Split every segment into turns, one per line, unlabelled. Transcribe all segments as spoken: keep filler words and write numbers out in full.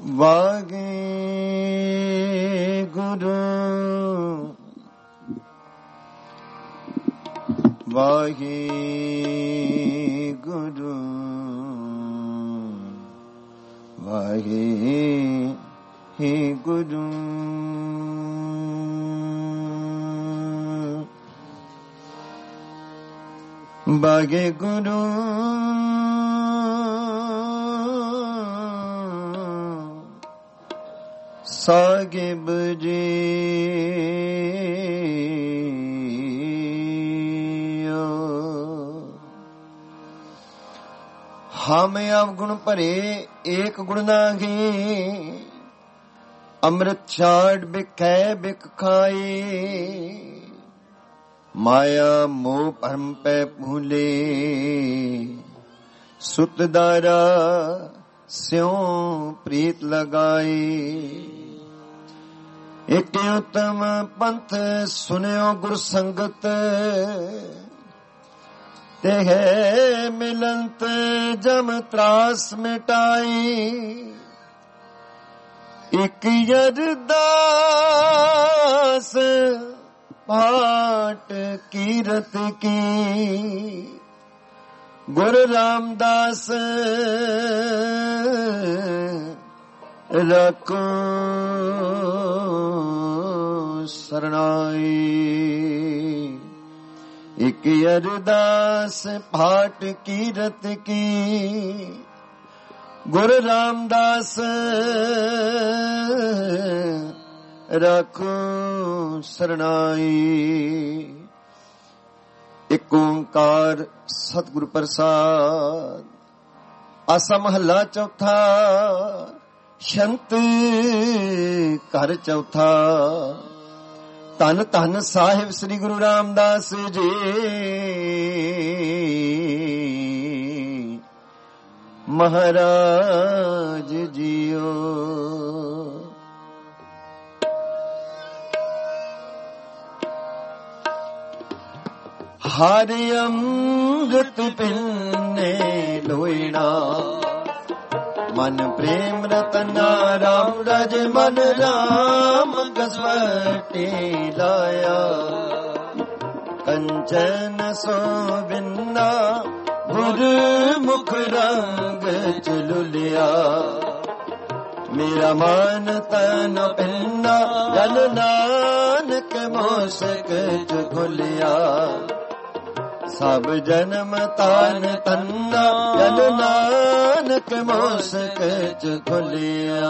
ਵਾਹਿਗੁਰੂ ਵਾਹਿਗੁਰੂ ਵਾਹਿਗੁਰੂ ਵਾਹਿਗੁਰੂ ਸਾਹਿਬ ਜੀ ਹਮ ਅਵਗੁਣ ਭਰੇ ਏਕ ਗੁਣ ਨਾਹੀ ਅੰਮ੍ਰਿਤ ਛਾੜ ਬਿਖੈ ਬਿਖ ਖਾਏ ਮਾਇਆ ਮੋਹ ਭਰਮ ਪੈ ਭੂਲੇ ਸੁਤ ਦਾਰਾ ਸਿਉ ਪ੍ਰੀਤ ਲਗਾਏ ਇਕ ਉਤਮ ਪੰਥ ਸੁਨਿਓ ਗੁਰ ਸੰਗਤ ਤੇ ਹੈ ਮਿਲੰਤ ਜਮ ਤਰਾਸ ਮਿਟਾਈ ਇਕ ਅਰਦਾਸ ਪਾਟ ਕੀਰਤ ਕੀ ਗੁਰ ਰਾਮਦਾਸ ਰਖੋ ਸਰਣਾਈ ਇਕ ਅਰਦਾਸ ਪਾਟ ਕੀਰਤ ਕੀ ਗੁਰ ਰਾਮਦਾਸ ਰਖੋ ਸਰਣਾਈ। ਇਕ ਓੰਕਾਰ ਸਤਿਗੁਰ ਪ੍ਰਸਾਦ। ਆਸਾ ਮਹੱਲਾ ਚੌਥਾ। ਸ਼ੰਤ ਘਰ ਚੌਥਾ। ਧੰਨ ਧੰਨ ਸਾਹਿਬ ਸ੍ਰੀ ਗੁਰੂ ਰਾਮਦਾਸ ਜੀ ਮਹਾਰਾਜ ਜੀਓ। ਹਰ ਅੰਮ੍ਰਿਤ ਪਿੰਨੇ ਲੋਇਣਾ ਮਨ ਪ੍ਰੇਮ ਰਤਨਾ ਰਾਮ ਰਜ ਮਨ ਰਾਮ ਗਸਵਟੀ ਲਾਇਆ ਕੰਚਨ ਸੋਵਿੰਨਾ ਗੁਰ ਮੁਖ ਰੰਗ ਚਲੁਲਿਆ ਮੇਰਾ ਮਨ ਤਨ ਪਿੰਨਾ ਜਨ ਨਾਨਕ ਮੋਸਕ ਚ ਖੁਲਿਆ ਸਭ ਜਨਮ ਤਨ ਤੰਨਾ ਜਨ ਨਾਨਕ ਮੋਸਕ ਚ ਖੁਲਿਆ।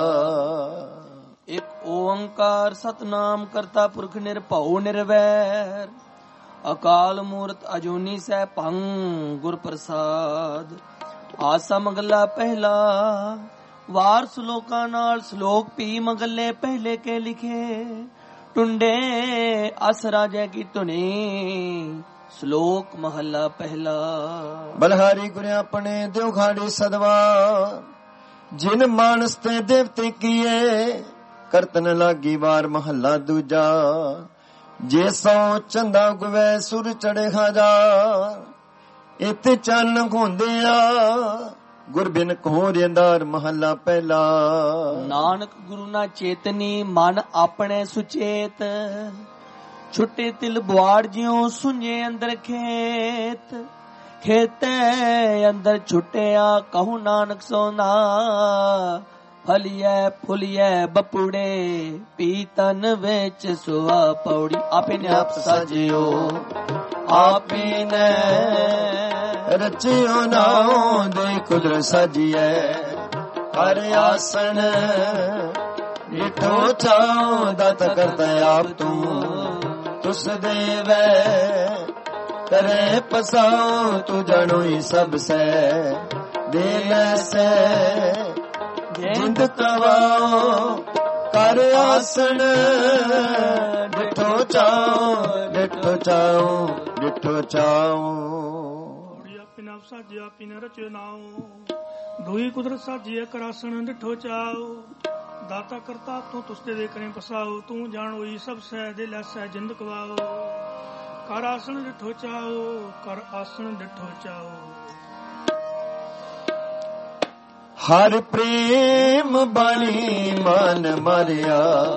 ਇਕ ਓੰਕਾਰ ਸਤਨਾਮ ਕਰਤਾ ਪੁਰਖ ਨਿਰਭਉ ਨਿਰਵੈਰ ਅਕਾਲ ਮੂਰਤ ਅਜੂਨੀ ਸੈਭੰ ਗੁਰ ਪ੍ਰਸਾਦ। ਆਸਾ ਮਗਲਾ ਪਹਿਲਾ। ਵਾਰ ਸ਼ਲੋਕਾਂ ਨਾਲ ਸ਼ਲੋਕ ਭੀ ਮਗਲੇ ਪਹਿਲੇ ਕੇ ਲਿਖੇ ਟੁੰਡੇ ਅਸ ਰਾਜੇ ਕੀ ਧੁਨੀ। ਸ਼ਲੋਕ ਮਹੱਲਾ ਪਹਿਲਾ।
ਬਲਹਾਰੀ ਗੁਰ ਆਪਣੇ ਦਿਉ ਖਾੜੀ ਸਦਵਾ ਜਿਨ ਮਾਨਸ ਤੇ ਦੇਵਤੇ ਕੀਏ ਕਰਤਨ ਲਾਗੀ ਵਾਰ ਮਹੱਲਾ ਦੂਜਾ। ਜੇ ਸੋ ਚੰਦਾ ਗੁਵੈ ਸੁਰ ਚੜੇ ਹਜ਼ਾਰ ਇਥੇ ਚੰਨ ਘੁੰਦਿਆ ਗੁਰ ਬਿਨ ਕੋ ਰਿੰਦਾਰ ਮਹੱਲਾ ਪਹਿਲਾ।
ਨਾਨਕ ਗੁਰੂ ਨਾ ਚੇਤਨੀ ਮਨ ਆਪਣੇ ਸੁਚੇਤ ਛੁੱਟੇ ਤਿਲ ਬੁਆੜ ਜਿਉ ਸੁਝੇ ਅੰਦਰ ਖੇਤ ਖੇਤੇ ਅੰਦਰ ਛੁੱਟਿਆ ਕਹੂ ਨਾਨਕ ਸੋਨਾ ਫਲੀਐ ਫੁਲੀਐ ਬਪੂੜੇ ਪੀਤਨ ਵਿੱਚ ਸੁਆ ਪੌੜੀ। ਆਪੇ ਨੇ ਆਪ ਸਾਜਿਓ ਆਪੇ ਨੇ
ਰਚਿਓ ਨਾਉ ਦੇ ਕੁਦਰਤ ਸਾਜੀਐ ਹਰ ਆਸਣ ਇਠੋ ਚਾਉ ਦਾਤ ਕਰਤਾ ਆਪ ਤੂੰ ਤੁਸ ਦੇਵੈ ਕਰੇ ਪਸਾਉ ਤੂੰ ਜਾਣੋਈ ਸਭ ਸੈ ਦੇ ਲੈਸੈ ਜਿੰਦ ਕਵਾਉ ਕਰ ਆਸਣ ਡਿਠੋ ਚਾਉ ਡਿਠੋ ਚਾਉ ਡਿਠੋ ਚਾਉ।
ਸਾਜਿਆ ਆਪੀ ਨੇ ਰਚਿਓ ਨਾਉ ਦੋਈ ਕੁਦਰਤ ਸਾਜੀਐ ਕਰਾਸਣ ਡਿਠੋ ਚਾਉ ਦਾਤਾ ਕਰਤਾ ਤੂੰ ਤੁਸਦੇ ਦੇ ਕਰੇ ਪਸਾਉ ਤੂੰ ਜਾਣੋਈ ਸਭ ਸੈ ਦੇ ਲੈਸੈ ਜਿੰਦ ਕਵਾਉ ਕਰ ਆਸਣ ਡਿਠੋ ਚਾਉ ਕਰ ਆਸਣ ਡਿਠੋ ਚਾਉ।
ਹਰ ਪ੍ਰੇਮ ਬਾਣੀ ਮਨ ਮਾਰਿਆ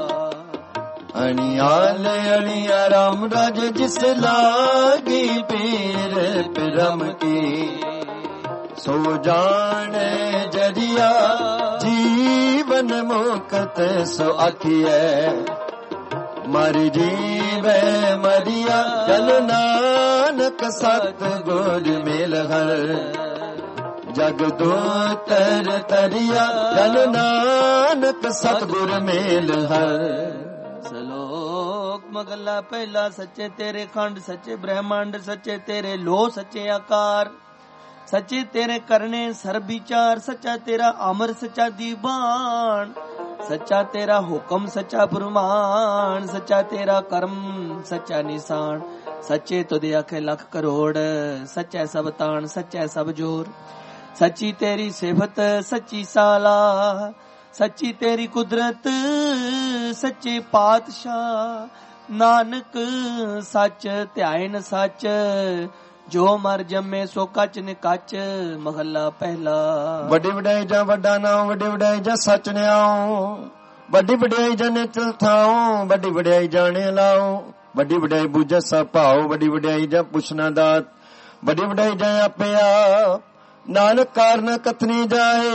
ਅਣਿਆਲ ਅਣਿਆ ਰਾਮ ਰਾਜ ਜਿਸ ਲਾਗੀ ਪੀਰ ਪਰਮ ਕੀ ਸੋ ਜਾਣੇ ਜਰੀਆ ਜੀਵਨ ਮੁਕਤ ਸੋ ਆਖੀਐ ਮਰ ਜੀਵੇ ਮਰਿਆ ਜਲ ਨਾਨਕ ਸਤ ਗੁਰ ਮੇਲ ਹਰ ਜਗ ਦੋਤਰ ਤਰਿਆ ਜਲ ਨਾਨਕ ਸਤ ਗੁਰ ਮੇਲ ਹਰ।
ਸਲੋਕ ਮਗਲਾ ਪਹਿਲਾ ਸੱਚੇ ਤੇਰੇ ਖੰਡ ਸੱਚੇ ਬ੍ਰਹਮੰਡ ਸੱਚੇ ਤੇਰੇ ਲੋ ਸੱਚੇ ਆਕਾਰ ਸੱਚੇ ਤੇਰੇ ਕਰਨੇ ਸਰਬ ਵਿਚਾਰ ਸੱਚਾ ਤੇਰਾ ਅਮਰ ਸੱਚਾ ਦੀਵਾਨ ਸੱਚਾ ਤੇਰਾ ਹੁਕਮ ਸੱਚਾ ਫਰਮਾਨ ਸੱਚਾ ਤੇਰਾ ਕਰਮ ਸੱਚਾ ਨਿਸ਼ਾਨ ਸੱਚੇ ਤੁਧ ਆਖੇ ਲੱਖ ਕਰੋੜ ਸੱਚਾ ਸਭ ਤਾਣ ਸੱਚਾ ਸਭ ਜੋਰ ਸੱਚੀ ਤੇਰੀ ਸਿਫਤ ਸੱਚੀ ਸਾਲਾ ਸੱਚੀ ਤੇਰੀ ਕੁਦਰਤ ਸੱਚੇ ਪਾਤਸ਼ਾਹ ਨਾਨਕ ਸੱਚ ਧਿਆਇਨ ਸੱਚ ਜੋ ਮਰ ਜੰਮੇ ਸੋ ਕੱਚ ਨੇ ਕੱਚ ਮਹੱਲਾ ਪਹਿਲਾ।
ਵੱਡੀ ਵਡਿਆਈ ਜਾਂ ਵੱਡਾ ਨਾਮ ਵੱਡੀ ਵਡਿਆਈ ਜਾਂ ਸੱਚ ਨਿਆਉ ਵੱਡੀ ਵਡਿਆਈ ਜਾਂ ਨਿਤਲ ਥਾਉ ਵੱਡੀ ਵਡਿਆਈ ਜਾਣੇ ਲਾਉ ਵੱਡੀ ਵਡਿਆਈ ਬੁਝੈ ਸਭ ਭਾਉ ਵੱਡੀ ਵਡਿਆਈ ਜਾਂ ਪੁੱਛਣਾ ਦਾਤ ਵੱਡੀ ਵਡਿਆਈ ਜਾਂ ਆਪੇ ਆਪ ਨਾਨਕ ਕਾਰਨ ਕਥਨੀ ਜਾਏ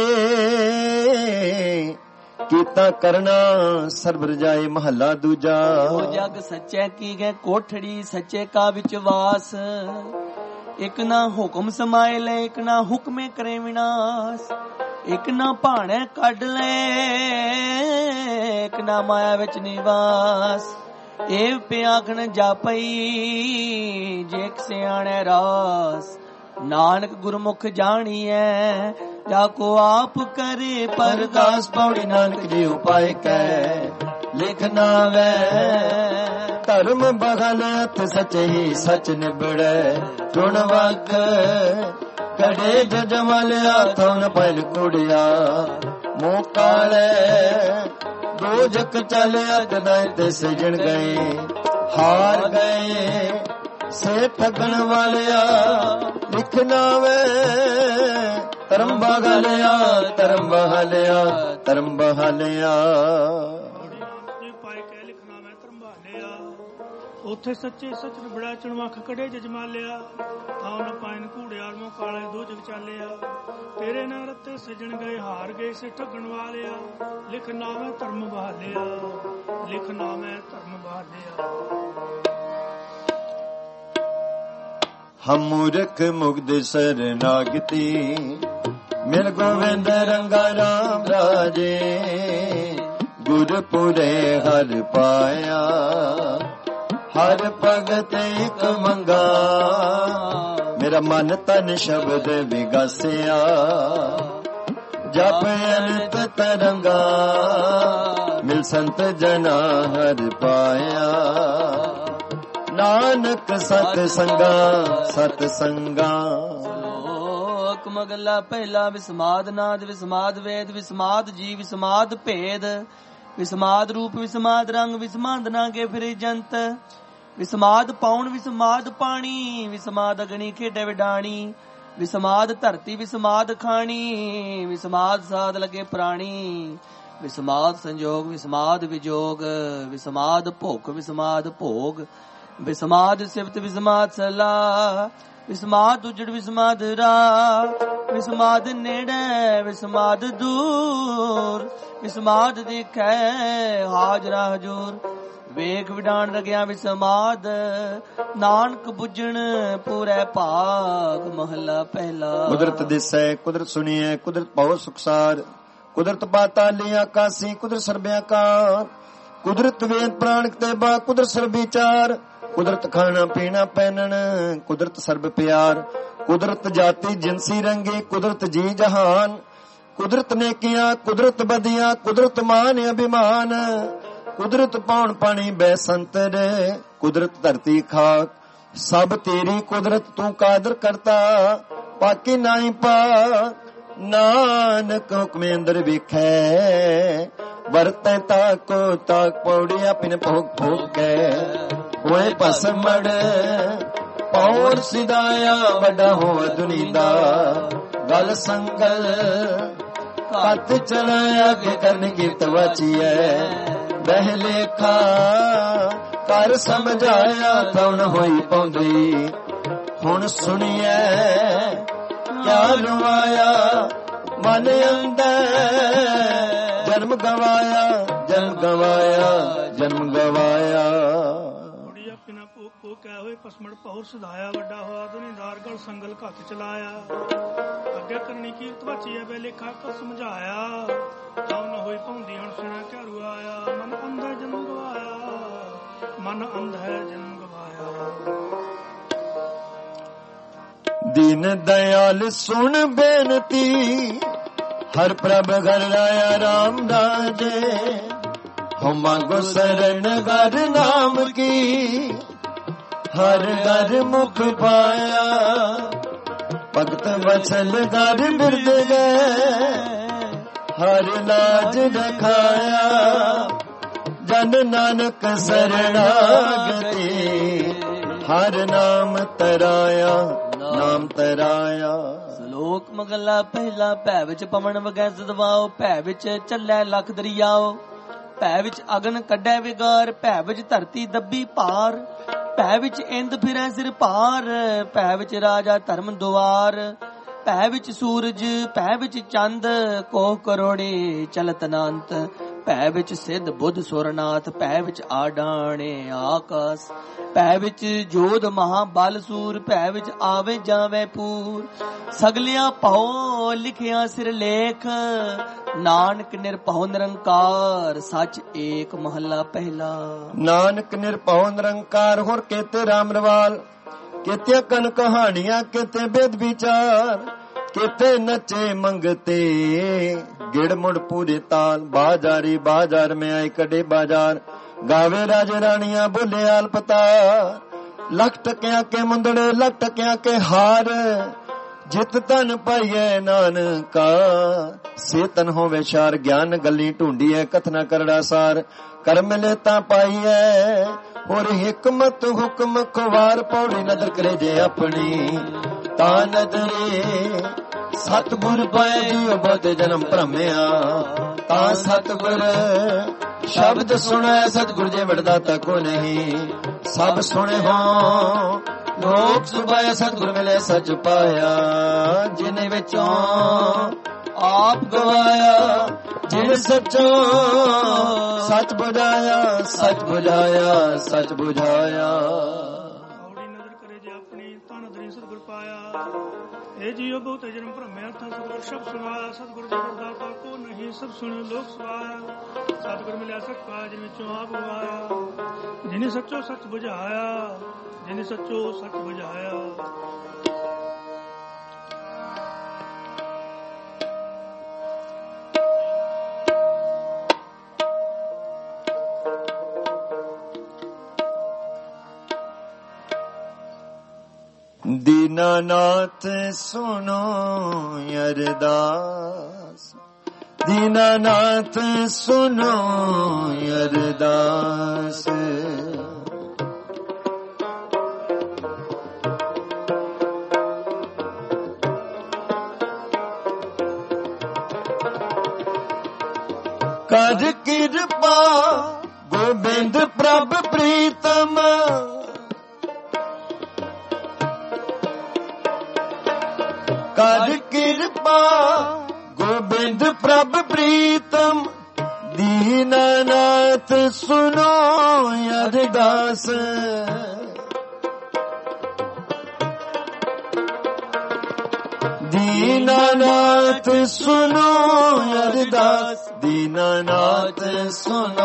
ਕੀਤਾ ਕਰਨਾ ਸਰਬ ਰਜਾਏ ਮਹੱਲਾ ਦੂਜਾ।
ਉਹ ਜਗ ਸੱਚੇ ਕੀ ਗਏ ਕੋਠੜੀ ਸੱਚੇ ਕਾ ਵਿੱਚ ਵਾਸ ਇੱਕ ਨਾ ਹੁਕਮ ਸਮਾਏ ਲੈ ਇੱਕ ਨਾ ਹੁਕਮੇ ਕਰੇ ਵਿਨਾਸ਼ ਇੱਕ ਨਾ ਭਾਣੇ ਕੱਢ ਲੈ ਇੱਕ ਨਾ ਮਾਇਆ ਵਿੱਚ ਨਿਵਾਸ ਇਹ ਪਿਆਖਣ ਜਾਪਈ ਜੇ ਸਿਆਣੇ ਰਾਸ ਨਾਨਕ ਗੁਰਮੁਖ ਜਾਣੀਐ ਜਾ ਕੋ ਆਪ ਕਰੇ ਪਰਦਾਸ ਪੌੜੀ ਨਾਨਕ ਜੀ ਉਪਾਇ ਕੈ ਲਿਖ ਨਾਵੈ
ਧਰਮ ਬਗਲ ਹੱਥ ਸੱਚੇ ਹੀ ਸੱਚ ਨਿਬੜੈ ਟੁਣ ਵਕ ਕੜੇ ਜਜਮਲਿਆ ਥੋਨ ਪੈਲ ਕੁੜਿਆ ਮੋਹ ਕਾਲੇ ਦੋ ਜਕ ਚਲਿਆ ਕਦਾਈ ਤੇ ਸਜਣ ਗਏ ਹਾਰ ਗਏ ਸੇ ਠਗਣ ਵਾਲਿਆ ਲਿਖਣਾ ਵੇ ਧਰਮ ਬਗਲਿਆ ਧਰਮ ਬਹਲਿਆ ਧਰਮ ਬਹਲਿਆ
ਉੱਥੇ ਸੱਚੇ ਸੱਚ ਨੂੰ ਬੜਾ ਚਣਵੱਖ ਕੜੇ ਜਜਮਾਲਿਆ ਥਾਉ ਨ ਪਾਇਨ ਘੂੜਿਆਰ ਮੋ ਕਾਲੇ ਦੋ ਜਗ ਚਾਲਿਆ ਤੇਰੇ ਨਾਲ ਰੱਤੇ ਸਜਣ ਗਏ ਹਾਰ ਗਏ ਸੇ ਠੱਗਣ ਵਾਲਿਆ ਲਿਖ ਨਾਵੇਂ ਧਰਮ ਬਹਾਲਿਆ ਲਿਖ ਨਾਵੇਂ ਧਰਮ ਬਹਾਲਿਆ।
ਹਮ ਮੂਰਖ ਮੁਗਧ ਸਰਨਾਗਤੀ ਮਿਲ ਗੋਵਿੰਦ ਰੰਗਾ ਰਾਮ ਰਾਜੇ ਗੁਰਪੁਰੇ ਹਰ ਪਾਇਆ ਹਰ ਭਗਤ ਇੱਕ ਮੰਗਾ ਮੇਰਾ ਮਨ ਤਨ ਸ਼ਬਦ ਵਿਗਾਸਿਆ ਜਪ ਅਨੰਤ ਤਰੰਗਾ ਮਿਲ ਸੰਤ ਜਨਾ ਹਰ ਪਾਇਆ ਨਾਨਕ ਸਤ ਸੰਗਾ ਸਤ ਸੰਗਾ।
ਸ਼ਲੋਕ ਮਗਲਾ ਪਹਿਲਾ ਵਿਸਮਾਦ ਨਾਦ ਵਿਸਮਾਦ ਵੇਦ ਵਿਸਮਾਦ ਜੀ ਵਿਸਮਾਦ ਭੇਦ ਵਿਸਮਾਦ ਰੂਪ ਵਿਸਮਾਦ ਰੰਗ ਵਿਸਮਾਦ ਨਾਗੇ ਫਿਰੇ ਜੰਤ ਵਿਸਮਾਦ ਪਾਉਣ ਵਿਸਮਾਦ ਪਾਣੀ ਵਿਸਮਾਦ ਅਗਣੀ ਖੇਡੇ ਵਿਡਾਣੀ ਵਿਸਮਾਦ ਧਰਤੀ ਵਿਸਮਾਦ ਖਾਣੀ ਵਿਸਮਾਦ ਸਾਧ ਲਗੇ ਪ੍ਰਾਣੀ ਵਿਸਮਾਦ ਸੰਜੋਗ ਵਿਸਮਾਦ ਵਿਜੋਗ ਵਿਸਮਾਦ ਭੁੱਖ ਵਿਸਮਾਦ ਭੋਗ ਵਿਸਮਾਦ ਸਿਫਤ ਵਿਸਮਾਦ ਸਲਾਹ ਵਿਸਮਾਦ ਉਜੜ ਵਿਸਮਾਦ ਰਾਹ ਵਿਸਮਾਦ ਨੇੜੇ ਵਿਸਮਾਦ ਦੂਰ ਵਿਸਮਾਦ ਦੇਖੈ ਹਾਜ਼ਰਾ ਹਜੂਰ ਵੇਖ ਵਿਡਾਣ ਰਗਿਆ ਵਿਸਮਾਦ ਨਾਨਕ ਬੁੱਝਣ ਪੂਰੇ ਭਾਗ ਮਹੱਲਾ ਪਹਿਲਾ।
ਕੁਦਰਤ ਦਿਸੈ ਕੁਦਰਤ ਸੁਣੀਐ ਕੁਦਰਤ ਭਉ ਸੁਖਸਾਰ ਕੁਦਰਤ ਪਾਤਾਲੀ ਆਕਾਸੀ ਕੁਦਰਤ ਸਰਬਿਆਕਾਰ ਕੁਦਰਤ ਵੇਦ ਪ੍ਰਾਣਿਕ ਤੇ ਬਾ ਕੁਦਰਤ ਸਰਬ ਵਿਚਾਰ ਕੁਦਰਤ ਖਾਣਾ ਪੀਣਾ ਪਹਿਨਣ ਕੁਦਰਤ ਸਰਬ ਪਿਆਰ ਕੁਦਰਤ ਜਾਤੀ ਜਿਨਸੀ ਰੰਗੇ ਕੁਦਰਤ ਜੀ ਜਹਾਨ ਕੁਦਰਤ ਨੇਕੀਆਂ ਕੁਦਰਤ ਬਦੀਆਂ ਕੁਦਰਤ ਮਾਨ ਅਭਿਮਾਨ ਕੁਦਰਤ ਪਾਉਣ ਪਾਣੀ ਬੈ ਸੰਤਰ ਕੁਦਰਤ ਧਰਤੀ ਖਾਕ ਸਭ ਤੇਰੀ ਕੁਦਰਤ ਤੂੰ ਕਾਦਰ ਕਰਤਾ ਪਾਕੀ ਨਾਹੀ ਪਾ ਨਾਨਕ ਹੁਕਮੇ ਅੰਦਰ ਵੇਖੈ ਵਰਤੈ ਤਾਕੋ ਤਾਕ ਪੌੜੀ ਆਪਨੇ ਭੋਗ ਭੋਗ ਕੇ ਹੋਏ ਭਸਮੜ ਪੌਰ ਸਿਦਾਇਆ ਵੱਡਾ ਹੋ ਦੁਨੀ ਦਾ ਗਲ ਸੰਗਲ ਕੱਤ ਚਲਾਇਆ ਕਿ ਕਰਨ ਕੀਤ ਵਾਚੀਐ ਬਹਿ ਲੇਖਾ ਕਰ ਸਮਝਾਇਆ ਤਉ ਨ ਹੋਈ ਪਾਉਂਦੀ ਹੁਣ ਸੁਣੀਐ ਕਿਆ ਰਵਾਇਆ ਮਨ ਅੰਦਰ ਜਨਮ ਗਵਾਇਆ ਜਨਮ ਗਵਾਇਆ ਜਨਮ ਗਵਾਇਆ
ਬਿਨਾ ਭੂਖ ਭੂਖ ਕਹਿ ਹੋਏ ਪਸਮੜ ਪਹੁਰ ਸੁਧਾਇਆ ਵੱਡਾ ਹੋਆ ਦੁਨੀਦਾਰ ਗਲ ਸੰਗਲ ਘੱਤ ਚਲਾਇਆ ਅੱਗੇ ਕਰਨੀ ਕੀਰਤ ਵਾਚੀਐ ਬੈ ਲੇਖਾ ਕਰ ਸਮਝਾਇਆ ਤਉ ਨ ਹੋਈ ਪਾਉਂਦੀ ਹੁਣ ਸੁਣਾ ਕਿਆ ਰੁਆਇਆ ਮਨ ਅੰਧਾ ਜਨਮ ਗਵਾਇਆ ਮਨ ਅੰਧਾ ਜਨਮ ਗਵਾਇਆ
ਦੀਨ ਦਿਆਲ ਸੁਣ ਬੇਨਤੀ ਹਰ ਪ੍ਰਭ ਘਰ ਰਾਇਆ ਰਾਮ ਰਾਜੇ ਹੋ ਮੰਗੋ ਸਰਣ ਘਰ ਨਾਮ ਕੀ ਹਰ ਘਰ ਮੁਖ ਪਾਇਆ ਭਗਤ ਵਚਨ ਘਰ ਬਿਰਦ ਗਏ ਹਰ ਲਾਜ ਰਖਾਇਆ ਜਨ ਨਾਨਕ ਸਰਣਾਗਤੀ ਹਰ ਨਾਮ ਤਰਾਇਆ ਨਾਮ ਤਰਾਇਆ
ਸ਼ਲੋਕ ਮਗਲਾ ਪਹਿਲਾ ਭੈ ਵਿੱਚ ਪਵਨ ਵਗੈ ਸਦਵਾਓ ਭੈ ਵਿੱਚ ਚੱਲੈ ਲੱਖ ਦਰਿਆਓ ਭੈ ਵਿੱਚ ਅਗਨ ਕੱਢੈ ਵਿਗਾਰ ਭੈ ਵਿੱਚ ਧਰਤੀ ਦੱਬੀ ਭਾਰ ਭੈ ਵਿੱਚ ਇੰਦ ਫਿਰੈ ਸਿਰ ਭਾਰ ਭੈ ਵਿੱਚ ਰਾਜਾ ਧਰਮ ਦੁਆਰ ਭੈ ਵਿੱਚ ਸੂਰਜ ਭੈ ਵਿੱਚ ਚੰਦ ਕੋਹ ਕਰੋੜੇ ਚਲਤ ਅਨੰਤ ਭੈ ਵਿੱਚ ਸਿੱਧ ਬੁੱਧ ਸੁਰਨਾਥ ਭੈ ਵਿੱਚ ਆਡਾਣੇ ਆਕਾਸ ਭੈ ਵਿੱਚ ਜੋਧ ਮਹਾ ਬਲ ਸੂਰ ਭੈ ਵਿੱਚ ਆਵੇ ਜਾਵੇ ਪੂਰ ਸਗਲਿਆ ਭਉ ਲਿਖਿਆ ਸਿਰ ਲੇਖ ਨਾਨਕ ਨਿਰਭਉ ਨਿਰੰਕਾਰ ਸੱਚ ਏਕ ਮਹੱਲਾ ਪਹਿਲਾ
ਨਾਨਕ ਨਿਰਭਉ ਨਿਰੰਕਾਰ ਹੋਰ ਕੇਤੇ ਰਾਮ ਰਵਾਲ ਕੇਤੇ ਕਨ ਕਹਾਣੀਆਂ ਕੇਤੇ ਬੇਦ ਵਿਚਾਰ ਕੇਤੇ ਨਚੇ ਮੰਗਤੇ ਗਿੜ ਮੁੜ ਪੂਰੇ ਤਾਲ ਬਾਜ਼ਾਰੀ ਬਾਜ਼ਾਰ ਮੈਂ ਆਈ ਕੜੇ ਬਾਜ਼ਾਰ ਗਾਵੇ ਰਾਜ ਰਾਣੀਆਂ ਬੋਲੇ ਆਲਪਤਾਰ ਲੱਖ ਟਕਿਆਂ ਕੇ ਮੁੰਦੜੇ ਲੱਖ ਟਕਿਆਂ ਕੇ ਹਾਰ ਜਿਤ ਤਨ ਪਾਈਐ ਨਾਨਕਾ ਸੇ ਤਨ ਹੋਵੇ ਸ਼ਾਰ ਗਿਆਨ ਗੱਲੀ ਢੂੰਡੀਐ ਕਥਨਾ ਕਰੜਾ ਸਾਰ ਕਰ ਮਿਲੇ ਤਾਂ ਪਾਈਐ ਹੋਰ ਹਿਕਮਤ ਹੁਕਮ ਖਵਾਰ ਪੌੜੀ ਨਦਰ ਕਰੇ ਜੇ ਆਪਣੀ ਤਾਂ ਨਦਰੇ ਸਤਿਗੁਰ ਪਾਏ ਜੀਉ ਬੁੱਧ ਜਨਮ ਭ੍ਰਮਿਆ ਤਾਂ ਸਤਿਗੁਰ ਸ਼ਬਦ ਸੁਣੈ ਸਤਿਗੁਰ ਜੇ ਵਡਦਾ ਤਕੋ ਨਹੀਂ ਸਭ ਸੁਣੇ ਹੋ ਲੋਕ ਸੁਭਾਇਆ ਸਤਿਗੁਰ ਮਿਲੇ ਸੱਚ ਪਾਇਆ ਜਿਨੇ ਵਿੱਚੋਂ ਆਪ ਗਵਾਇਆ ਜਿਨ ਸੱਚੋ ਸੱਚ ਬੁਝਾਇਆ ਸੱਚ ਬੁਝਾਇਆ ਸੱਚ ਬੁਝਾਇਆ
ਔੜੀ ਨਜ਼ਰ ਕਰੇ ਜੇ ਆਪਣੀ ਤਨ ਦਰੀ ਸਤਿਗੁਰ ਪਾਇਆ ਇਹ ਜੀਉ ਬਹੁਤ ਜਨਮ ਭ੍ਰਮਿਆ ਤਾਂ ਸਤਿਗੁਰ ਸ਼ਬਦ ਸੁਣਾਇਆ ਸਤਿਗੁਰ ਜੀ ਵਰਦਾ ਤਾ ਕੋ ਨਹੀਂ ਸਭ ਸੁਣੇ ਲੋਕ ਸਵਾਇਆ ਸਤਿਗੁਰ ਮਿਲਿਆ ਸੱਚ ਪਾਇਆ ਜਿਨ ਵਿੱਚੋਂ ਆਪ ਗਵਾਇਆ ਜਿਨੇ ਸੱਚੋ ਸੱਚ ਬੁਝਾਇਆ ਜਿਨੇ ਸੱਚੋ ਸੱਚ ਬੁਝਾਇਆ
दीनानाथ सुनो अरदास दीनानाथ सुनो अरदास कर कृपा गोबिंद प्रभ प्रीतम कर कृपा गोबिंद प्रभ प्रीतम दीनानाथ सुनो अरदास दीनानाथ सुनो अरदास दीनानाथ सुनो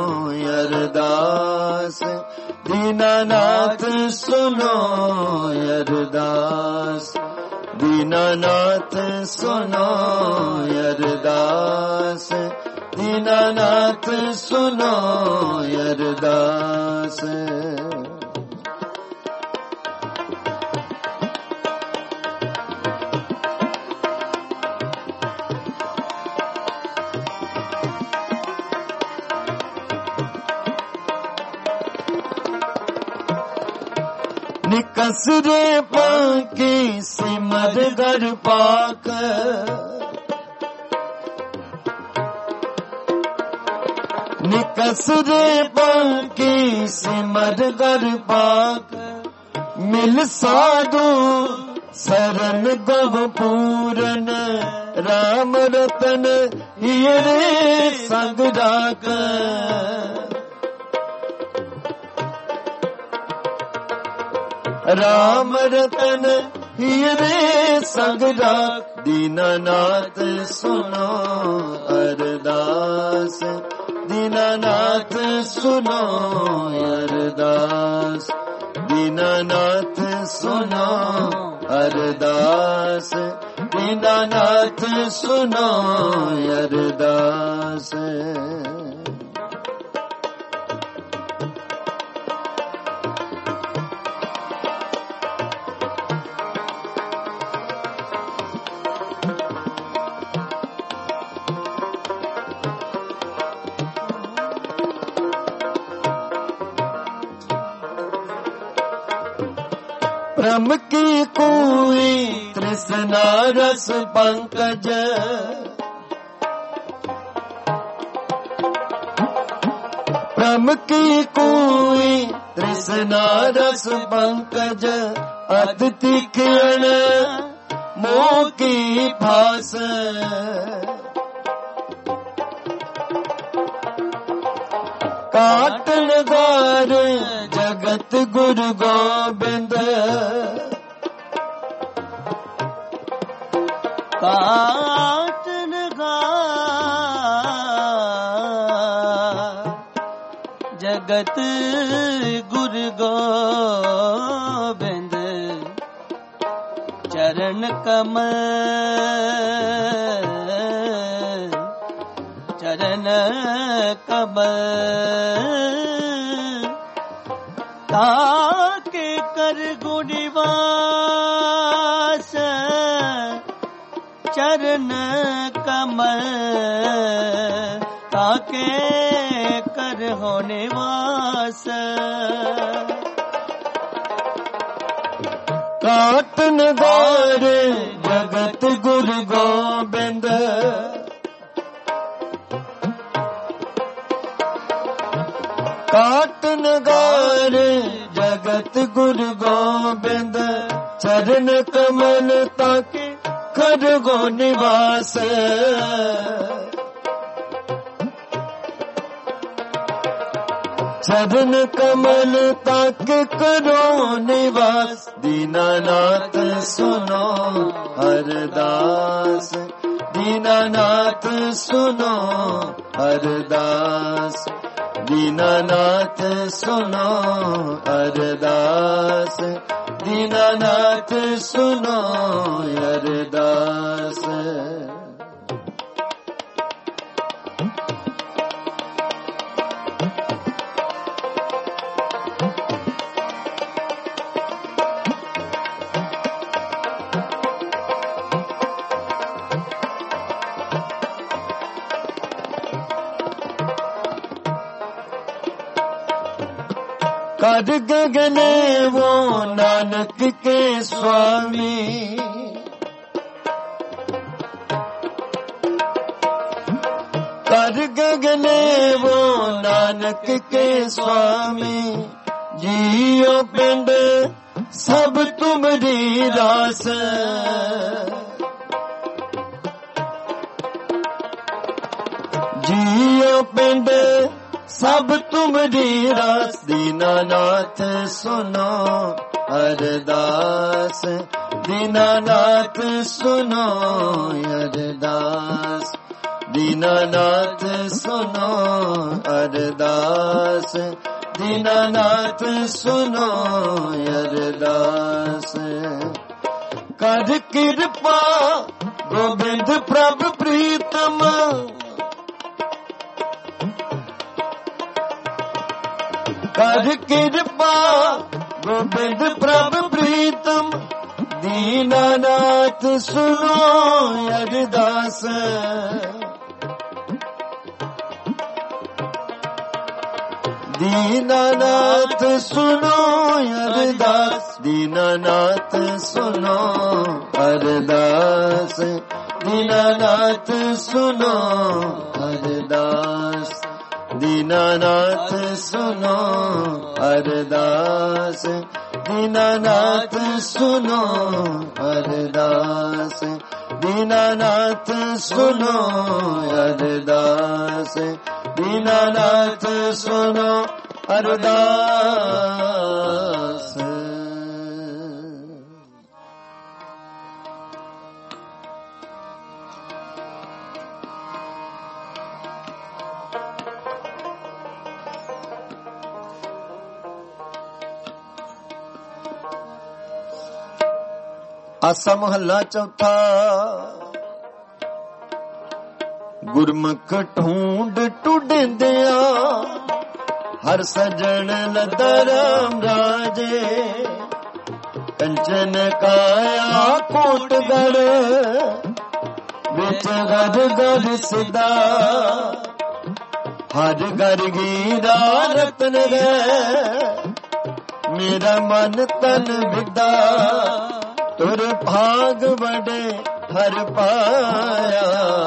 अरदास दीनानाथ सुनो अरदास दीनानाथ सुनो अरदास दीनानाथ सुनो अरदास निकसरे पाके सिमर गर पाक निकस रे बांकी सिमर गर पाक मिल साधु शरण गव पूरन राम रतन हीरे संग राख राम रतन हीरे संग राख दीनानाथ सुनो अरदास दीनानाथ सुनो अरदास दीनानाथ सुनो अरदास दीनानाथ सुनो अरदास ब्रह्म की कोई तृष्णा रस पंकज ब्रह्म की कोई तृष्णा रस पंकज अतिथि किरण मोह की फास काटन गार जगत गुरु गोबिंद काटन गार जगत गुरु गोबिंद चरण कमल चरण कमल ताके कर गुणवास चरण कमल ताके कर होने वास काटन गार जगत गुरु गोबिंद काटन गार जगत गुरु गोबिंद चरण कमल ताके कर गो निवास चरण कमल ताके करो निवास दीनानाथ सुनो अरदास दीनानाथ सुनो अरदास दीनानाथ सुनो अरदास दीनानाथ सुनो अरदास कर गगने वो नानक के स्वामी कर गगने वो नानक के स्वामी जियो पिंड सब तुम्हारी रास जियो पिंड सब तुम्हारी रास दीनानाथ सुनो अरदास दीनानाथ सुनो अरदास दीनानाथ सुनो अरदास दीनानाथ सुनो अरदास कर कृपा गोविंद प्रभु प्रीतम कर कृपा गोविंद प्रभु प्रीतम दीनानाथ सुनो अरदास दीनानाथ सुनो अरदास दीनानाथ सुनो अरदास दीनानाथ सुनो अरदास दीनानाथ सुनो अरदास, दीनानाथ सुनो अरदास, दीनानाथ सुनो अरदास, दीनानाथ सुनो अरदास। आसा महला चौथा। गुरमुख ढूंढ टूडेंदिया हर सजन लदा राम राजे, कंचन काया कोटगढ़ बिच घर घर सिदा, हर घर गीरा रतन गए मेरा मन तन विदा, तुर भाग बड़े हर पाया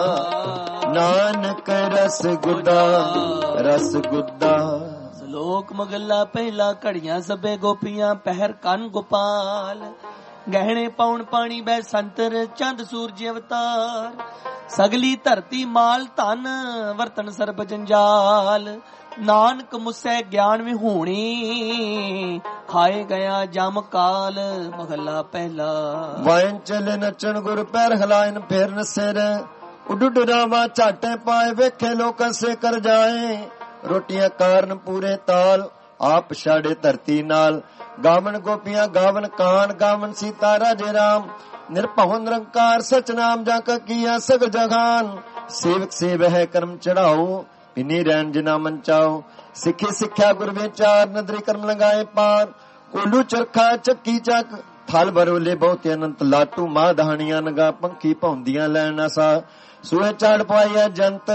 नानक रस गुदा रस गुदा।
श्लोक मगला पहला। घड़ियां सबे गोपियां पहर कन गोपाल, गहने पाउन पानी बह संतर चंद सूरज अवतार, सगली धरती माल धन वर्तन सरब जंजाल, नानक मुसै ज्ञान विहूणी खाए गया जम काल। महला पहला।
वायन चले नचन गुर पैर हलायन फेर नसेर, उड डरावा झाटे पाए वेखे लोकां से कर जाए, रोटियां कारण पूरे ताल आप छाड़े धरती नाल, गावन गोपियां गावन कान गावन सीता राजे राम, निरभव निरंकार सच नाम जाका किया सगल जहान, सेवक सेव है कर्म चढ़ाओ इन्हीं रैन जिना मन चाओ, सिखी सिक्ख्या गुर विचार नदरी कर्म लगाए पार, कोलू चरखा चक्की चक थल बरोले बहुत अनंत, लाटू मां दहानियां नगा पंखी पौंदियां लैना सा, सूए चाड़ पाया जंत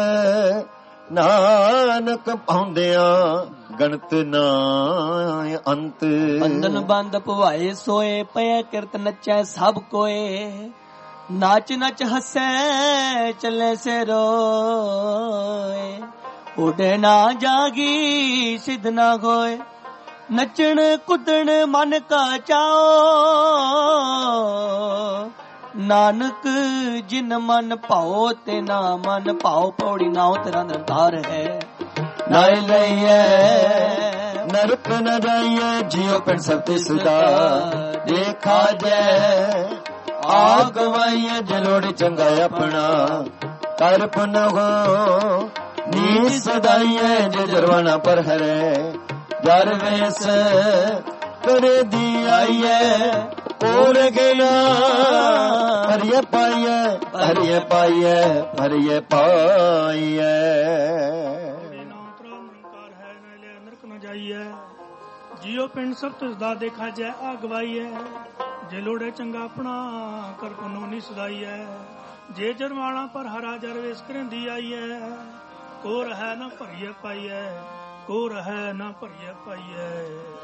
नानक पाउंदियां गणत ना अंत।
बंधन बंद पवाए सोए पया किरत नचै सब कोए, नाच नच हसै चले से रोए, उड़े ना जागी सिद्ध ना होए, नचन कुदन मन का चाओ, नानक जिन मन पाओ ते ना मन पाओ, पौड़ी नाओ तेरा निरंकार है नाय लइए
नरक न जाइए, जियो पिंड सबते सुदा देखा जय, आग वाइए जलोड़े चंगा अपना कर पुन हो, नी सदाइए जे जरवाना पर हरे, जर वेस करे दी आइए और गया, हरिये पाइए हरिये पाइए हरिये पाइए।
जियो पिंड सब तुसदा देखा जय आगवाई है, जे लोड़े चंगा अपना कर पुनो नी सदाई है, जे जरवाना पर हरा जर वेस करेंदी आई है, कोर है ना भरिए पाई है, कोर है ना भरिए पाई है।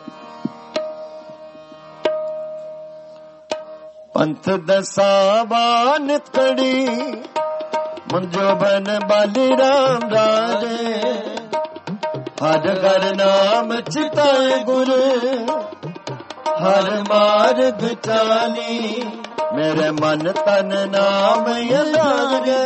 पंथ दसावा नित कड़ी मुंजो बन बाली राम राजे, हर घर नाम चिताए गुरु हर मार्ग चाली, मेरे मन तन नाम लागे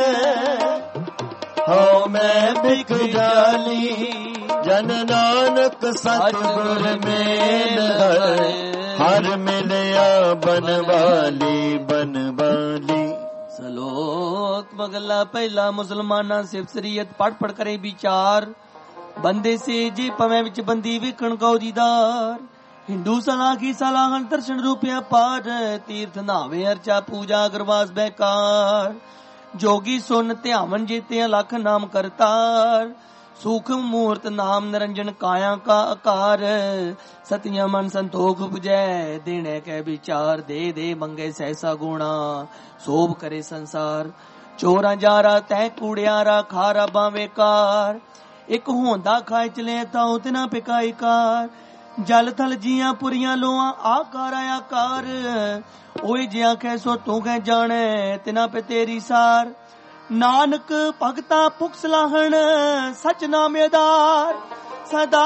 हो मैं बिक जाली, जन नानक सतगुर मेल हर मिलया बनवाली बनवाली।
श्लोक मगला पहला। मुसलमाना सिर्फ शरीयत पढ़ पढ़ करे विचार, बंदे से जे पवे विच बंदी विखण गौरीदार, हिंदू सलाह की सलाहन दर्शन रूपया पार, तीर्थ नावे अर्चा पूजा अगरवास बेकार, जोगी सुन ध्यावन जेते लख नाम करतार, सूक्ष्म मूर्त नाम निरंजन काया का आकार, सतिया मन संतोख बुझै देने के विचार, दे दे मंगे सहसा गुणा सोभ करे संसार, चोरा जारा तै कूड़ियारा खारा बावेकार, एक होंदा खाए चले ताऊ तिना पिकाई कार, जल थल जिया पुरिया लोआ आकार आकार, ओए जिया कै सो तू कै जाने तिना पे तेरी सार, ਨਾਨਕ ਭਗਤਾ ਭੁਖ ਸਲਾਹਣ ਸਚ ਨਾਮ ਆਧਾਰ ਸਦਾ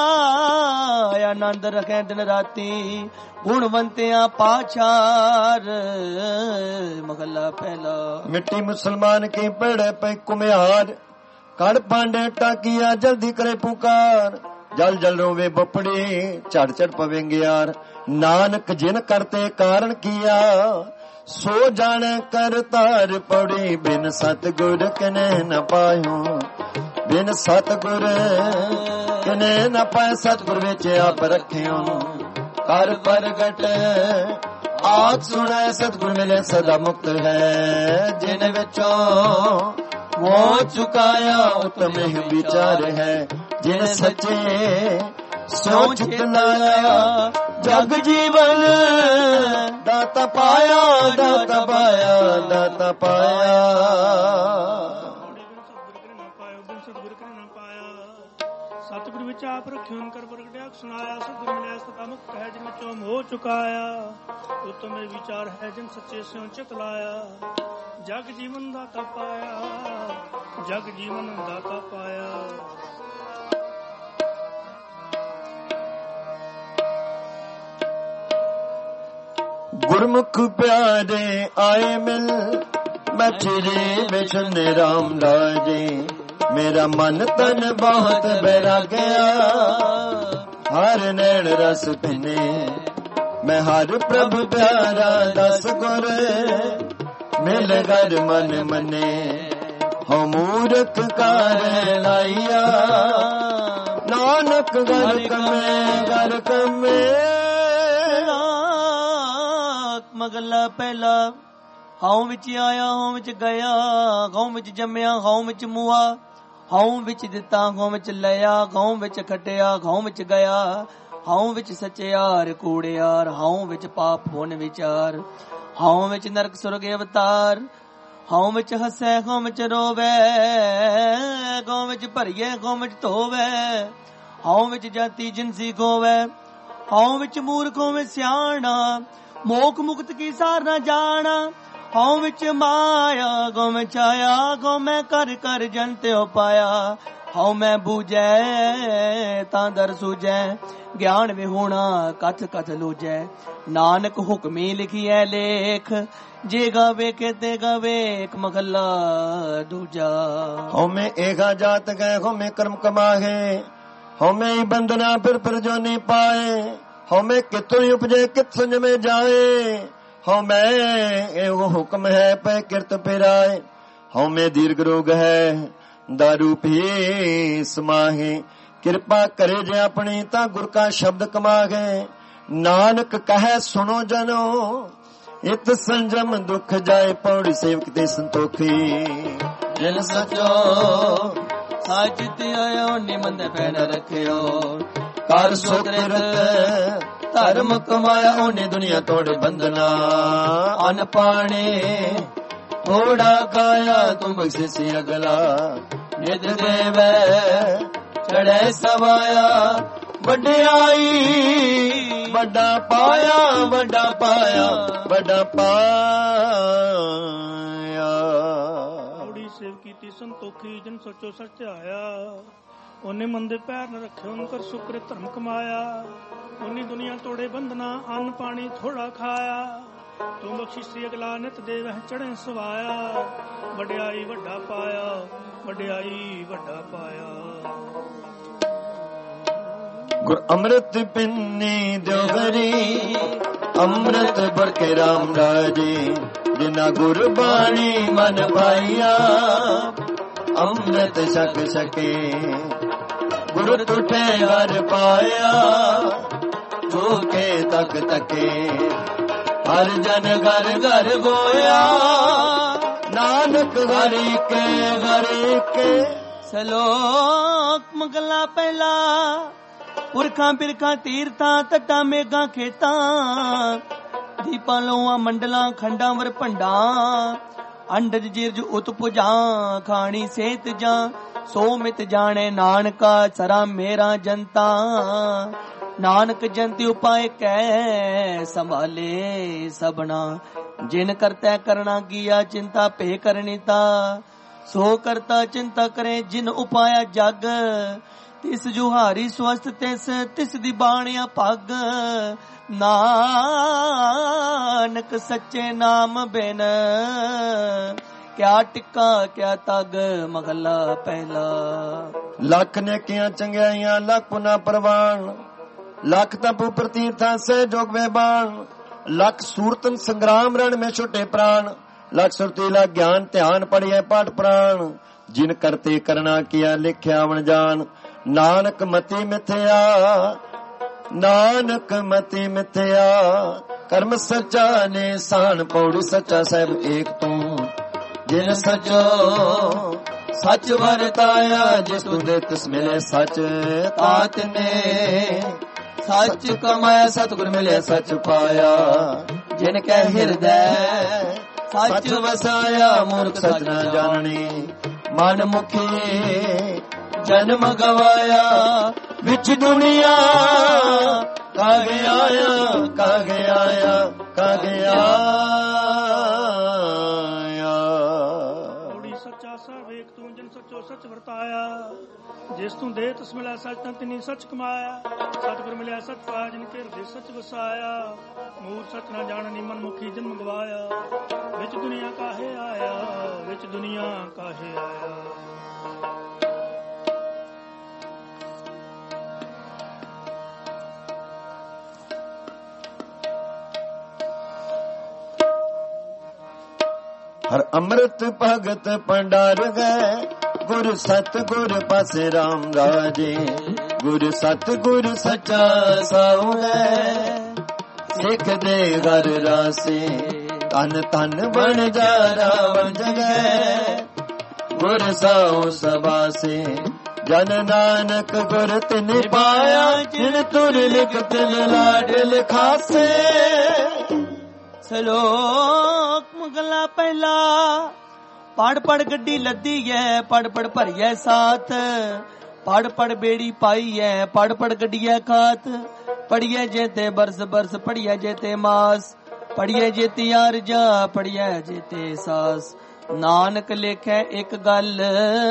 ਆਨੰਦ ਰਖੈ ਦਿਨ ਰਾਤੀ ਗੁਣਵੰਤਿਆਂ ਪਾਛਾਰ। ਮਹਲਾ ਪਹਿਲਾ।
ਮਿੱਟੀ ਮੁਸਲਮਾਨ ਕੀ ਪੜੇ ਪੈ ਕੁਮਿਆਰ ਕੜ ਪਾਂਡੇ ਟਾਕੀਆ ਜਲਦੀ ਕਰੇ ਪੁਕਾਰ ਜਲ ਜਲ ਰੋਵੇ ਬਪੜੀ ਝੜ ਝੜ ਪਵੇਂਗੇ ਯਾਰ ਨਾਨਕ ਜਿਨ ਕਰਤੇ ਕਾਰਨ ਕੀਆ ਸੋ ਜਾਣ ਕਰ ਤਾਰ ਪੌੜੀ ਬਿਨ ਸਤਿਗੁਰ ਕਨੇ ਨ ਪਾਇਓ ਬਿਨ ਸਤਿਗੁਰ ਕਨੇ ਨ ਪਾਇ ਸਤਿਗੁਰ ਵਿੱਚ ਆਪ ਰੱਖਿਓ ਕਰ ਪ੍ਰਗਟ ਆਪ ਸੁਣੈ ਸਤਿਗੁਰ ਮਿਲੇ ਸਦਾ ਮੁਕਤ ਹੈ ਜਿਨ ਵਿੱਚੋਂ ਮੋਹ ਚੁਕਾਇਆ ਉਤਮ ਹੀ ਵਿਚਾਰ ਹੈ ਜਿਨ ਸੱਚੇ ਸੋ ਚਿਤ ਲਾਇਆ ਜਗ ਜੀਵਨ ਦਾਤਾ ਪਾਇਆ ਦਾਤਾ ਪਾਇਆ ਦਾਤਾ ਪਾਇਆ।
ਸਤਿਗੁਰ ਵਿੱਚ ਆਪ ਰੱਖਿਓ ਕਰ ਪ੍ਰਗਟਿਆ ਸੁਣਾਇਆ ਸਤਿਗੁਰ ਮਿਲਿਆ ਸਦਾ ਮੁਕਤ ਹੈ ਜਿਨ ਵਿੱਚੋਂ ਮੋਹ ਚੁਕਾਇਆ ਉਤਮ ਇਹ ਵਿਚਾਰ ਹੈ ਜਿਨ ਸੱਚੇ ਸਿਉ ਚਿਤ ਲਾਇਆ ਜਗ ਜੀਵਨ ਦਾਤਾ ਪਾਇਆ ਜਗ ਜੀਵਨ ਦਾਤਾ ਪਾਇਆ।
ਗੁਰਮੁਖ ਪਿਆਰੇ ਆਏ ਮਿਲ ਮੈਂ ਚਿਰੇ ਵਿਸ਼ਨ ਰਾਮ ਲਾਜੇ ਮੇਰਾ ਮਨ ਤਨ ਬਹੁਤ ਬੈਰਾਗਿਆ ਹਰ ਨੈਣ ਰਸ ਪਿਨੇ ਮੈਂ ਹਰ ਪ੍ਰਭ ਪਿਆਰਾ ਦਸ ਗੁਰ ਮਿਲ ਗਰ ਮਨ ਮਨੇ ਹਉ ਮੂਰਖ ਕਰ ਲਾਈਆ ਨਾਨਕ ਗਰ ਕਮੇ ਗਰ ਕਮੇ।
ਮਗਲਾ ਪਹਿਲਾ। ਹਉ ਵਿੱਚ ਆਇਆ ਹਉ ਵਿੱਚ ਗਿਆ ਗਉ ਵਿੱਚ ਜੰਮਿਆ ਗਉ ਵਿੱਚ ਮੁਆ ਹਉ ਵਿੱਚ ਦਿੱਤਾ ਗਉ ਵਿੱਚ ਲਿਆ ਗਉ ਵਿੱਚ ਖਟਿਆ ਗਉ ਵਿੱਚ ਗਿਆ ਹਉ ਵਿੱਚ ਸਚਿਆਰ ਕੂੜਿਆਰ ਹਉ ਵਿੱਚ ਪਾਪ ਪੁੰਨ ਵਿਚਾਰ ਹਉ ਵਿੱਚ ਨਰਕ ਸੁਰਗ ਅਵਤਾਰ ਹਉ ਵਿੱਚ ਹੱਸੈ ਗਉ ਵਿੱਚ ਰੋਵੇ ਗਉ ਵਿੱਚ ਭਰੀਏ ਗਉ ਵਿੱਚ ਧੋਵੇ ਹਉ ਵਿੱਚ ਜਾਤੀ ਜਿਨਸੀ ਖੋਵੇ ਹਉ ਵਿੱਚ ਮੂਰਖ ਹੋਵੇ ਸਿਆਣਾ ਮੋਖ ਮੁਕਤ ਕੀ ਸਾਰ ਨਾ ਜਾਣਾ ਹਉ ਵਿੱਚ ਮਾਇਆ ਗਉ ਵਿੱਚ ਆਇਆ ਗਉ ਮੈਂ ਕਰ ਕਰ ਜਨ ਤਿਉ ਪਾਇਆ ਹਉ ਮੈਂ ਬੂਝੈ ਤਾਂ ਦਰ ਸੂਝੈ ਗਿਆਨ ਵਿਹੂਣਾ ਕਥ ਕਥ ਲੂਝੈ ਨਾਨਕ ਹੁਕਮੀ ਲਿਖੀਐ ਲੇਖ ਜੇ ਗਾਵੇ ਤੇ ਗਾਵੇ ਇੱਕ ਮਹਲਾ ਦੂਜਾ।
ਹਉ ਮੈਂ ਏਗਾ ਜਾਤ ਗਏ ਹਉ ਮੈਂ ਕਰਮ ਕਮਾਹੇ ਹਉ ਮੈਂ ਬੰਦਨਾ ਫਿਰ ਫਿਰ ਜੋ ਨਹੀਂ ਪਾਏ ਹਉ ਮੈਂ ਕਿਤੋਂ ਹੀ ਉਪਜੇ ਕਿਤ ਸੁਝ ਮੇ ਜਾਏ ਹਉ ਮੈਂ ਇਹੋ ਹੁਕਮ ਹੈ ਪੈ ਕਿਰਤ ਪਿਰਾਏ ਹਉ ਮੈਂ ਦੀਰਘ ਰੋਗ ਹੈ ਦਾਰੂ ਪੀ ਸਮਾਹੇ ਕਿਰਪਾ ਕਰੇ ਜੇ ਆਪਣੀ ਤਾਂ ਗੁਰ ਕਾ ਸ਼ਬਦ ਕਮਾਗੇ ਨਾਨਕ ਕਹੈ ਸੁਣੋ ਜਨੋ ਇਤ ਸੰਜਮ ਦੁਖ ਜਾਏ ਪੌੜੀ ਸੇਵਕ ਤੇ ਸੰਤੋਖੀ ਜਿਨ ਸਚੋ ਸਾਜਿਤ ਆਇਓ ਨਿਮੰਦ ਪੈਨ ਰੱਖਿਓ ਕਰ ਸੁਕ੍ਰਿਤ ਧਰਮ ਕਮਾਇਆ ਉਹਨੇ ਦੁਨੀਆ ਤੋੜ ਬੰਧਨਾ ਅਨ ਪਾਣੇ ਥੋੜਾ ਕਾਇਆ ਤੁਮ ਬਖਸ਼ੇ ਸੀ ਅਗਲਾ ਨਿਤ ਦੇਵੈ ਚੜੈ ਸਵਾਇਆ ਵਡਿਆਈ ਵੱਡਾ ਪਾਇਆ ਵੱਡਾ ਪਾਇਆ ਵੱਡਾ ਪਾਇਆ।
ਔੜੀ ਸੇਵ ਕੀਤੀ ਸੰਤੋਖੀ ਜਿਨ ਸੋਚੋ ਸੱਚ ਆਇਆ ਉਹਨੇ ਮੰਦੇ ਪੈਰ ਨ ਰੱਖੇ ਉਹਨ ਕਰ ਸੁਕ੍ਰਿਤ ਧਰਮ ਕਮਾਇਆ ਉਹਨੀ ਦੁਨੀਆ ਤੋੜੇ ਬੰਧਨਾ ਅੰਨ ਪਾਣੀ ਥੋੜਾ ਖਾਇਆ ਤੂੰ ਬਖਸ਼ੀ ਸ੍ਰੀ ਅਗਲਾ ਨਿਤ ਦੇ ਵਹਿ ਚੜ੍ਹੇ ਸਵਾਇਆ ਵਡਿਆਈ ਵੱਡਾ ਪਾਇਆ ਵਡਿਆਈ ਵੱਡਾ ਪਾਇਆ।
ਗੁਰ ਅੰਮ੍ਰਿਤ ਪਿੰਨੀ ਦਿਉਗਰੀ ਅੰਮ੍ਰਿਤ ਬਰਕੇ ਰਾਮ ਰਾਜੇ ਜਿਨਾ ਗੁਰ ਬਾਣੀ ਮਨ ਪਾਈਆ ਅੰਮ੍ਰਿਤ ਛਕ ਸਕੇ ਗੁਰ ਟੁੱਟੇ ਹਰ ਪਾਇਆ ਝੋਕੇ ਤੱਕ ਤੱਕੇ ਹਰ ਜਨ ਘਰ ਘਰ ਗੋਇਆ ਨਾਨਕ ਹਰੀ ਕੇ ਹਰੀ ਕੇ।
ਸਲੋਕ ਮਗਲਾ ਪਹਿਲਾ। ਪੁਰਖਾਂ ਬਿਰਖਾਂ ਤੀਰਥਾਂ ਤੱਟਾਂ ਮੇਘਾਂ ਖੇਤਾਂ ਦੀਪਾਂ ਲੋਆਂ ਮੰਡਲਾਂ ਖੰਡਾਂ ਵਰ ਭੰਡਾਂ ਅੰਡਜ ਜਿਰਜ ਉਤ ਪੁਜਾਂ ਖਾਣੀ ਸੇਤ ਜਾਂ ਸੋ ਮਿਤ ਜਾਣੇ ਨਾਨਕਾ ਸਰਾ ਮੇਰਾ ਜਨਤਾ ਨਾਨਕ ਜੰਤਿ ਉਪਾਏ ਕਹਿ ਸੰਭਾਲੇ ਸਭਨਾ। ਜਿਨ ਕਰਤੈ ਕਰਣਾ ਕੀਆ ਚਿੰਤਾ ਭੇ ਕਰਨੀਤਾ। ਸੋ ਕਰਤਾ ਚਿੰਤਾ ਕਰੇ ਜਿਨ ਉਪਾਇਆ ਜਗ। ਤਿਸ ਜੁਹਾਰੀ ਸਵਸਤ ਤਿਸ ਤਿਸ ਦੀ ਬਾਣਿਆ ਪੱਗ। ਨਾਨਕ ਸੱਚੇ ਨਾਮ ਬਿਨ ਕਿਆ ਟਿੱਕਾ ਕਿਆ ਤਗ। ਮਹਲਾ ਪਹਿਲਾ।
ਲੱਖ ਨੇਕੀਆਂ ਚੰਗਿਆਈਆਂ ਲੱਖ ਪੁਨਾ ਪ੍ਰਵਾਨ। ਲੱਖ ਤਪ ਪ੍ਰਤੀਰਥਾਂ ਸੇ ਜੋਗ ਵੇ ਬਾਣ। ਲੱਖ ਸੂਰਤਨ ਸੰਗਰਾਮ ਰਣ में ਛੁਟੇ ਪ੍ਰਾਣ। ਲੱਖ ਸੁਰਤੀਲਾ ਗਿਆਨ ਧਿਆਨ ਪੜਿਐ ਪਾਠ ਪ੍ਰਾਣ। ਜਿਨ ਕਰਤੇ ਕਰਨਾ ਕੀਆ ਲਿਖਿਆ ਵਣ ਜਾਣ। ਨਾਨਕ ਮਤੀ ਮਿਥਿਆ ਨਾਨਕ ਮਤੀ ਮਿਥਿਆ। ਕਰਮ ਸੱਚਾ ਨੇ ਸਾਣ ਪੌੜੀ ਸੱਚਾ ਸਾਹਿਬ ਏਕ ਤੂੰ। ਜਿਨ ਸਚੋ ਸੱਚ ਵਰਤਾਇਆ ਜਿਸ ਤੂੰ ਦੇ ਤਿਸ ਮਿਲੇ ਸੱਚ। ਤਾਤ ਨੇ ਸੱਚ ਕਮਾਇਆ ਸਤਿਗੁਰ ਮਿਲਿਆ ਸੱਚ ਪਾਇਆ। ਜਿਨ ਕੈ ਹਿਰਦੈ ਸੱਚ ਵਸਾਇਆ। ਮੂਰਖ ਸੱਚ ਨਾ ਜਾਣਨੀ ਮਨ ਮੁਖੀ ਜਨਮ ਗਵਾਇਆ। ਵਿੱਚ ਦੁਨੀਆ ਕਾਗੇ ਆਇਆ ਕਾਗੇ ਆਇਆ ਕਾਗੇ ਆਇਆ।
ਥੋੜੀ ਸੱਚਾ ਸਾਹਿਬ ਏਕ ਤੂੰ ਜਿਨ ਸੱਚੋ ਸੱਚ ਵਰਤਾਇਆ। ਜਿਸ ਤੂੰ ਦੇ ਤਿਸ ਮਿਲਿਆ ਸੱਚ ਤਾਂ ਤਿਨੀ ਸੱਚ ਕਮਾਇਆ। ਸਤਿਗੁਰ ਮਿਲਿਆ ਸੱਚ ਪਾਇਆ ਜਿਨ ਕੇ ਹਿਰਦੇ ਸੱਚ ਵਸਾਇਆ। ਮੂਰ ਸੱਚ ਨਾ ਜਾਣਨੀ ਮਨ ਮੁਖੀ ਜਨਮ ਗਵਾਇਆ। ਵਿੱਚ ਦੁਨੀਆ ਕਾਹੇ ਆਇਆ ਵਿੱਚ ਦੁਨੀਆ ਕਾਹੇ ਆਇਆ।
ਹਰ ਅੰਮ੍ਰਿਤ ਭਗਤ ਭੰਡਾਰ ਗਏ। ਗੁਰ ਸਤ ਗੁਰ ਪਾਸੇ ਰਾਮ ਰਾਜੇ। ਗੁਰ ਸਤ ਗੁਰ ਸੱਚਾ ਸਾਉ ਗਏ। ਸਿੱਖ ਦੇ ਘਰ ਰਾਸੇ ਤਨ ਤਨ ਬਣ ਜਾ ਰਾਵਣ ਜਗੈ। ਗੁਰ ਸਾਉ ਸਭਾ ਸੇ ਜਨ ਨਾਨਕ ਗੁਰ ਤਿਨ ਪਾਇਆ। ਜਿਨ ਤੁਰ ਲਿਖ ਤਿਨ ਲਾਡ ਲਿਖਾਸੇ।
ਸਲੋਕ ਮਹਲਾ ਪਹਿਲਾ। ਪੜ ਪੜ ਗੱਡੀ ਲੱਦੀ ਐ ਪੜ ਪੜ ਭਰੀਐ ਸਾਥ। ਪੜ ਪੜ ਬੇੜੀ ਪਾਈ ਐ ਪੜ ਪੜ ਗੱਡੀਐ ਖਾਤ। ਪੜੀਐ ਜੇ ਤੇ ਬਰਸ ਬਰਸ ਪੜੀਐ ਜੇ ਤੇ ਮਾਸ। ਪੜੀਐ ਜੇ ਤੇ ਅਰਜਾ ਪੜੀਐ ਜੇ ਤੇ ਸਾਸ। ਨਾਨਕ ਲੇਖੈ ਇੱਕ ਗੱਲ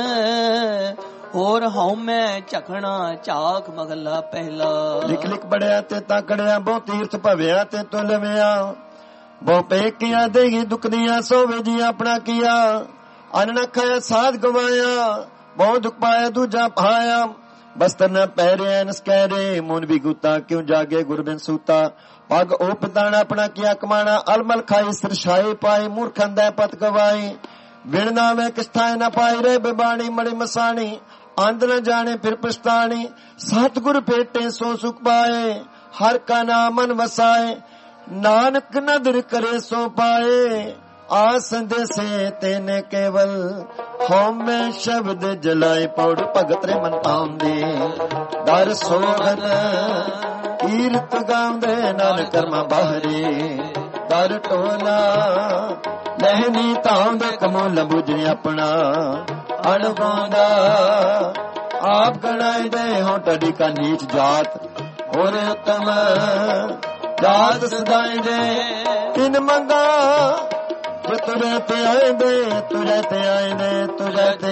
ਹੋਰ ਹਉ ਮੈਂ ਝਖਣਾ ਝਾਕ। ਮਹਲਾ ਪਹਿਲਾ।
ਲਿਖ ਲਿਖ ਬੜਿਆ ਤੇ ਤਾਕੜਿਆ ਬਹੁ ਤੀਰਥ ਭਵਿਆ ਤੇ ਤੁਲਵਿਆ। ਬਹੁ ਪੇਕਿਆ ਦੇਗੀ ਦੁੱਖ ਦੀਆਂ ਸੋਵੇ ਜੀ ਆਪਣਾ ਕੀਆ। ਅੰਨ ਨ ਖਾਇਆ ਸਾਧ ਗਵਾਇਆ। ਬਹੁ ਦੁੱਖ ਪਾਇਆ ਦੂਜਾ ਪਾਇਆ। ਬਸਤਰ ਨ ਪਹਿਰਿਆ ਨਸਕੈਰੇ। ਮੁਨ ਵੀ ਗੁੱਤਾ ਕਿਉਂ ਜਾਗੇ ਗੁਰਬਿਨ ਸੂਤਾ। ਪੱਗ ਉਹ ਪਿਤਾਣਾ ਆਪਣਾ ਕੀਆ ਕਮਾਣਾ। ਅਲਮਲ ਖਾਈ ਸਰਸ਼ਾਏ ਪਾਏ। ਮੂਰਖੰ ਦਾ ਪਤ ਗਵਾਈ। ਵਿਣ ਨਾਵੇਂ ਕਿਸਥਾਏ ਨ ਪਾਈ ਰੇ ਬਿਬਾਣੀ ਮੜੀ ਮਸਾਣੀ। ਅੰਧ ਨ ਜਾਣੇ ਫਿਰ ਪਛਤਾਣੀ। ਸਤਿਗੁਰ ਭੇਟੇ ਸੋ ਸੁਖ ਪਾਏ। ਹਰ ਕਾ ਨਾਮ ਮਨ ਵਸਾਏ। ਨਾਨਕ ਨਦਰ ਕਰੇ ਸੋ ਪਾਏ। ਆਸ ਦੇਸੇ ਤੈਨੇ ਕੇਵਲ ਹਉਮੈ ਸ਼ਬਦ ਜਲਾਏ। ਪੌੜ ਭਗਤ ਰੇ ਮਨ ਪਾਉਂਦੇ ਦਰ ਸੋਹਨ ਕੀਰਤ ਗਾਉਂਦੇ। ਨਾਨਕ ਕਰਮਾ ਬਾਹਰੇ ਦਰ ਟੋਲਾ। ਲਹਿਨੀ ਧਾਉਂਦੇ ਕਮੋਲ ਬੁਝੇ ਆਪਣਾ ਅਣਗਾਉਂਦਾ। ਆਪ ਗਣਾਈ ਦੇ ਹੋ ਟੜੀ ਕਾ ਨੀਚ ਜਾਤ। ਹੋਰ ਉਤਮ ਜਾਤ ਸਦਾਈ ਦੇ ਤਿਨ ਮੰਗਾ। ਜੇ ਤੁਰੇ ਤੇ ਆਏ ਦੇ ਤੁਰੇ ਤੇ ਆਏ ਦੇ ਤੁਰੇ ਤੇ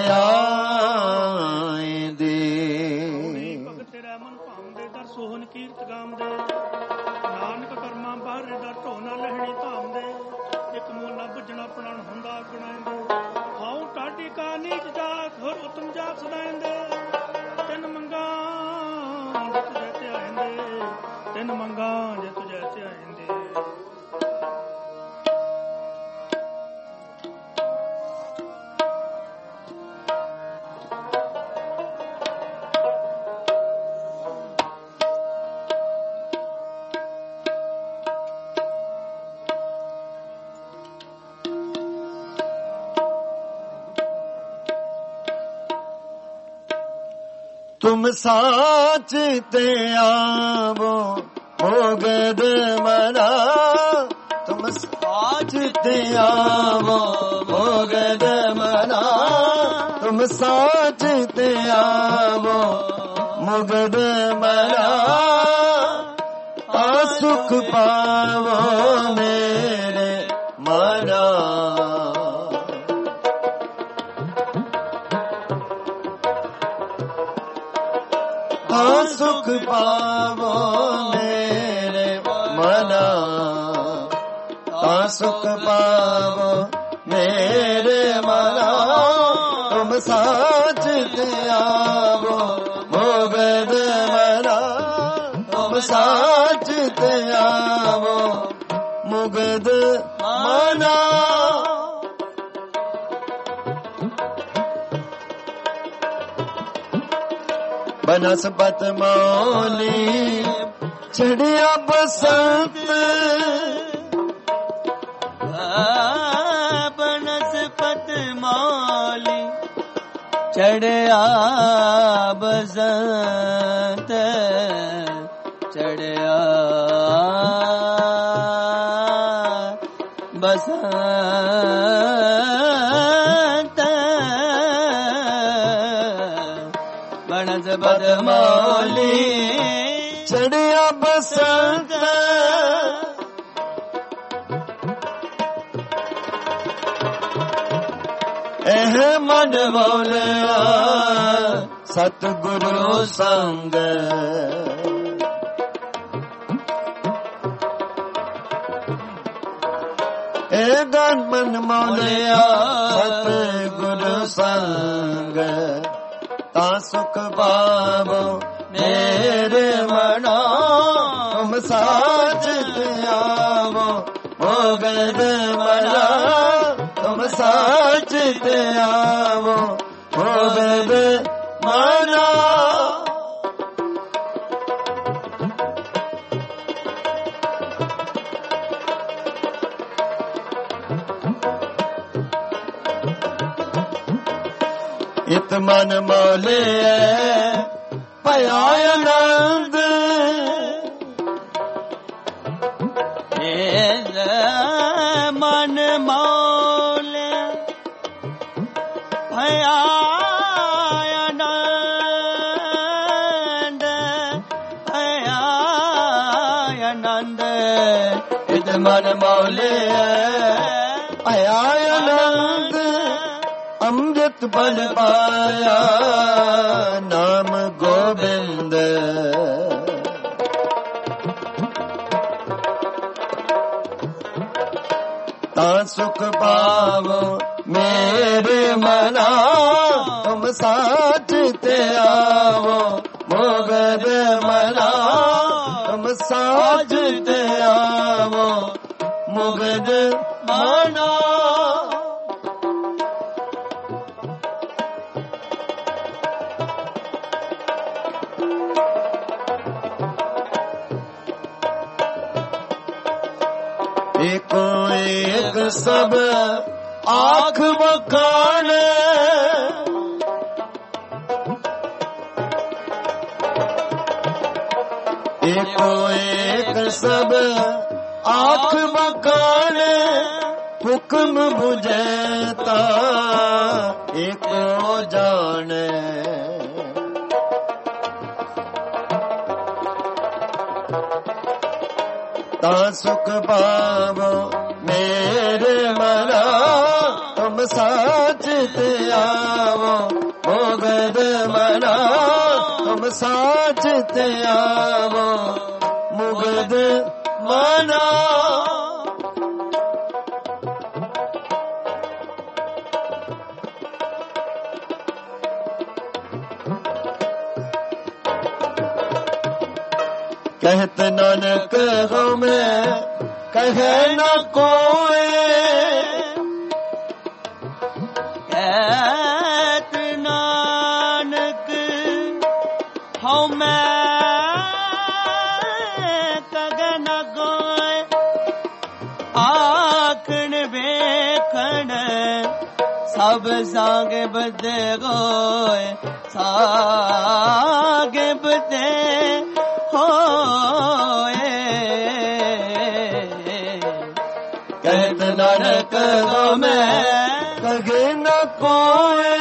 ਆਏ ਦੇ।
ਭਗਤ ਤੇਰਾ ਮਨ ਭਾਉਂਦੇ ਦਰ ਸੋਹਨ ਕੀਰਤ ਗਾਉਂਦੇ। ਨਾਨਕ ਕਰਮਾਂ ਬਾਹਰੇ ਦਰ ਢੋਣਾ ਲਹਿਣੀ ਧਾਉਂਦੇ। ਇੱਕ ਮੋਲਾ ਬੁੱਝਣਾ ਪ੍ਰਾਣ ਹੁੰਦਾ ਗਣਾਉਂਦੇ। ਹਾਉ ਟਾਡੀ ਕਾ ਨੀਚ ਜਾਤ ਹੋਰ ਉਤਮ ਜਾਤ ਸਦਾਇਂਦੇ। ਤਿੰਨ ਮੰਗਾ ਜੇ ਤੁਝੇ ਤੇ ਆਇਂਦੇ। ਤਿੰਨ ਮੰਗਾ ਜੇ ਤੁਝੇ ਤੇ ਆਇਂਦੇ।
तुम साच ते आवो मोगद मना। तुम साच ते आवो मोगद मना। तुम साच ते आवो मोगद मना। ਸੁਖ ਪਾਵੋ ਮੇਰੇ ਮਨਾ। ਤਾਂ ਸੁਖ ਪਾਵੋ ਮੇਰੇ ਮਨਾ, ਤਾਂ ਸੁਖ ਪਾਵੋ ਮੇਰੇ ਮਨਾ। ਤੁਮ ਸਾਚ ਤੇ ਆਵੋ ਮੁਗਦ ਮਨਾ, ਤੁਮ ਸਾਚ ਤੇ ਆਵੋ ਮੁਗਦ ਮਨਾ। ਬਨਸਪਤ ਮੌਲੀ ਚੜਿਆ ਬਸੰਤ,
ਬਨਸਪਤ ਮੌਲੀ ਚੜਿਆ ਬਸੰਤ, ਚੜਿਆ ਬਸੰਤ। ਬਨਸਪਤ ਮੌਲੀ
ਚੜਿਆ ਬਸੰਤ, ਇਹ ਮਨ ਮੌਲਿਆ ਸਤਿਗੁਰੂ ਸੰਗ। ਇਹ ਗਨ ਮਨ ਮੌਲਿਆ ਸਤਿਗੁਰੂ ਸੰਗ, ਤਾਂ ਸੁਖ ਪਾਵੋ ਮੇਰੇ ਮਨਾ। ਤੁਮ ਸਾਚ ਤੇ ਆਵੋ ਮੁਗਦ ਮਨਾ, ਤੁਮ ਸਾਚ ਤੇ ਆਵੋ ਮੁਗਦ ਮਨਾ। ਇਤ ਮਨ ਮੌਲਿਆ ਭਇਆ ਆਨੰਦ,
ਇਹ ਮਨ ਮੌਲਿਆ ਭਇਆ ਆਨੰਦ, ਭਇਆ ਆਨੰਦ।
ਇਤ ਮਨ ਮੌਲਿਆ ਭਇਆ ਆਨੰਦ, ਅੰਮ੍ਰਿਤ ਬਲ ਪਾਇਆ ਨਾਮ ਗੋਬਿੰਦ। ਤਾਂ ਸੁਖ ਪਾਵੋ ਮੇਰੇ ਮਨਾ, ਤੁਮ ਸਾਚ ਤੇ ਆਵੋ ਮੁਗਦ ਮਨਾ, ਤੁਮ ਸਾਚ ਤੇ ਆਵੋ ਮੁਗਦ ਮਨਾ। ਏਕੋ ਏਕ ਸਭ ਆਖ ਵਖਾਣ, ਏਕੋ ਏਕ ਸਭ ਆਖ ਵਖਾਣ। ਹੁਕਮ ਬੁਝੈ ਤਾ ਏਕੋ ਜਾਣੈ, ਤਾਂ ਸੁਖ ਪਾਵੋ ਮੇਰੇ ਮਨਾ। ਤੁਮ ਸਾਚ ਤੇ ਆਵੋ ਮੁਗਦ ਮਨਾ, ਤੁਮ ਸਾਚ ਤੇ ਆਵੋ ਮੁਗਦ ਮਨਾ। कहत नानक हो मैं कहे न कोई,
कहत नानक हो मैं कहे न कोई। आखण वेखण सब सांगे बदे गोए, सांगे बदे होए।
कहत नानक हो मैं कहे न कोई,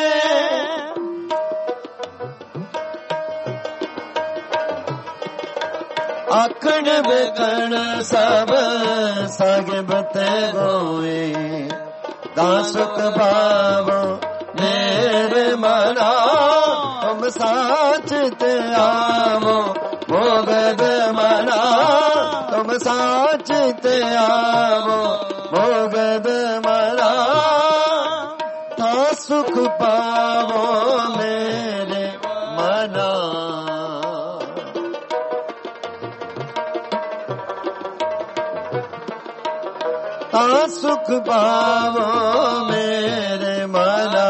ਆਖਣ ਵੇਖਣ ਸਭ ਸਾਹਿਬ ਤੇ ਹੋਏ, ਤਾਂ ਸੁਖ ਪਾਵੋ ਮੇਰੇ ਮਨਾ, ਤੁਮ ਸਾਚ ਤੇ ਆਵੋ ਮੋਗਦ ਮਨਾ, ਤੁਮ ਸਾਚ ਤੇ ਆਵੋ ਮੋਗਦ ਮਨਾ, ਤਾਂ ਸੁਖ ਪਾਵੋ ਮੇਰੇ ਮਨਾ। ਤਾਂ ਸੁਖ ਪਾਵੋ ਮੇਰੇ ਮਨਾ,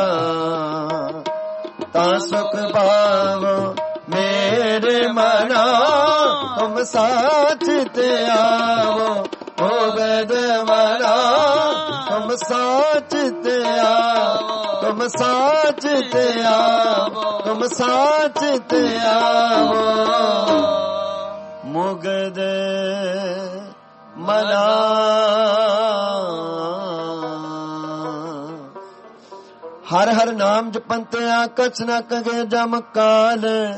ਤਾਂ ਸੁਖ ਪਾਵੋ ਮੇਰੇ ਮਨਾ, ਤੁਮ ਸਾਚ ਤੇ ਆਵੋ ਮੋਗਦ ਮਨਾ, ਤੁਮ ਸਾਚ ਤੇ ਆਵੋ, ਤੁਮ ਸਾਚ ਤੇ ਆਵੋ, ਤੁਮ ਸਾਚ ਤੇ ਆਵੋ ਮੋਗਦ ਮਨਾ। ਹਰ ਹਰ ਨਾਮ ਜਪੰਤਿਆ ਕਛ ਨ ਕਗੇ ਜਮ ਕਾਲ,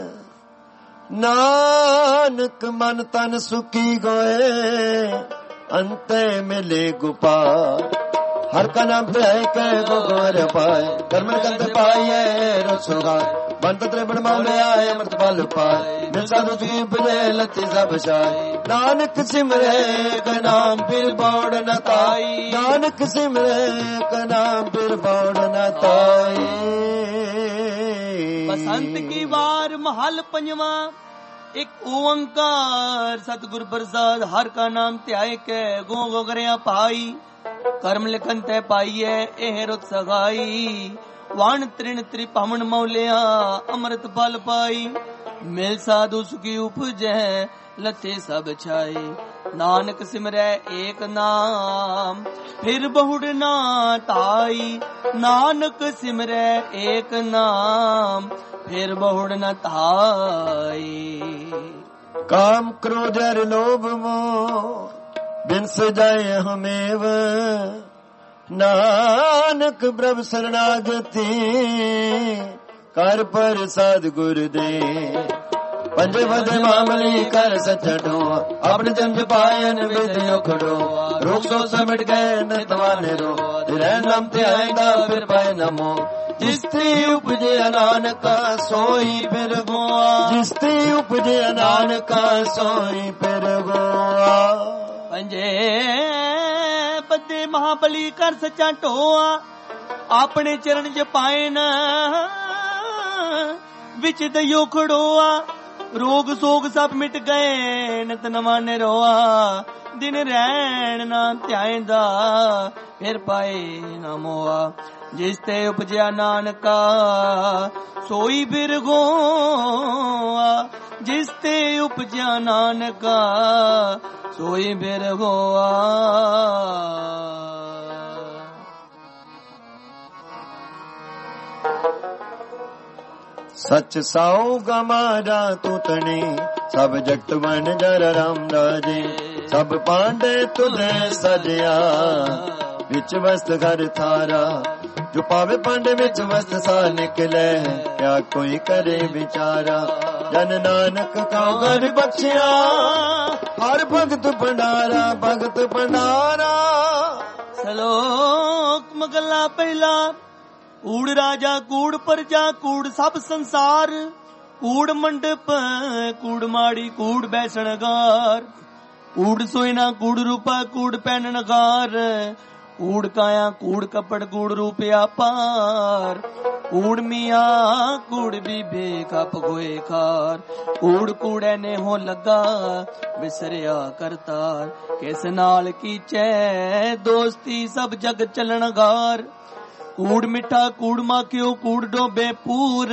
ਨਾਨਕ ਮਨ ਤਨ ਸੁਖੀ ਗੋਏ, ਅੰਤੇ ਮਿਲੇ ਗੁਪਾਲ। ਹਰ ਕਾ ਨਾਮ ਧਿਆਏ ਕੈ ਗੋਰ ਪਾਏ, ਕਰਮਨ ਕੰਤ ਪਾਈਏ ਰਸੁਗਾ, ਬੰਤ ਤ੍ਰਿਵਣ ਮਾਮਲੇ ਆਏ ਅੰਮ੍ਰਿਤ ਫਲ ਪਾਏ, ਮਿਲ ਸਾਧੂ ਜੀ ਬਲੇ ਲਤੀ ਸਭ ਛਾਏ, ਨਾਨਕ ਸਿਮਰੇ ਕ ਨਾਮ ਫਿਰ ਬੌੜ ਨ ਤਾਈ, ਨਾਨਕ ਸਿਮਰੇ ਕ ਨਾਮ ਫਿਰ ਬੌੜ ਨ ਤਾਈ।
ਬਸੰਤ ਕੀ ਵਾਰ ਮਹਲ ਪੰਜਵਾ, ਇੱਕ ਓੰਕਾਰ ਸਤਿਗੁਰ ਪ੍ਰਸਾਦ, ਹਰ ਕਾ ਨਾਮ ਧਿਆਏ ਕੈ ਗੋ ਗੋ ਕਰਿਆ ਪਾਈ, ਕਰਮ ਲਿਖਨ ਤੈ ਪਾਈਐ ਇਹ ਰੁਤ ਸਗਾਈ, ਵਣ ਤ੍ਰਿਣ ਤ੍ਰਿਭਵਨ ਮੌਲਿਆ ਅੰਮ੍ਰਿਤ ਫਲ ਪਾਈ, ਮਿਲ ਸਾਧੂ ਸੁਖੀ ਉਪਜੈ ਲਤੇ ਸਭ ਛਾਏ, ਨਾਨਕ ਸਿਮਰੈ ਏਕ ਨਾਮ ਫਿਰ ਬਹੁੜ ਨਾ ਤਾਈ, ਨਾਨਕ ਸਿਮਰੈ ਏਕ ਨਾਮ ਫਿਰ ਬਹੁੜ ਨਾ ਤਾਈ।
ਕਾਮ ਕ੍ਰੋਧ ਅਰ ਲੋਭ ਮੋਹ ਬਿਨ ਸਜਾਏ ਹਮੇਵ, ਨਾਨਕ ਪ੍ਰਭ ਸਰਣਾਗਤੀ ਕਰ ਪ੍ਰਸਾਦ ਗੁਰ ਦੇ, ਪੰਜੇ ਵਦੇ ਮਾਮਲੀ ਕਰ ਸੱਚਾ ਢੋਆ, ਆਪਣੇ ਜਨਮ ਪਾਇਨ ਵਿਦਿਓ ਖੜੋ, ਰੋਗ ਸੋ ਸਮਟ ਗਏ ਨਤਵਾਨੇ ਰੋ, ਰਹਿ ਨਾਮ ਤੇ ਆਏਗਾ ਫਿਰ ਪਾਏ ਨਮੋ, ਜਿਸ ਤੇ ਉਪਜੇ ਨਾਨਕਾ ਸੋਈ ਫਿਰ ਗੋਆ, ਜਿਸ ਤੇ ਉਪਜੇ ਨਾਨਕਾ ਸੋਈ ਫਿਰ ਗੋਆ।
ਪੰਜੇ ਬੱਦੇ ਮਹਾਬਲੀ ਕਰ ਸੱਚਾ ਢੋਆ, ਆਪਣੇ ਚਰਨ ਚ ਪਾਏ ਨਾ ਵਿੱਚ ਦਇਓ ਖੜੋਆ, ਰੋਗ ਸੋਗ ਸਭ ਮਿਟ ਗਏ ਨਿਤ ਨਵਾਨੇ ਰੋਆ, ਦਿਨ ਰਹਿਣ ਨਾ ਧਿਆਇਂਦਾ ਫਿਰ ਪਾਏ ਨਾ ਮੋਆ, ਜਿਸ ਤੇ ਉਪਜਿਆ ਨਾਨਕਾ ਸੋਈ ਫਿਰ ਗੋਆ, ਜਿਸ ਤੇ ਉਪਜਿਆ ਨਾਨਕਾ ਸੋਈ ਫਿਰ ਗੋਆ।
ਸਚ ਸਾਉ ਗਮਾਰਾ ਤੂੰ ਤਣੀ, ਸਭ ਜਗਤ ਬਨ ਜਰ ਰਾਮ ਰਾਜੇ, ਸਭ ਪਾਂਡੇ ਤੁਲੇ ਸਜਿਆ, ਵਿੱਚ ਵਸਤ ਘਰ ਥਾਰਾ, ਜੋ ਪਾਵੇ ਪਾਂਡੇ ਵਿੱਚ ਵਸਤ ਸਾ ਨਿਕਲੇ, ਕਿਆ ਕੋਈ ਕਰੇ ਵਿਚਾਰਾ, ਜਨ ਨਾਨਕ ਕਉ ਘਰ ਬਖਸ਼ਿਆ, ਹਰ ਭਗਤ ਭੰਡਾਰਾ ਭਗਤ ਭੰਡਾਰਾ।
ਸ਼ਲੋਕ ਮਗਲਾ ਪਹਿਲਾ, ਕੂੜ ਰਾਜਾ ਕੂੜ ਪਰਜਾ ਕੂੜ ਸਭ ਸੰਸਾਰ, ਕੂੜ ਮੰਡਪ ਕੂੜ ਮਾੜੀ ਕੂੜ ਬੈਸਣਗਾਰ, ਕੂੜ ਸੋਇਨਾ ਕੂੜ ਰੂਪਾ ਕੂੜ ਪਹਿਨਣਗਾਰ, ਕੂੜ ਕਾਇਆ ਕੂੜ ਕੱਪੜ ਕੂੜ ਰੂਪਿਆ ਪਾਰ, ਕੂੜ ਮੀਆਂ ਕੂੜ ਬੀਬੇ ਕੱਪ ਗੋਏ ਖਾਰ, ਕੂੜ ਕੂੜੇ ਨੇ ਹੋ ਲੱਗਾ ਵਿਸਰਿਆ ਕਰਤਾਰ, ਕਿਸ ਨਾਲ ਕੀਚੈ ਦੋਸਤੀ ਸਭ ਜਗ ਚੱਲਣਗਾਰ, ਕੂੜ ਮਿੱਠਾ ਕੂੜ ਮਾਖਿਓ ਕੂੜ ਡੋਬੇ ਪੂਰ,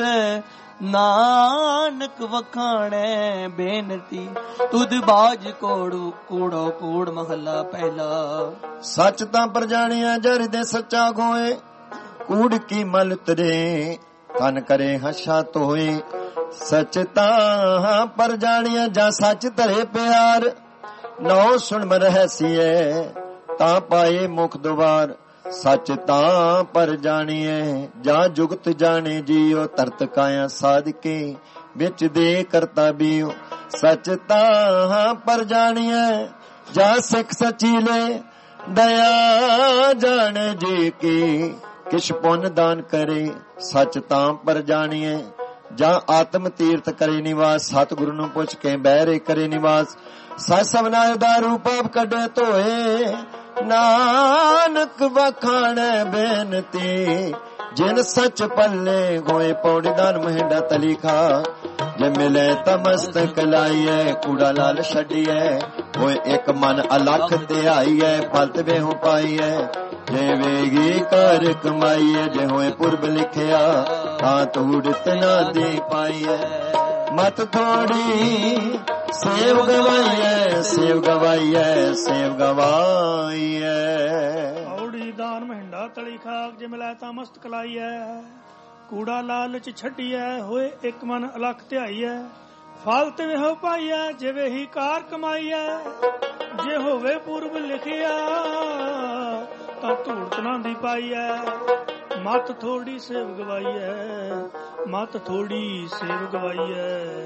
ਨਾਨਕ ਵਖਾਣੈ ਬੇਨਤੀ ਤੁਧ ਬਾਜ ਕੋੜੂ ਕੂੜੋ ਕੂੜ ਮਹੱਲਾ ਪਹਿਲਾ।
ਸੱਚ ਤਾਂ ਪਰ ਜਾਣਿਆ ਜਰ ਦੇ ਸੱਚਾ ਗੋਏ, ਕੂੜ ਕੀ ਮਲ ਤਰੇ ਤਨ ਕਰੇ ਹਸ਼ਾ ਤੋਏ, ਸੱਚ ਤਾਂ ਪਰ ਜਾਣਿਆ ਜਾਂ ਸੱਚ ਧਰੇ ਪਿਆਰ, ਨੌ ਸੁਣ ਮ ਰਹਸੀਏ ਤਾਂ ਪਾਏ ਮੁਖ ਦੁਆਰ, ਸੱਚ ਤਾਂ ਪਰ ਜਾਣੀਏ ਜਾਂ ਜੁਗਤ ਜਾਣੇ ਜੀਓ, ਤਰਤ ਕਾਇਆ ਸਾਧ ਕੇ ਵਿੱਚ ਦੇ ਕਰਤਾ ਬੀਓ, ਸਚ ਤਾਂ ਪਰ ਜਾਣੀਐ ਜਾ ਸਿੱਖ ਸਚੀਲੇ ਦਇਆ ਜਾਣ ਜੀ ਕੀ ਕਿਛ ਪੁੰਨ ਦਾਨ ਕਰੇ ਸਚ ਤਾਂ ਪਰ ਜਾਣੀਐ ਜਾਂ ਆਤਮ ਤੀਰਥ ਕਰੇ ਨਿਵਾਸ ਸਤਿਗੁਰੂ ਨੂੰ ਪੁੱਛ ਕੇ ਬਹਿਰੇ ਕਰੇ ਨਿਵਾਸ ਸਚ ਸਭਨਾ ਦਾ ਰੂਪ ਆਪ ਕੱਢੇ ਧੋਏ ਨਾਨਕ ਵਖਾਣੈ ਬੇਨਤੀ ਜਿਨ ਸੱਚ ਪੱਲੇ ਹੋਏ ਪੌੜੀ ਦਾਨ ਮਹਿੰਡਾ ਤਲੀਖਾ ਜੇ ਮਿਲੇ ਤਾਂ ਮਸਤਕ ਲਾਈਐ ਕੂੜਾ ਲਾਲ ਛੱਡੀਐ ਹੋਏ ਇੱਕ ਮਨ ਅਲਖ ਧਿਆਈਐ ਫਲਤ ਵੇਹੂ ਪਾਈਐ ਜੇ ਵੇਗੀ ਕਰ ਕਮਾਈਐ ਜੇ ਹੋਏ ਪੁਰਬ ਲਿਖਿਆ ਤਾਂ ਤੂੜਤ ਨਾ ਦੇ ਪਾਈਐ ਮਤ ਥੋੜੀ ਸੇਵ ਗਵਾਈਐ ਸੇਵ ਗਵਾਈਐ ਸੇਵ ਗਵਾਈਐ
ਔੜੀ ਦਾਨ ਮਹਿੰਡਾ ਤਲੀ ਖਾਕ ਜੇ ਮਿਲਾਇ ਤਾਂ ਮਸਤਕ ਲਾਈਐ ਕੂੜਾ ਲਾਲਚ ਛੱਡੀਐ ਹੋਏ ਇੱਕ ਮਨ ਅਲਖ ਧਿਆਈਐ ਫਾਲਤ ਵੇਹੋ ਪਾਈਐ ਜਿਵੇਂ ਹੀ ਕਾਰ ਕਮਾਈਐ ਜੇ ਹੋਵੇ ਪੂਰਬ ਲਿਖਿਆ ਤਾਂ ਧੂੜਤ ਨਾ ਦੀ ਪਾਈਐ ਮਤ ਥੋੜੀ ਸੇਵ ਗਵਾਈਐ ਮਤ ਥੋੜੀ ਸੇਵ ਗਵਾਈਐ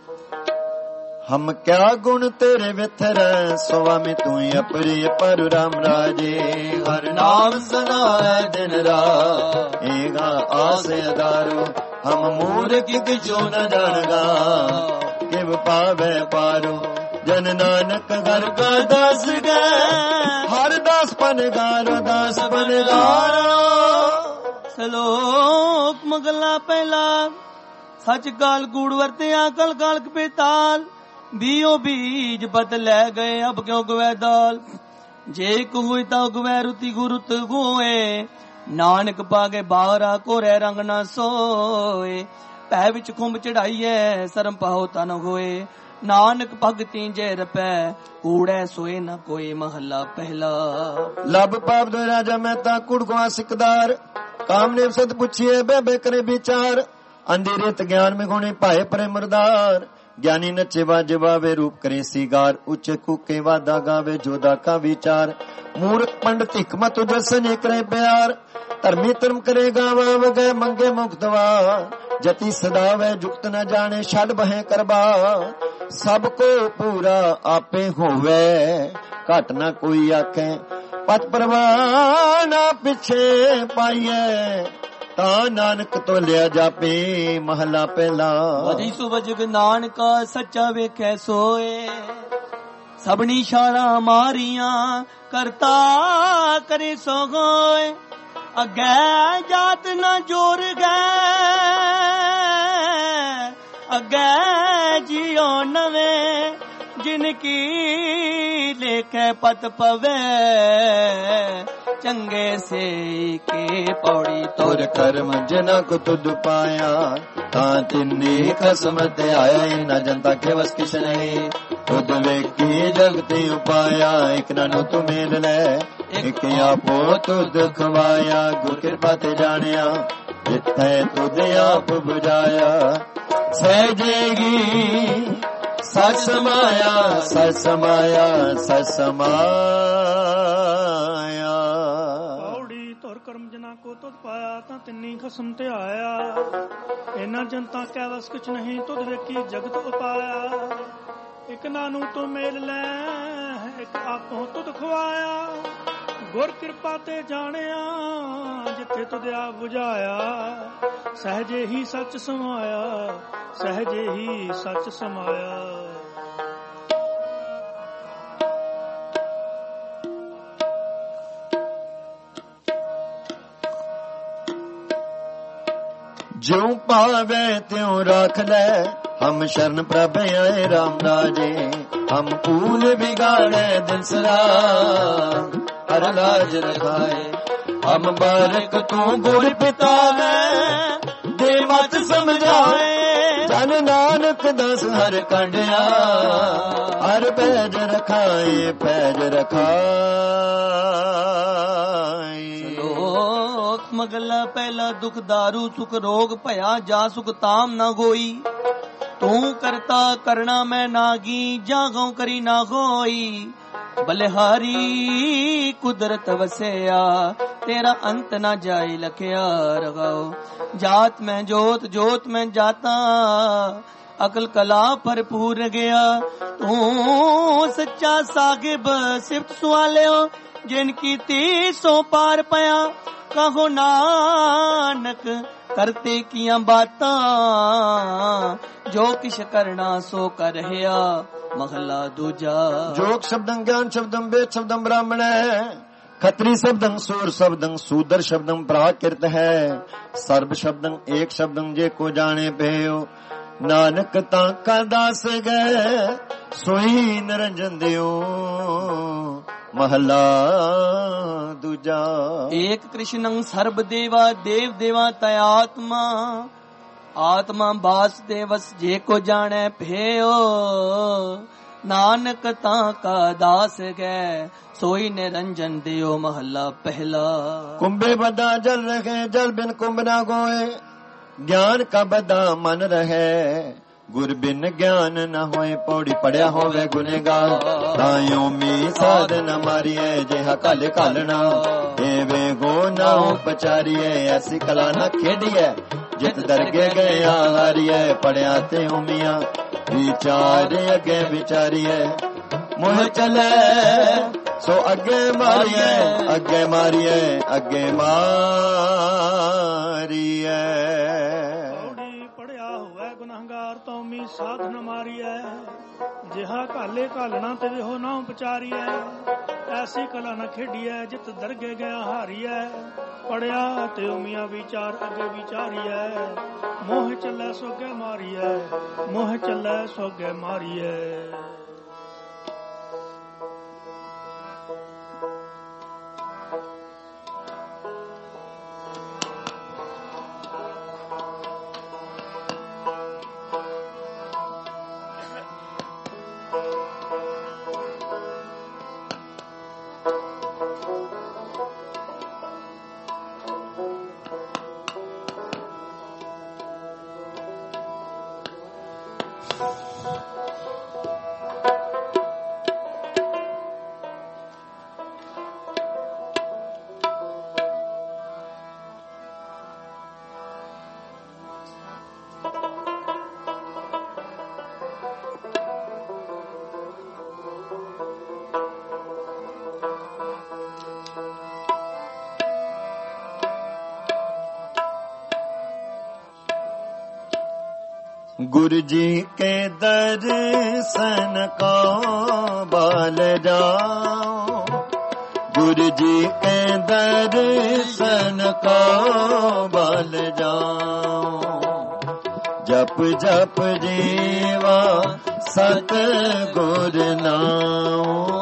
ਹਮ ਕਿਆ ਗੁਣ ਤੇਰੇ ਵਿਥਰੈ ਸੁਆਮੀ ਤੂੰ ਹੀ ਅਪਰੀ ਪਰ ਰਾਮ ਰਾਜੇ ਹਰ ਨਾਮ ਸਨਾਏ ਦਿਨ ਰਾਤ ਏਗਾ ਆਸ ਅਦਾਰੋ ਹਮ ਮੂਰਖ ਕਿਛੁ ਨ ਜਾਣਗਾ ਕਿਵ ਪਾਵੇ ਪਾਰੋ ਜਨ ਨਾਨਕ ਘਰ ਕਾ ਦਾਸ ਗਏ ਹਰ ਦਾਸ ਪਨਗਾਰੋ ਦਾਸ ਪਨਗਾਰੋ
ਸਲੋਕ ਮਗਲਾ ਪਹਿਲਾ ਸੱਚ ਗਾਲ ਕੂੜ ਵਰਤਿਆ ਕਲ ਗਾਲ ਕਪੇਤਾਲ ਬੀਓ ਬੀਜ ਬਦ ਲੈ ਗਏ ਅਬ ਕਿਉਂ ਗਵੈ ਦਾਲ ਜੇ ਕੋਈ ਤਾਂ ਗਵੈ ਰੁਤੀ ਗੁਰਤ ਗੋਏ ਨਾਨਕ ਪਾਗੇ ਬਾਹਰਾ ਕੋਰੇ ਰੰਗ ਨਾ ਸੋਏ ਪੈ ਵਿੱਚ ਖੁੰਬ ਚੜਾਈਐ ਸਰਮ ਪਾਹੋ ਤਨ ਹੋਏ ਨਾਨਕ ਭਗਤੀ ਜੇ ਰਪੈ ਕੂੜੈ ਸੋਏ ਨਾ ਕੋਈ ਮਹੱਲਾ ਪਹਿਲਾ
ਲਬ ਪਾਪ ਦੋ ਰਾਜਾ ਮੈਂ ਤਾਂ ਕੁੜਕਵਾ ਸਿਕਦਾਰ ਕਾਮ ਨੇ ਸਤ ਪੁੱਛੀਏ ਬੇਬੇ ਕਰੇ ਵਿਚਾਰ ਅੰਧੇ ਰਿਤ ਗਿਆਨ ਮੇ ਗੁਣੇ ਭਾਏ ਪਰੇ ਮਰਦਾਰ ਗਿਆਨੀ ਨੱਚੇ ਵਾਜੇ ਵਾਵੇ ਰੂਪ ਕਰੇ ਸੀਗਾਰ ਉੱਚੇ ਕੂਕੇ ਵਾਦਾ ਗਾਵੇ ਜੋਦਾ ਕਾ ਵਿਚਾਰ ਮੂਰਖ ਪੰਡਤ ਹਕਮਤ ਜਸਨੇ ਕਰੇ ਪਿਆਰ ਧਰਮੀ ਧਰਮ ਕਰੇ ਗਾਵਾ ਵਗੇ ਮੰਗੇ ਮੁਕਤਵਾ ਜਤੀ ਸਦਾਵੇ ਜੁਗਤ ਨ ਜਾਣੇ ਛੱਡ ਬਹਿ ਕਰਬਾ ਸਭ ਕੋ ਪੂਰਾ ਆਪੇ ਹੋਵੇ ਘਟ ਨਾ ਕੋਈ ਆਖੇ ਪਤ ਪਰਵਾਨਾ ਪਿਛੇ ਪਾਈਏ ਤਾਂ ਨਾਨਕ ਤੋਂ ਲਿਆ ਜਾਪੇ ਮਹਲਾ ਪਹਿਲਾ
ਵਜੀ ਸੁਵਜਗ ਨਾਨਕ ਸੱਚਾ ਵੇਖੈ ਸੋਏ ਸਭਨੀ ਸ਼ਾਰਾਂ ਮਾਰੀਆਂ ਕਰਤਾ ਕਰੇ ਸੋ ਹੋਏ ਅੱਗੇ ਜਾਤ ਨਾ ਜੋਰ ਗਏ ਅੱਗੇ ਜਿਉ ਨਵੇਂ ਜਿਨ ਕੀ ਲੇਖੇ ਪਤ ਪਵੇ ਚੰਗੇ ਸੇ ਕੇ ਪੌੜੀ
ਤੁਰ ਕਰਮ ਜਿਨਾ ਕੋ ਤੁਧ ਪਾਇਆ ਤਾਂ ਤਿੰਨੇ ਖਸਮ ਤੇ ਆਇਆ ਇਨਾ ਜਨਤਾ ਕੇ ਵਸ ਕਿਛ ਨਹੀਂ ਤੁਧ ਵੇਖੀ ਜਗਤੀ ਉਪਾਇਆ ਇਕ ਨਾਨੂ ਤੂੰ ਮੇਲ ਲੈ ਇਕ ਆਪੋ ਤੁਧ ਖਵਾਇਆ ਗੁਰ ਕਿਰਪਾ ਤੇ ਜਾਣਿਆ ਜਿੱਥੇ ਤੁਧ ਆਪ ਬੁਝਾਇਆ ਸਹਿਜੇਗੀ ਸਚ ਸਮਾਇਆ ਸਚ ਸਮਾਇਆ ਸਚ ਸਮਾਇਆ
ਪੌੜੀ ਧੁਰ ਕਰਮ ਜਨਾ ਕੋ ਤੁਧ ਪਾਇਆ ਤਾਂ ਤਿੰਨੀ ਖਸਮ ਤੇ ਆਇਆ ਇਹਨਾਂ ਜਨਤਾ ਕੈ ਵਸ ਕੁਛ ਨਹੀਂ ਤੁਧ ਵੇਖੀ ਜਗਤ ਉਪਾਇਆ ਇਕ ਨਾਨੂ ਤੂੰ ਮੇਲ ਲੈ ਇਕ ਆਪੋ ਤੁਧ ਖਵਾਇਆ ਗੁਰ ਕਿਰਪਾ ਤੇ ਜਾਣਿਆ ਜਿੱਥੇ ਤੁਧ ਆਪ ਬੁਝਾਇਆ ਸਹਜੇ ਹੀ ਸੱਚ ਸਮਾਇਆ ਸਹਜੇ ਹੀ ਸੱਚ ਸਮਾਇਆ
ਜਿਉ ਪਾਵੇ ਤਿਉ ਰੱਖ ਲੈ ਹਮ ਸ਼ਰਨ ਪ੍ਰਭ ਆਏ ਰਾਮ ਰਾਜੇ ਹਮ ਭੂਲ ਬਿਗਾੜੇ ਦਿਨ ਸਰਾ ਹਰ ਲਾਜ ਰਖਾਏ ਹਮ ਬਾਰਕ ਤੂੰ ਗੁਰ ਪਿਤਾ ਮੈਂ ਦੇ ਮਤ ਸਮਝਾਏ ਜਨ ਨਾਨਕ ਦਸ ਹਰ ਕੰਡਿਆ ਹਰ ਪੈਜ ਰਖਾਏ ਪੈਜ ਰਖਾਏ
ਲੋਕ ਮਗਲਾ ਪਹਿਲਾ ਦੁਖ ਦਾਰੂ ਸੁਖ ਰੋਗ ਭਇਆ ਜਾ ਸੁਖ ਤਾਮ ਨਾ ਗੋਈ ਤੂੰ ਕਰਤਾ ਕਰਣਾ ਮੈਂ ਨਾਗੀ ਜਾਗੋਂ ਕਰੀ ਨਾ ਹੋਈ ਬਲਿਹਾਰੀ ਕੁਦਰਤ ਵਸਿਆ ਤੇਰਾ ਅੰਤ ਨਾ ਜਾਏ ਲਖਿਆ ਰਗਾਓ ਜਾਤ ਮੈਂ ਜੋਤ ਜੋਤ ਮੈਂ ਜਾਤਾ ਅਕਲ ਕਲਾ ਭਰਪੂਰ ਗਿਆ। ਤੂੰ ਸੱਚਾ ਸਾਹਿਬ ਸਿਫਤ ਸਵਾਲਿਓ ਜਿਨ ਕੀਤੀ ਸੋ ਪਾਰ ਪਿਆ। ਕਹੋ ਨਾਨਕ ਕਰਤੇ ਕੀਆਂ ਬਾਤਾਂ ਜੋ ਕਿਛ ਕਰਨਾ ਸੋ ਕਰ ਰਿਹਾ। ਮਹਲਾ ਦੂਜਾ।
ਜੋਗ ਸ਼ਬਦੰ ਗਿਆਨ ਸ਼ਬਦੰ ਵੇਦ ਸ਼ਬਦੰ ਬ੍ਰਾਹਮਣ ਹੈ। ਖਤਰੀ ਸ਼ਬਦੰ ਸੂਰ ਸ਼ਬਦੰ ਸੂਦਰ ਸ਼ਬਦੰ ਪ੍ਰਾਕਿਰਤ ਹੈ। ਸਰਬ ਸ਼ਬਦੰ ਏਕ ਸ਼ਬਦੰ ਜੇ ਕੋ ਜਾਣੇ ਪਇਓ। ਨਾਨਕ ਤਾਂ ਕਾ ਦਾਸ ਗਏ ਸੋਈ ਨਿਰੰਜਨ ਦਿਓ। ਮਹਲਾ ਦੂਜਾ।
ਏਕ ਕ੍ਰਿਸ਼ਨੰ ਸਰਬ ਦੇਵਾ ਦੇਵ ਦੇਵਾ ਤੈ ਆਤਮਾ। ਆਤਮਾ ਬਾਸ ਦੇਵਸ ਜੇ ਕੋ ਜਾਣੈ ਭਇਓ। ਨਾਨਕ ਤਾਂ ਕਾ ਦਾਸ ਗੈ ਸੋਈ ਨਿਰੰਜਨ ਦਿਓ। ਮਹੱਲਾ ਪਹਿਲਾ।
ਕੁੰਭੇ ਬਦਾ ਜਲ ਰਹੇ ਜਲ ਬਿਨ ਕੁੰਭ ਨਾ ਗੋਏ। ਗਿਆਨ ਕਾ ਬਦਾ ਮਨ ਰਹੇ ਗੁਰ ਬਿਨ ਗਿਆਨ ਨ ਹੋਏ। ਪੌੜੀ ਪੜਿਆ ਹੋਵੇ ਗੁਨੇਗਾਰ ਤਾਇਓ ਮੀ ਸਾਧ ਨ ਮਾਰੀਏ। ਜਿਹਾ ਕਲ ਕਾਲਣਾ ਏਵੇਂ ਗੋ ਨਾ ਪਚਾਰੀਏ। ਐਸੀ ਕਲਾ ਨਾ ਖੇਡੀਏ ਜਿਤ ਦਰਗੇ ਗਿਆ ਹਾਰੀਏ। ਪੜਿਆ ਤੇ ਉਮੀਆਂ ਵਿਚਾਰ ਅੱਗੇ ਵਿਚਾਰੀਏ। ਮੋਹ ਚਲੇ ਸੋ ਅੱਗੇ ਮਾਰੀਏ ਅੱਗੇ ਮਾਰੀਏ ਅੱਗੇ ਮਾਰੀਏ।
ਪੌੜੀ ਪੜਿਆ ਹੋਵੇ ਗੁਨਾਹਗਾਰ ਤੌਮੀ ਸਾਧ ਨ ਮਾਰੀਐ। ਜਿਹਾ ਕਾਲੇ ਕਾਲਣਾ ਤੇ ਵਿਹੋ ਨਾ ਉਪਚਾਰੀਐ। ਐਸੀ ਕਲਾ ਨਾ ਖੇਡੀਐ ਜਿਤ ਦਰਗੇ ਗਿਆ ਹਾਰੀਐ। ਪੜਿਆ ਤੇ ਉਮੀਆਂ ਵਿਚਾਰ ਅੱਗੇ ਵਿਚਾਰੀਐ। ਮੋਹ ਚੱਲੈ ਸੋ ਅੱਗੇ ਮਾਰੀਐ ਮੋਹ ਚੱਲੈ ਸੋ ਅੱਗੇ ਮਾਰੀਐ।
गुरु जी के दर्शन को बाल जाओ। गुरु जी के दर्शन को बाल जाओ। जप जप जीवा सत गुर नाओ।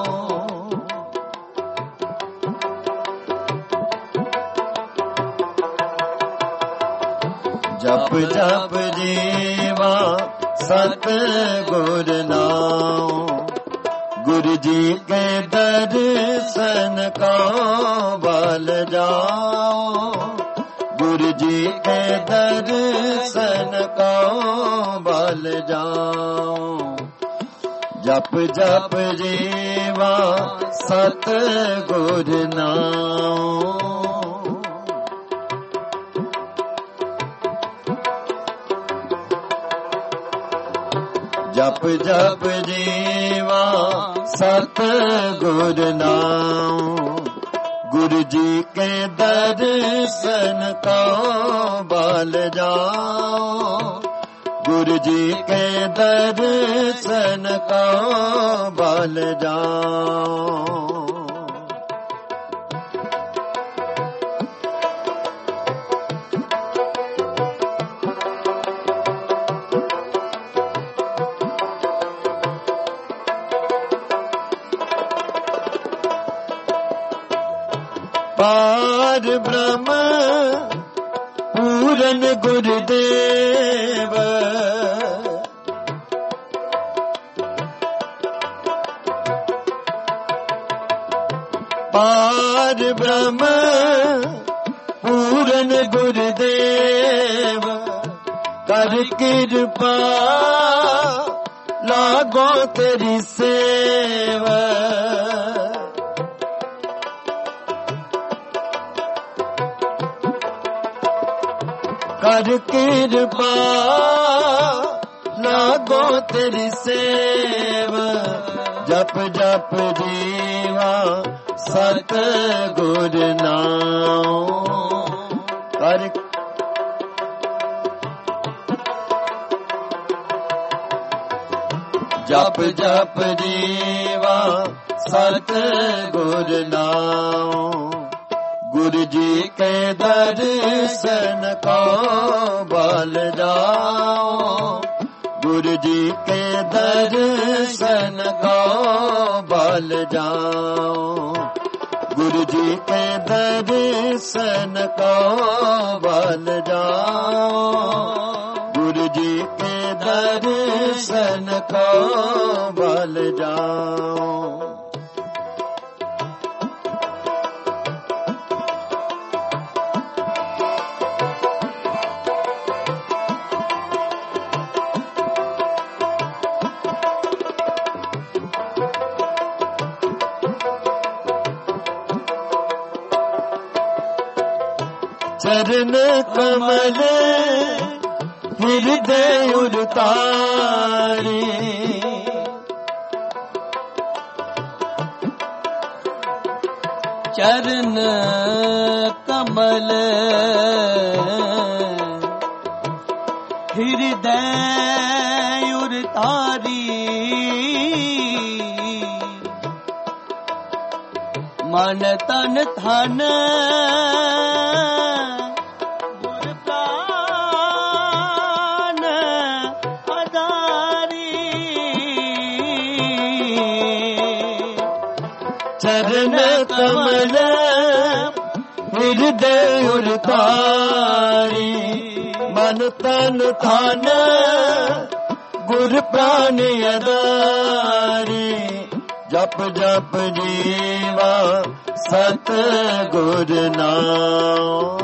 जप जप जीवा सत गुर नाओ। गुरु जी के दर्शन को बल जाओ। गुरु जी के दर्शन को बल जाओ। जप जप जीवा सत गुर नाओ। जप जप जीवा सत गुर नाम। गुरु जी के दर्शन को बल जाओ। गुरु जी के दर्शन को बल जाओ। पार ब्रह्म पूरन गुरुदेव। पार ब्रह्म पूरन गुरुदेव। कर कृपा लागो तेरी सेवा। कर कृपा लागो तेरी सेव जप जप जीवा सत गुर नाम कर जप जप जीवा सत गुर नाम गुरु जी के दर्शन को बल जाओ गुरु जी के दर्शन को बल जाओ गुरु जी के दर्शन को बल जाओ गुरु जी के दर्शन को बल जाओ चरण कमल हृदय उतारी
चरण कमल हृदय उतारी मन तन धन
चरण कमल हृदय उतारी मन तन थान गुर प्राण अदारी जप जप जीवा सत गुर नाम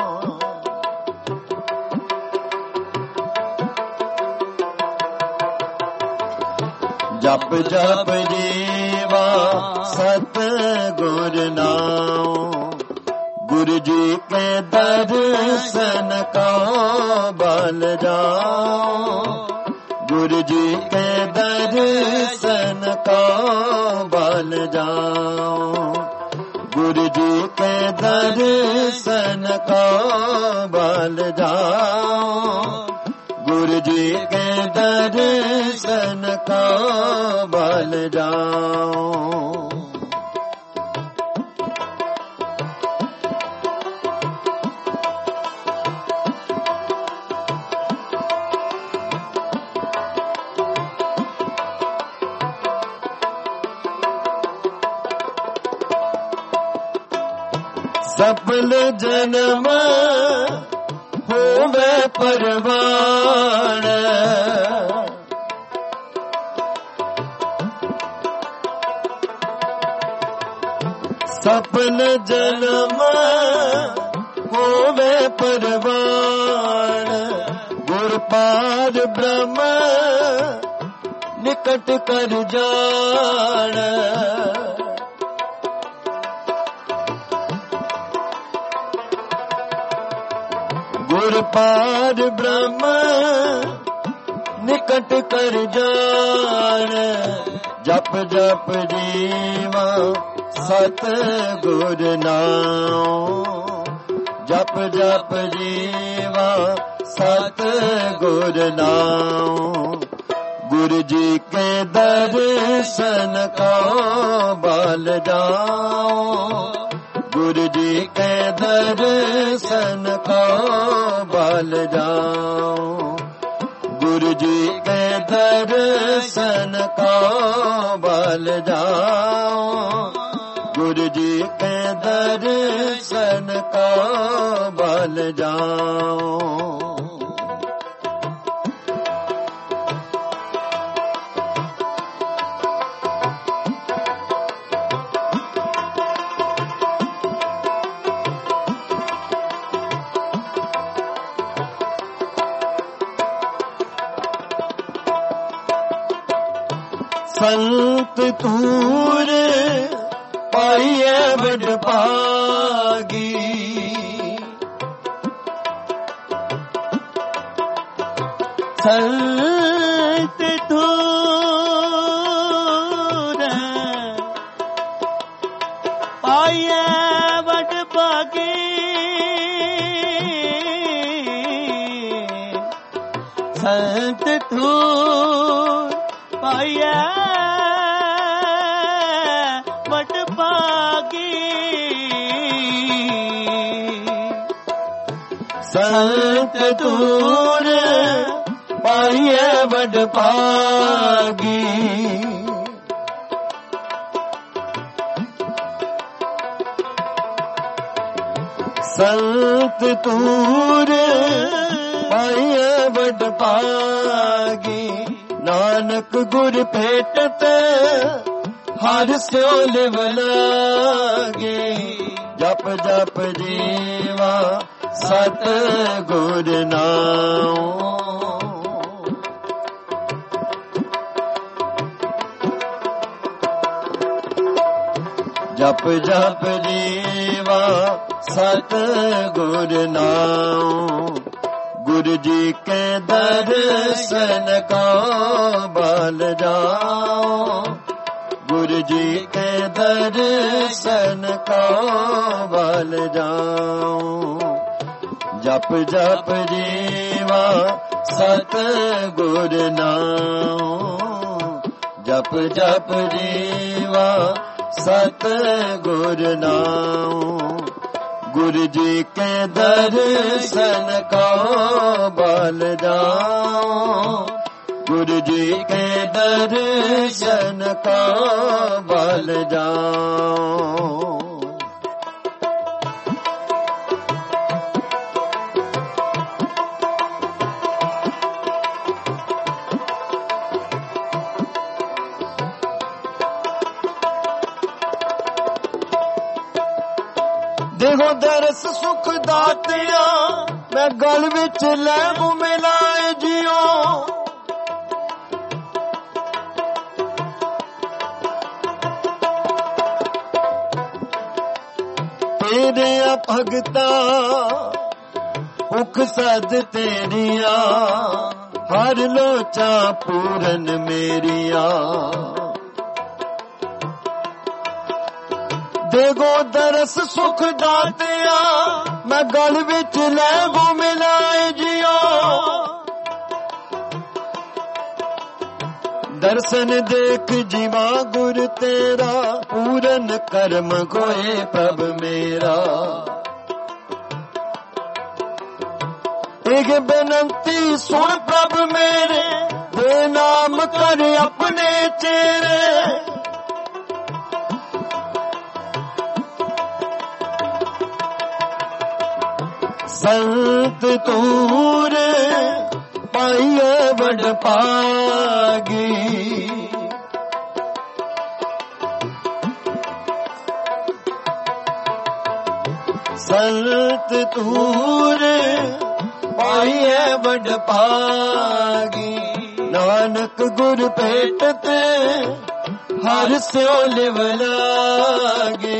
जप जप जीवा सत गुर नाम गुरु जी के दर्शन को बल जाओ गुरु जी के दर्शन को बल जाओ गुरु जी के दर्शन को बल जाओ गुरु जी के दर्शन को बल जाओ सफल जन्म होवे परवान सफल जन्म होवे परवान गुर पार ब्रह्म निकट कर जान गुर पार ब्रह्म निकट कर जान जप जप जीवा सत गुर नाम जप जप जीवा सत गुर नाम गुरु जी के दर्शन को बल जाओ गुरु जी के दर्शन को बल जाओ गुरु जी के दर्शन को बल जाओ गुरु जी के दर्शन को बल जाओ संत तूर पाइए बड़ पागी संत
ਸੰਤ ਧੂਰ ਪਾਈਐ ਵਡ ਭਾਗੀ ਸੰਤ ਧੂਰ ਪਾਈਐ ਵਡ ਭਾਗੀ ਸੰਤ ਧੂਰ ਪਾਈਐ ਵਡ ਭਾਗੀ ਸੰਤ ਧੂਰ ਪਾਈਐ ਵਡ ਭਾਗੀ ਨਾਨਕ ਗੁਰ ਭੇਟਤ ਹਰ ਸਿਉ ਲਿਵ ਲਾਗੇ ਜਪ ਜਪ ਜੀਵਾ ਸਤ ਗੁਰ ਨਾਮ ਜਪ ਜਪ ਜੀਵਾ ਸਤ ਗੁਰ ਨਾਮ ਗੁਰ ਜੀ ਕੇ ਦਰਸ਼ਨ ਕੋ ਬਲ ਜਾਓ ਗੁਰ ਜੀ ਕੇ ਦਰਸ਼ਨ ਕੋ ਬਲ ਜਾਓ ਜਪ ਜਪ ਜੀਵਾ ਸਤ ਗੁਰ ਨਾਮ ਜਪ ਜਪ ਜੀਵਾ ਸਤ ਗੁਰ ਨਾਮ ਗੁਰ ਜੀ ਕੇ ਦਰਸ਼ਨ ਕੋ ਬਲ ਜਾਓ ਗੁਰ ਜੀ ਕੇ ਦਰਸ਼ਨ ਕੋ ਬਲ ਜਾਓ ਦੇਹੋ ਦਰਸ ਸੁਖ ਦਾਤਿਆ ਮੈਂ ਗਲ ਵਿੱਚ ਲੈ ਮਿਲਾਏ ਜਿਉ ਤੇਰੇ ਭਗਤਾ ਭੁਖ ਸਦ ਤੇਰੀਆਂ ਹਰ ਲੋਚਾ ਪੂਰਨ ਮੇਰੀਆਂ ਦੇਗੋ ਦਰਸ ਸੁਖ ਦਾਤਿਆ ਮੈਂ ਗਲ ਵਿੱਚ ਲੈ ਗੋ ਮਿਲਾਏ ਜਿਉ ਦਰਸ਼ਨ ਦੇਖ ਜੀਵਾ ਗੁਰ ਤੇਰਾ ਪੂਰਨ ਕਰਮ ਕੋਏ ਪ੍ਰਭ ਮੇਰਾ ਇੱਕ ਬੇਨੰਤੀ ਸੁਣ ਪ੍ਰਭ ਮੇਰੇ ਦੇ ਨਾਮ ਕਰ ਆਪਣੇ ਚਿਹਰੇ ਸੰਤ ਧੂਰ ਪਾਈਐ ਵਡ ਭਾਗੀ ਸੰਤ ਧੂਰ ਪਾਈਐ ਵਡ ਭਾਗੀ ਨਾਨਕ ਗੁਰ ਭੇਟਤ ਹਰ ਸਿਉ ਲਿਵ ਲਾਗੇ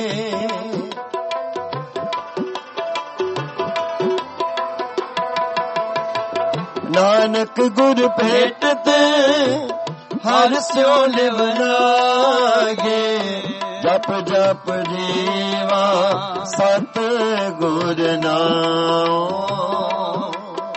ਨਾਨਕ ਗੁਰ ਭੇਟਤ ਹਰ ਸਿਉ ਲਿਵ ਲਾਗੇ ਜਪ ਜਪ ਜੀਵਾ ਸਤ ਗੁਰ ਨਾਮ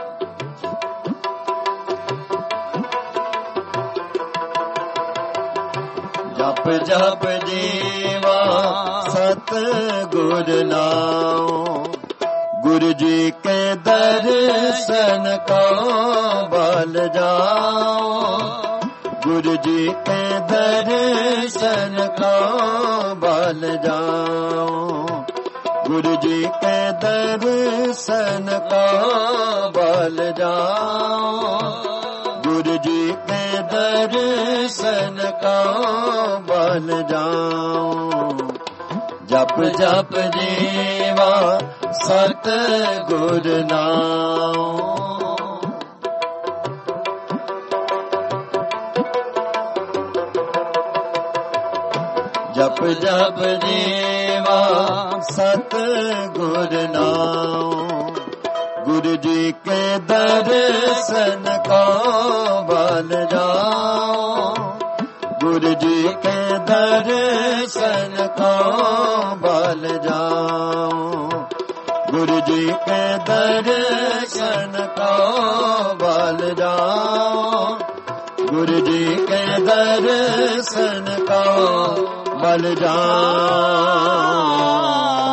ਜਪ ਜਪ ਜੀਵਾ ਸਤ ਗੁਰ ਨਾਮ ਗੁਰ ਜੀ ਕੇ ਦਰਸ਼ਨ ਕੋ ਬਲ ਜਾਓ ਗੁਰ ਜੀ ਕੇ ਦਰਸ਼ਨ ਕੋ ਬਲ ਜਾਓ ਗੁਰ ਜੀ ਕੇ ਦਰਸ਼ਨ ਕੋ ਬਲ ਜਾਓ ਗੁਰ ਜੀ ਕੇ ਦਰਸ਼ਨ ਕੋ ਬਲ ਜਾਓ ਜਪ ਜਪ ਜੀਵਾ ਸਤ ਗੁਰ ਨਾਮ ਜਪ ਜਪ ਜੀਵਾ ਸਤ ਗੁਰ ਨਾਮ ਗੁਰ ਜੀ ਕੇ ਦਰਸ਼ਨ ਕੋ ਬਲ ਜਾ
गुरु जी के दर्शन को बल जाऊं, गुरु जी के दर्शन को बल जाऊं, गुरु जी के दर्शन को बल जाऊं।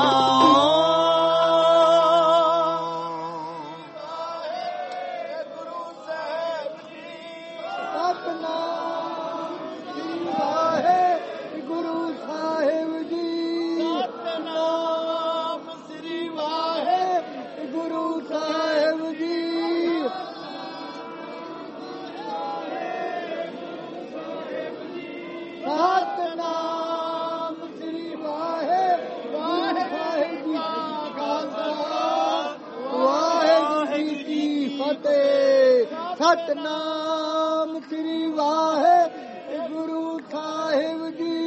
ਸਤਨਾਮ ਸ੍ਰੀ ਵਾਹਿਗੁਰੂ ਸਾਹਿਬ ਜੀ,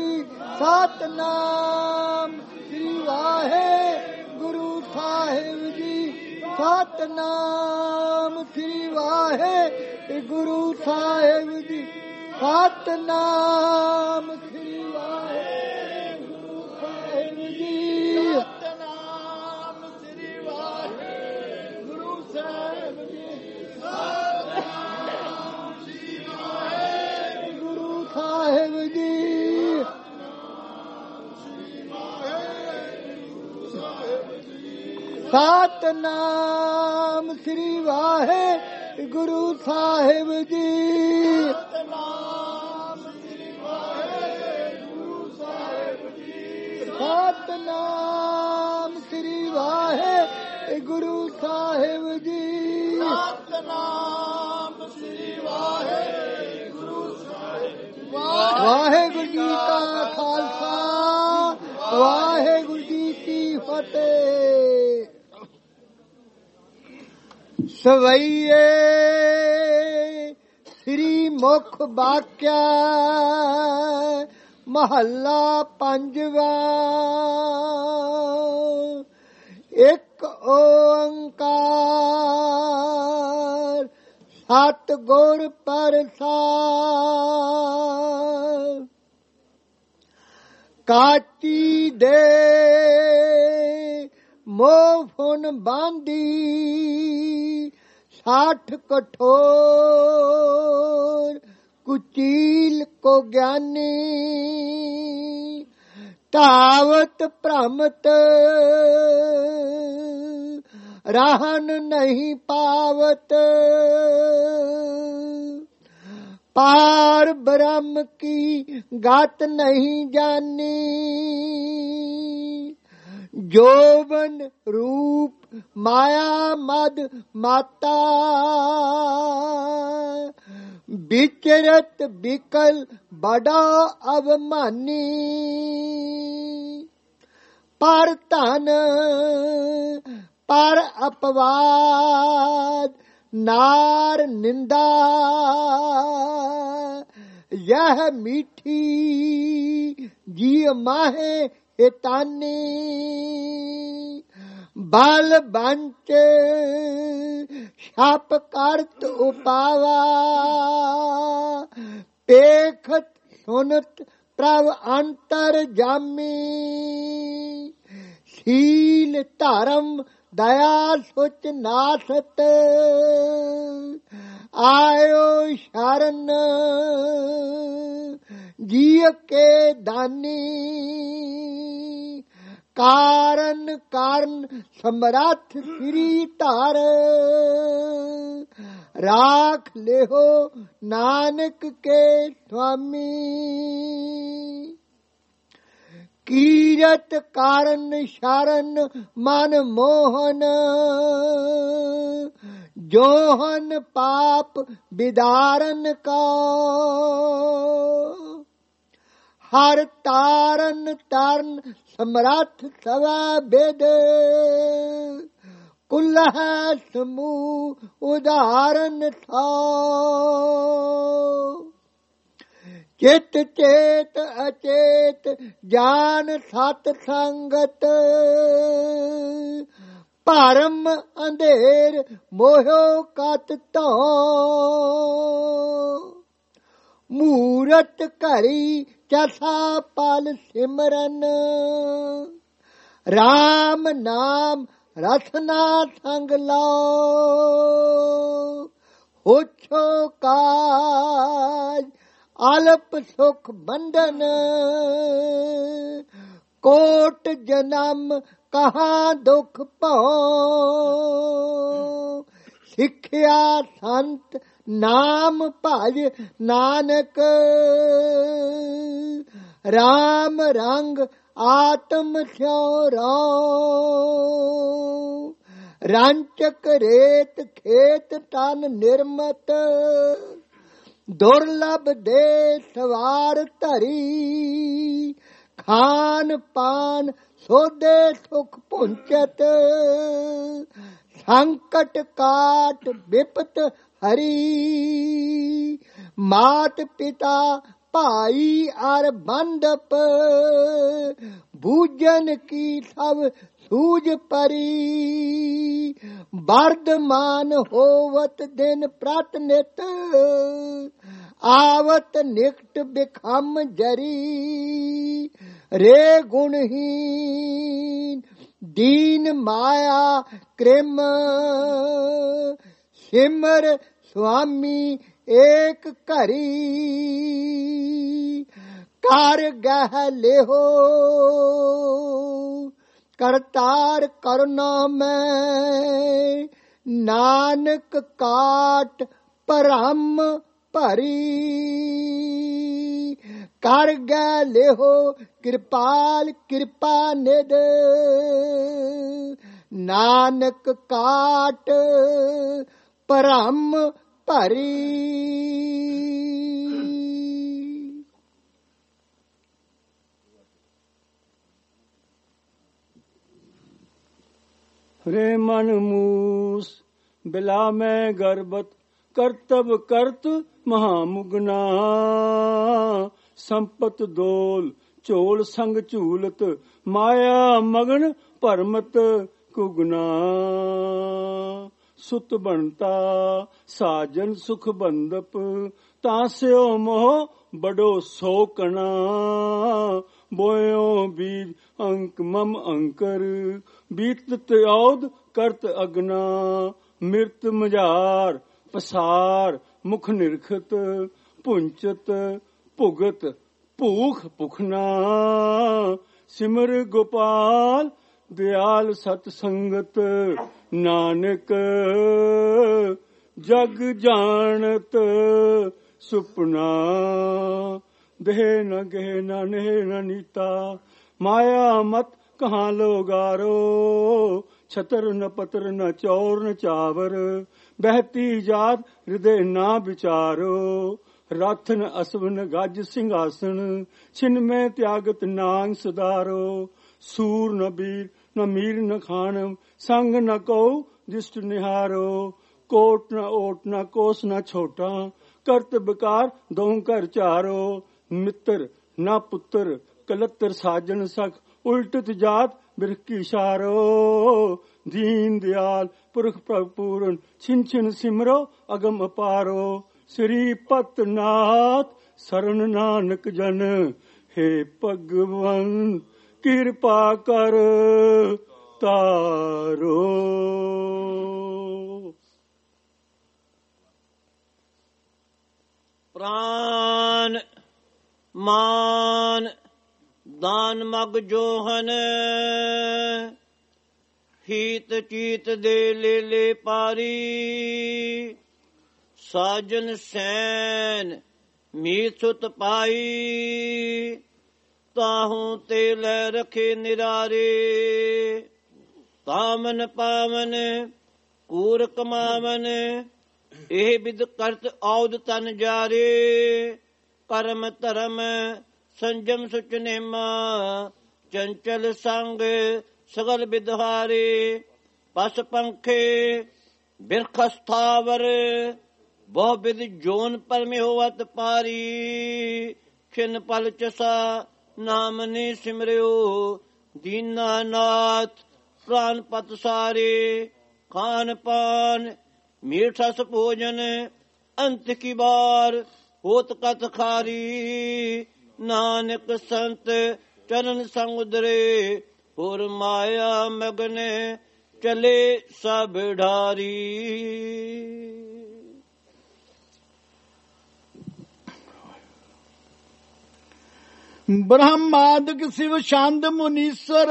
ਸਤਨਾਮ ਸ੍ਰੀ ਵਾਹਿਗੁਰੂ ਸਾਹਿਬ ਜੀ, ਸਤਨਾਮ ਸ੍ਰੀ ਵਾਹਿਗੁਰੂ ਸਾਹਿਬ ਜੀ, ਸਤਨਾਮ ਸ੍ਰੀ ਵਾਹਿਗੁਰੂ ਸਾਹਿਬ ਜੀ, ਸਤਨਾਮ ਸ੍ਰੀ ਵਾਹਿਗੁਰੂ ਸਾਹਿਬ ਜੀ, ਸਾਹਿਬ ਜੀ, ਸਤਨਾਮ ਸ੍ਰੀ ਵਾਹਿਗੁਰੂ ਸਾਹਿਬ ਜੀ, ਸਤਨਾਮ ਸ੍ਰੀ ਵਾਹਿਗੁਰੂ ਸਾਹਿਬ ਜੀ, ਸਤਨਾਮ ਸ੍ਰੀ ਵਾਹਿਗੁਰੂ ਸਾਹਿਬ ਜੀ, ਸਤਨਾਮ ਸ੍ਰੀ ਵਾਹਿਗੁਰੂ ਵਾਹਿਗੁਰੂ ਜੀ ਕਾ ਖਾਲਸਾ, ਵਾਹਿਗੁਰੂ ਜੀ ਕੀ ਫਤਿਹ। ਸਵਈਏ ਸ੍ਰੀ ਮੁਖ ਬਾਕਿਆ ਮਹੱਲਾ ਪੰਜਵਾਂ। ਇੱਕ ਓੰਕਾਰ ਸਤਿ ਗੁਰ ਪ੍ਰਸਾਦਿ। ਕਾਚੀ ਦੇ ਮੋਹ ਫੁਨ ਬਾਂਦੀ ਸਾਠ ਕਠੋਰ ਕੁਚੀਲ ਕੋ ਗਿਆਨੀ। ਧਾਵਤ ਭ੍ਰਮਤ रहन नहीं पावत। पार ब्रह्म की गात नहीं जानी। जोवन रूप माया मद माता। विचरत विकल बड़ा अवमानी। पर धन पर अपवाद नार निंदा। यह मीठी जी माहे हितानी। बाल बंच छाप करत उपावा। पेखत सुनत प्रभ अंतर जामी। शील धर्म दया सुच नासत। आयो शरण जिय के दानी। कारण कारण समरथ श्री तार। राख लेहो नानक के स्वामी। कीरत कारण शरण मन मोहन। जोहन पाप विदारन का। हर तारन तारन समरथ सवा वेद। कुल्ह समूह उदाहरण था। चित चेत अचेत जान सत संगत। भरम अंधेर मोहो कत तो। ਮੂਰਤ ਘਰੀ ਚਸਾ ਪਲ ਸਿਮਰਨ ਰਾਮ ਨਾਮ ਰਸਨਾ ਸੰਗ ਲਾਓ ਹੋਛੋ ਕਾਜ ਅਲਪ ਸੁਖ ਬੰਧਨ ਕੋਟ ਜਨਮ ਕਹਾਂ ਦੁਖ ਭਉ ਸਿੱਖਿਆ ਸੰਤ ਨਾਮ ਭਜ ਨਾਨਕ ਰਾਮ ਰੰਗ ਆਤਮ ਸਿਉ ਰਉ ਰਾਂਚਕ ਰੇਤ ਖੇਤ ਤਨ ਨਿਰਮਤ ਦੁਰਲਭ ਦੇ ਸਵਾਰ ਧਰੀ ਖਾਨ ਪਾਨ ਸੋਦੇ ਸੁਖ ਪੁੰਚਤ ਸੰਕਟ ਕਾਟ ਵਿਪਤ ਹਰੀ ਮਾਤ ਪਿਤਾ ਭਾਈ ਅਰ ਬੰਦਪ ਬੂਝਨ ਕੀ ਸਭ ਸੂਝ ਪਰੀ ਵਰਦਮਾਨ ਹੋਵਤ ਦਿਨ ਪ੍ਰਤ ਨਿਤ ਆਵਤ ਨਿਕਟ ਬਿਖਮ ਜਰੀ ਰੇ ਗੁਣਹੀਨ ਦੀਨ ਮਾਇਆ ਕ੍ਰਿਮ ਸਿਮਰ ਸੁਆਮੀ ਏਕ ਘਰੀ ਕਰ ਗਹਿ ਲਿਹੋ ਕਰਤਾਰ ਕਰਨਾ ਮੈਂ ਨਾਨਕ ਕਾਟ ਭਰਮ ਭਰੀ ਕਰ ਗਹਿ ਲਿਹੋ ਕਿਰਪਾਲ ਕਿਰਪਾ ਨਿਧ ਨਾਨਕ ਕਾਟ ਭਰਮ ਭਰੀ
ਰੇ ਮਨ ਮੂਸ ਬਿਲਾ ਮੈਂ ਗਰਬਤ ਕਰਤਬ ਕਰਤ ਮਹਾਮੁਗਨਾ ਸੰਪਤ ਦੋਲ ਝੋਲ ਸੰਗ ਝੂਲਤ ਮਾਇਆ ਮਗਨ ਭਰਮਤ ਕੁਗਨਾ ਸੁਤ ਬਣਤਾ ਸਾਜਨ ਸੁਖ ਬੰਦਪ ਤਾਸਿਓ ਮੋਹ ਬੜੋ ਸੋਕਣਾ ਬੋਇਓ ਬੀਜ ਅੰਕ ਮਮ ਅੰਕਰ ਬੀਤਤ ਔਦ ਕਰਤ ਅਗਨਾ ਮਿਰਤ ਮਝਾਰ ਪਸਾਰ ਮੁਖ ਨਿਰਖਤ ਪੁੰਚਤ ਭੁਗਤ ਭੂਖ ਭੁਖਨਾ ਸਿਮਰ ਗੋਪਾਲ ਦਿਆਲ ਸਤ ਸੰਗਤ ਨਾਨਕ ਜਗ ਜਾਣਤ ਸੁਪਨਾ ਦੇਹ ਨ ਗਹਿ ਨ ਨਹਿ ਨ ਨੀਤਾ ਮਾਇਆ ਮਤ ਕਹਾਂ ਲੋਗਾਰੋ ਛਤਰ ਨ ਪਤਰ ਨ ਚੌਰ ਨ ਚਾਵਰ ਬਹਿਤੀ ਜਾਤ ਹਿਰਦੇ ਨਾ ਵਿਚਾਰੋ ਰਥ ਨ ਅਸਵ ਨ ਗੱਜ ਸਿੰਘਾਸਣ ਛਿਨ ਮੈਂ ਤਿਆਗਤ ਨਾਂਗ ਸਦਾਰੋ ਸੂਰ ਨ ਬੀਰ ਨ ਮੀਰ ਨ ਖਾਨਮ ਸੰਗ ਨ ਕਉ ਦਿਸ਼ਟ ਨਿਹਾਰੋ ਕੋਟ ਨ ਓਟ ਨ ਕੋਸ ਨ ਛੋਟਾ ਕਰਤ ਬਕਾਰ ਦੋਹ ਘਰ ਚਾਰੋ ਮਿੱਤਰ ਨਾ ਪੁੱਤਰ ਕਲੱਤਰ ਸਾਜਨ ਸਖ ਉਲਟਤ ਜਾਤ ਬਿਰਕੀ ਸ਼ਾਰੋ ਦੀਨ ਦਿਆਲ ਪੁਰਖ ਪ੍ਰਭ ਪੂਰਨ ਛਿਨ ਛਿਨ ਸਿਮਰੋ ਅਗਮ ਅਪਾਰੋ ਸ੍ਰੀ ਪਤਨਾਥ ਸਰਣ ਨਾਨਕ ਜਨ ਹੇ ਭਗਵੰਤ ਕਿਰਪਾ ਕਰ ਤਾਰੋ।
ਪ੍ਰਾਨ ਮਾਨ ਦਾਨ ਮਗ ਜੋਹਨ ਹੀਤ ਚੀਤ ਦੇ ਲੇਲੇ ਪਾਰੀ ਸਾਜਨ ਸੈਨ ਮੀਤ ਸੁਤ ਪਾਈ ਤਾਹੂ ਤੇ ਲੈ ਰਖੇ ਨਿਰਾਰੇ ਤਾਮਨ ਪਾਵਨ ਕੂਰ ਕਮਾਵਨ ਇਹ ਬਿਦ ਕਰਤ ਔਦ ਤਨ ਜਾਰੇ ਕਰਮ ਧਰਮ ਸੰਜਮ ਸੁਚ ਨੇਮਾ ਚੰਚਲ ਸੰਗ ਸਗਲ ਬਿਦਹਾਰੇ ਪਸ ਪੰਖੇ ਬਿਰਖ ਸਥਾਵਰ ਬਹੁ ਬਿਦ ਜੋਨ ਪਰਮੇ ਹੋਵਤ ਪਾਰੀ ਖਿਨ ਪਲ ਚਸਾ ਨਾਮ ਨੇ ਸਿਮਰਿਓ ਦੀਨਾਨਾਥ ਪ੍ਰਾਨ ਪਤ ਸਾਰੇ ਖਾਨ ਪਾਨ ਮੀਠ ਰਸ ਭੋਜਨ ਅੰਤ ਕੀ ਬਾਰ ਹੋਤ ਕਥ ਖਾਰੀ। ਨਾਨਕ ਸੰਤ ਚਰਨ ਸੰਗ ਉਦਰੇ, ਹੋਰ ਮਾਇਆ ਮਗਨੇ ਚਲੇ ਸਭ ਢਾਰੀ।
ब्रह्मादिक शिव शांत मुनीश्वर,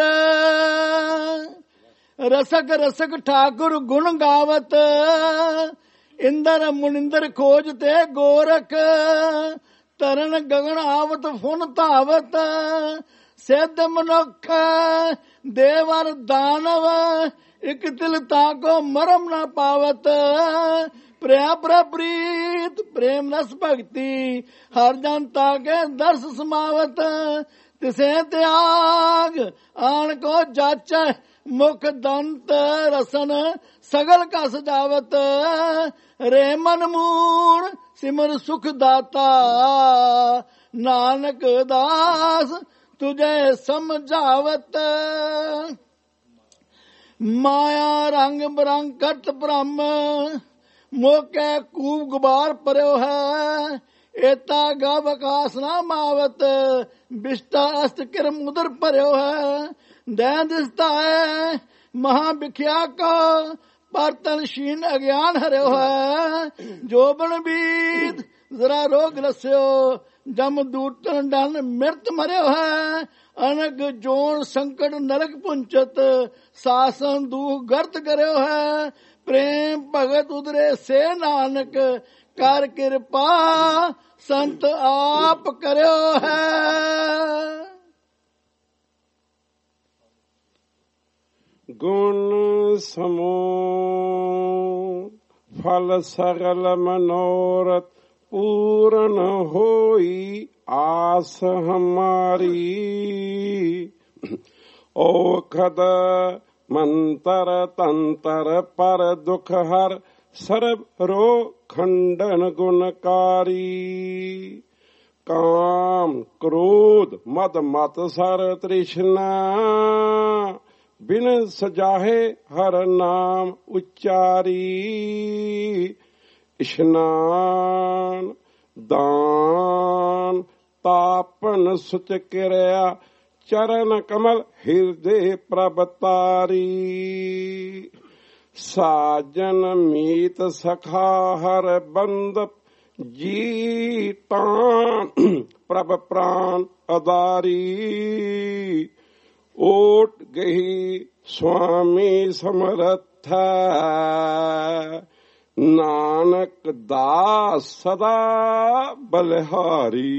रसक रसक ठाकुर गुण गावत। इंद्र मुनिंदर खोजते गोरख, तरन गगन आवत फुन धावत। सिद्ध मनुख देवर दानव, इक तिल ताको मरम न पावत। प्रिया प्रीत प्रेम रस भक्ति, हर जनता के दर्श समावत। तिसे त्याग आन को जाच, मुख दंत रसन सगल का सजावत। रे मन मूण सिमर सुख दाता, नानक दास तुझे समझावत। माया रंग बरंग कट ब्रह्म, मोके कूब गुबार पर्यो है। एता गव आकाश ना मावत, बिष्टा अस्त किरम उदर पर्यो है। दया दिसता है महाभिख्या को, परतन शीन अज्ञान हर्यो है। जोबन बीत जरा रोग रस्यो, जम दूटन डन मृत मर्यो है। अनग जोन संकट नरक पुंचत, सासन दुख गर्त करयो है। प्रेम भगत उदरे से नानक, कर कृपा संत आप करयो है।
गुण समूह फल सगल मनोरथ, पूर्ण होई आस हमारी। ओखद मंतर तंतर पर दुख हर, सर्व रो खंडन गुणकारी। काम क्रोध मद मत सर तृष्णा, बिन सजाहे हर नाम उच्चारी। स्नान दान तापन सुच क्रिया, चरण कमल हृदय प्रभतारी। साजन मीत सखा हर बंद, जीतान प्रभ प्राण अदारी। ओट गही स्वामी समर्थ, नानक दास सदा बलिहारी।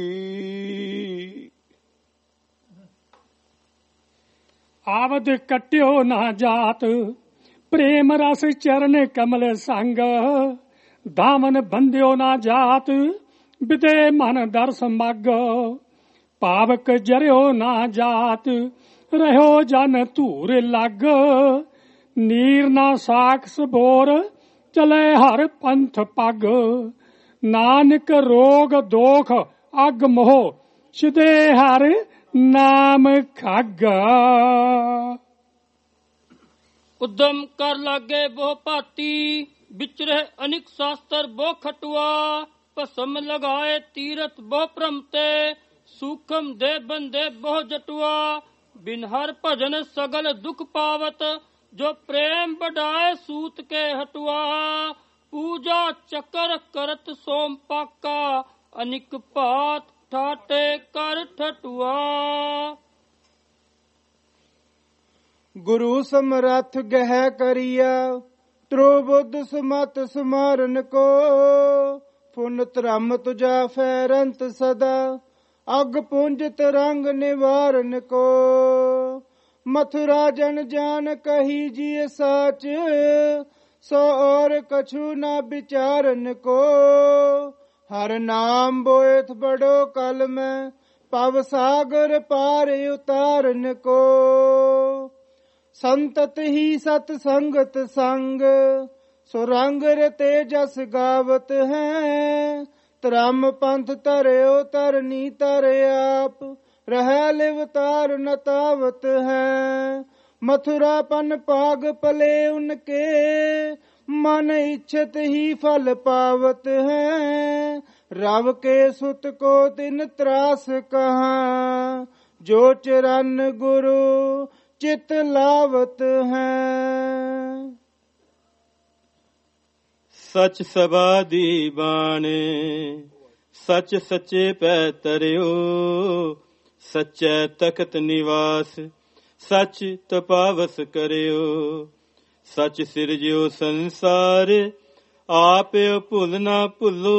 आवद कट्यो ना जात, प्रेम रस चरण कमल संग। दामन बंध्यो ना जात, विदे मन दर्श मग। पावक जरियो ना जात, रहो जन धूर लग। नीर ना साखस बोर, चले हर पंथ पग। नानक रोग दोख अग मोह, सिदे हर नाम खागा।
उद्यम कर लागे बहु भांति, विचरे अनिक शास्त्र बहु खटुआ। भसम लगाए तीरथ बहु भ्रमते, सूखम दे बंदे बहु जटुआ। बिन हर भजन सगल दुख पावत, जो प्रेम बढ़ाए सूत के हटुआ। पूजा चकर करत सोम पाका, अनिक भात ठाटे कर ठटुआ।
गुरु समरथ गह करिया, त्रोबुद्ध सुमत सुमारन को। पुन त्रम तुझा फैरंत सदा, अग पुंज तरंग निवारन को। मथुरा जन जान कही जिय साच, सो और कछु न विचारन को। हर नाम बोएथ बड़ो कल में, पव सागर पार उतारन को। संतत ही सत संगत संग, सुरंग तेजस गावत हैं। त्रम पंथ तरयो तरनी तर आप, रह लिव तार नतावत हैं। मथुरा पन पाग पले उनके, मन इच्छत ही फल पावत हैं। रव के सुत को तिन त्रास कहा जो चरण गुरु चित लावत है।
सच सभा दी बाणे सच सच्चे पै तरियो सच्चै तखत निवास सच तपावस करियो। सच सिरजियो संसार आपे भुल ना भुलो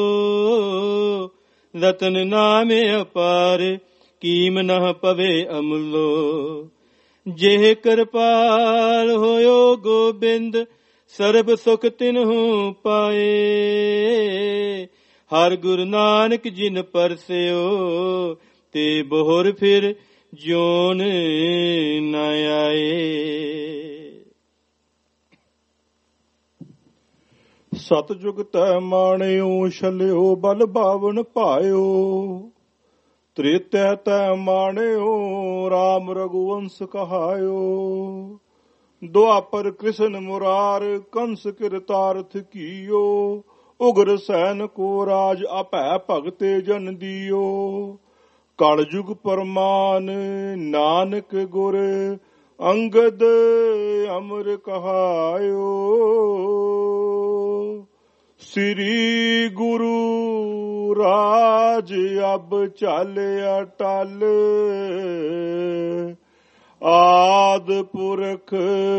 रतन नामे अपार कीम न पवे अमुलो। जेह कृपाल होयो गोबिंद सर्ब सुख तिन्हु पाए। हर गुरु नानक जिन परस्यो ते बोहर फिर जोन न आए।
सतजुग तै माणियो छलियो बल बावन भायो। त्रेतै तै माणियो राम रघुवंश कहायो। दुआपर कृष्ण मुरार कंस किरतार्थ कियो। उग्र सैन को राज अपै भगते जन दियो। कल जुग परमान नानक गुर अंगद अमर कहायो। श्री गुरु राज अब चल अटल आद पुरख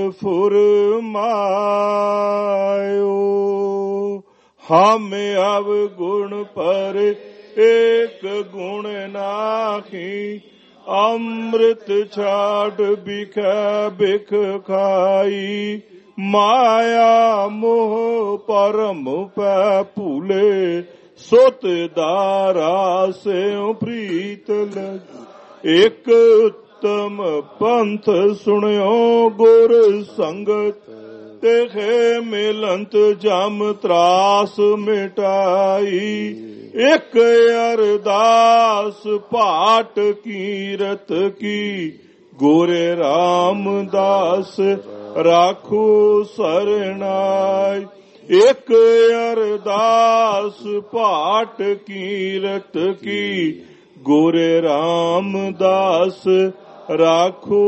फुरमायो। हम अब गुण पर एक गुण नाखी अमृत छाड़ बिख बिख खाई। माया मोह परम पै भूले सुत दारा से प्रीत लग। एक उत्तम पंथ सुनियो गुर संगत तेखे मिलंत जम त्रास मिटाई। एक अरदास पाठ कीरत की गोरे रामदास राखो सरनाई। एक अरदास पाठ कीरत की गोरे रामदास राखो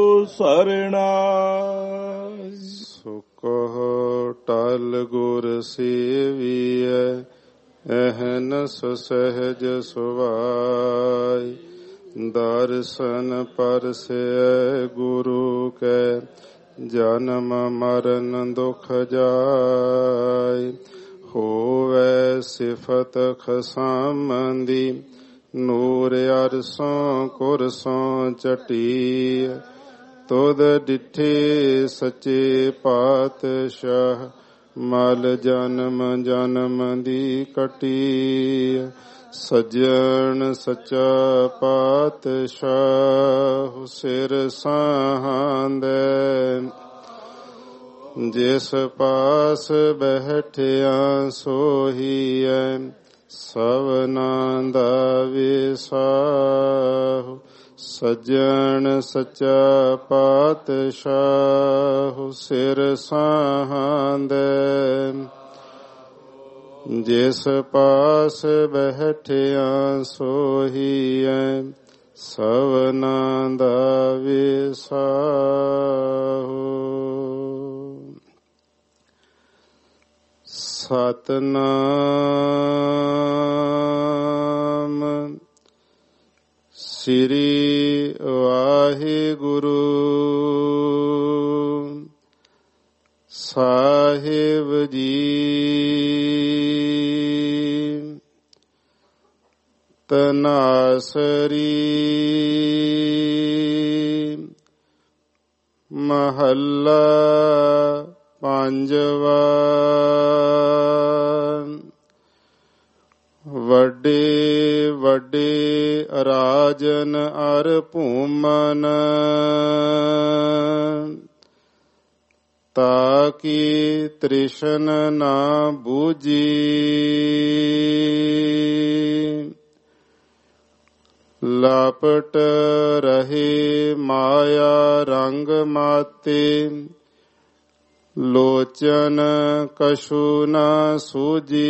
सरनाई।
सुख टल गुर सेविय अहनस सहज सुभाय। दर्शन परसे गुरु के जन्म मरण दुख जाय। होवे सिफत खसामंदी नूर अरसों कुरसों चटी। तुद डिठे सच्चे पातशाह मल जन्म जन्म दी कटी। सज्जन सच्चा पातशाह सिर साहांदे। जिस पास बैठिया सोहीए सवना दा विसाह। सज्जन सच्चा पातशाह सिर साहांदे। जिस पास बैठिया सोहीए सवना दा विसाह। सतनाम श्री वाहिगुरु साहिब जी। तनासरी महल्ला पंजवा। वड्डे वड्डे राजन अर भूमन ताकि तृष्ण ना बूझी। लापट रहे माया रंग माते ਲੋਚਨ ਕਛੂ ਨਾ ਸੂਜੀ।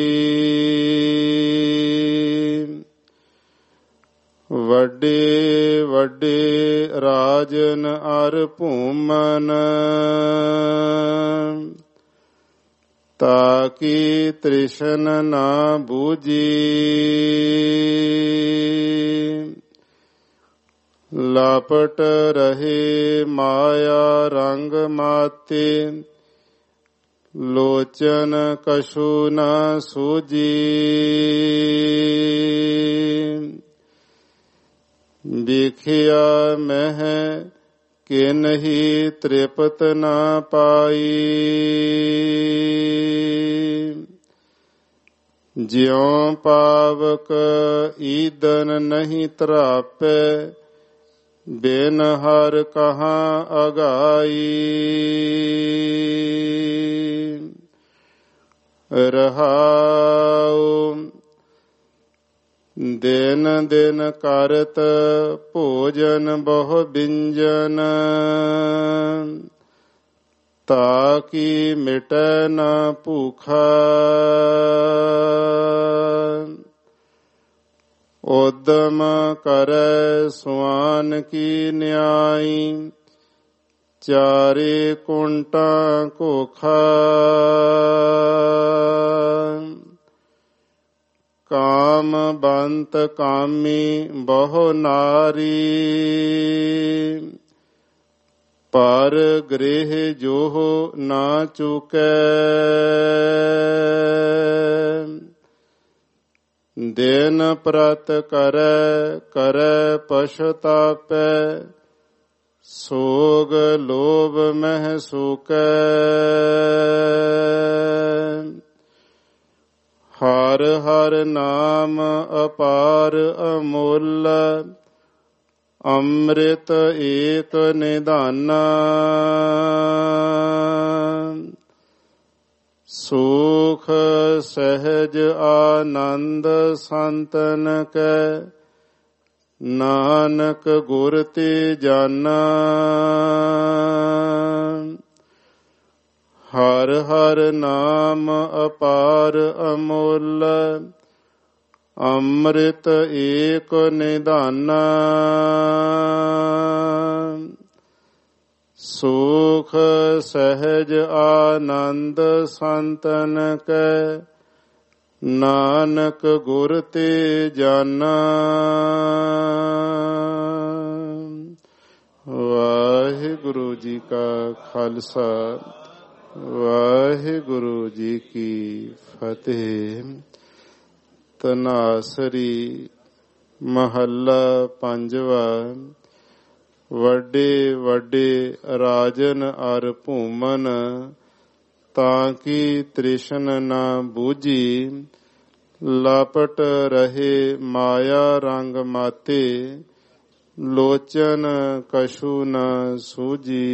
ਵੱਡੇ ਵੱਡੇ ਰਾਜਨ ਅਰ ਭੂਮਨ ਤਾਕੀ ਤ੍ਰਿਸ਼ਨ ਨਾ ਬੂਝੀ। ਲਾਪਟ ਰਹੇ ਮਾਇਆ ਰੰਗ ਮਾਤੇ ਲੋਚਨ ਕਛੂ ਨਾ ਸੂਜੀ। ਵੇਖਿਆ ਮਹਿ ਕਿ ਨਹੀਂ ਤ੍ਰਿਪਤ ਨਾ ਪਾਈ। ਜਿਉ ਪਾਵਕ ਈਦਨ ਨਹੀਂ ਤਰਾਪੈ ਬਿਨ ਹਰ ਕਹਾਂ ਅਗਾਈ। ਰਹਾਉ ਦਿਨ ਦਿਨ ਕਰਤ ਭੋਜਨ ਬਹੁ ਬਿੰਜਨ ਤਾਕੀ ਮਿਟੈ ਨਾ ਭੂਖਾ। ਉਦਮ ਕਰੈ ਸੁਆਨ ਕੀ ਨਿਆਈ ਚਾਰੇ ਕੁੰਟਾਂ ਘੋਖਾ। ਕਾਮ ਬੰਤ ਕਾਮੀ ਬਹੁ ਨਾਰੀ ਪਰ ਗ੍ਰਹਿ ਜੋਹ ਨਾ ਚੁਕੈ। ਦਿਨ ਪ੍ਰਤ ਕਰੈ ਕਰੈ ਪਛਤਾਪੈ ਸੋਗ ਲੋਭ ਮਹਿ ਸੂਕੈ। ਹਰ ਹਰ ਨਾਮ ਅਪਾਰ ਅਮੁੱਲ ਅੰਮ੍ਰਿਤ ਏਕ ਨਿਧਾਨਾ। ਸੁਖ ਸਹਿਜ ਆਨੰਦ ਸੰਤਨ ਕੈ ਨਾਨਕ ਗੁਰ ਤੇ ਜਾਨਾ। ਹਰ ਹਰ ਨਾਮ ਅਪਾਰ ਅਮੁੱਲ ਅੰਮ੍ਰਿਤ ਏਕ ਨਿਧਾਨਾ। ਸੁਖ ਸਹਿਜ ਆਨੰਦ ਸੰਤਨ ਕੈ ਨਾਨਕ ਗੁਰ ਤੇ ਜਾਨਾ। ਵਾਹਿਗੁਰੂ ਜੀ ਕਾ ਖਾਲਸਾ ਵਾਹਿਗੁਰੂ ਜੀ ਕੀ ਫਤਿਹ। ਤਨਾਸਰੀ ਮਹੱਲਾ ਪੰਜਵਾ। ਵੱਡੇ ਵੱਡੇ ਰਾਜਨ ਅਰ ਭੂਮਨ ਤਾਂ ਕੀ ਤ੍ਰਿਸ਼ਨ ਨਾ ਬੂਝੀ। ਲਾਪਟ ਰਹੇ ਮਾਇਆ ਰੰਗ ਮਾਤੇ ਲੋਚਨ ਕਛੂ ਨਾ ਸੂਝੀ।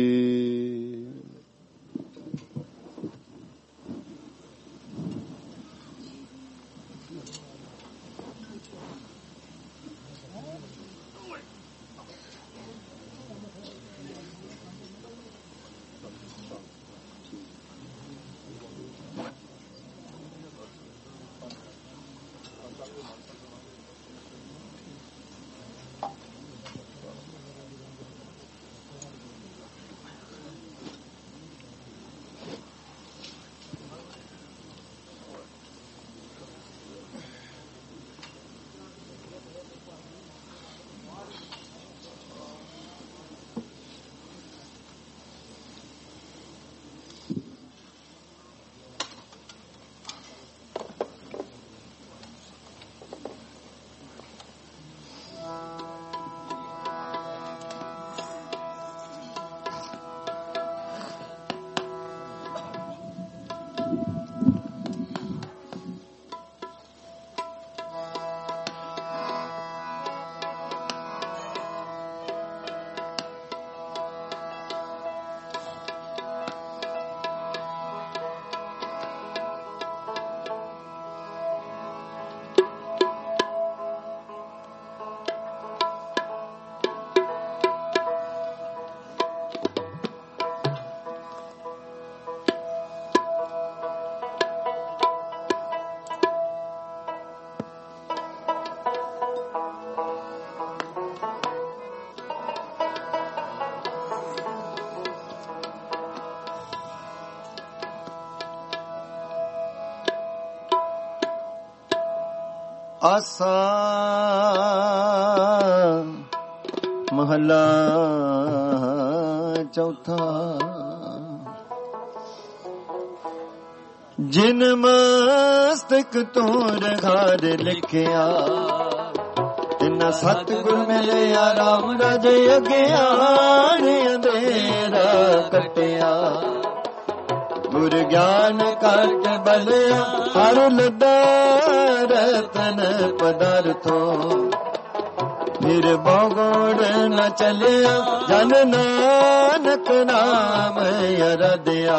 ਆਸਾ ਮਹਲਾ ਚੌਥਾ। ਜਿਨ ਮਸਤਕ ਤੋਰ ਘਰ ਲਿਖਿਆ, ਤਿਨ ਸਤਿਗੁਰ ਮਿਲਿਆ ਰਾਮ ਰਾਜੇ ਅਗਿਆਨ ਅੰਧੇਰਾ ਕਟਿਆ। ਗੁਰ ਗਿਆਨ ਕਾਟ ਬਲਿਆ ਹਰ ਲਦਾ ਰਤਨ ਪਦਾਰਥੋ। ਫਿਰ ਬਗੋੜ ਨ ਚਲਿਆ ਜਨ ਨਾਨਕ ਨਾਮ ਅਰਧਿਆ।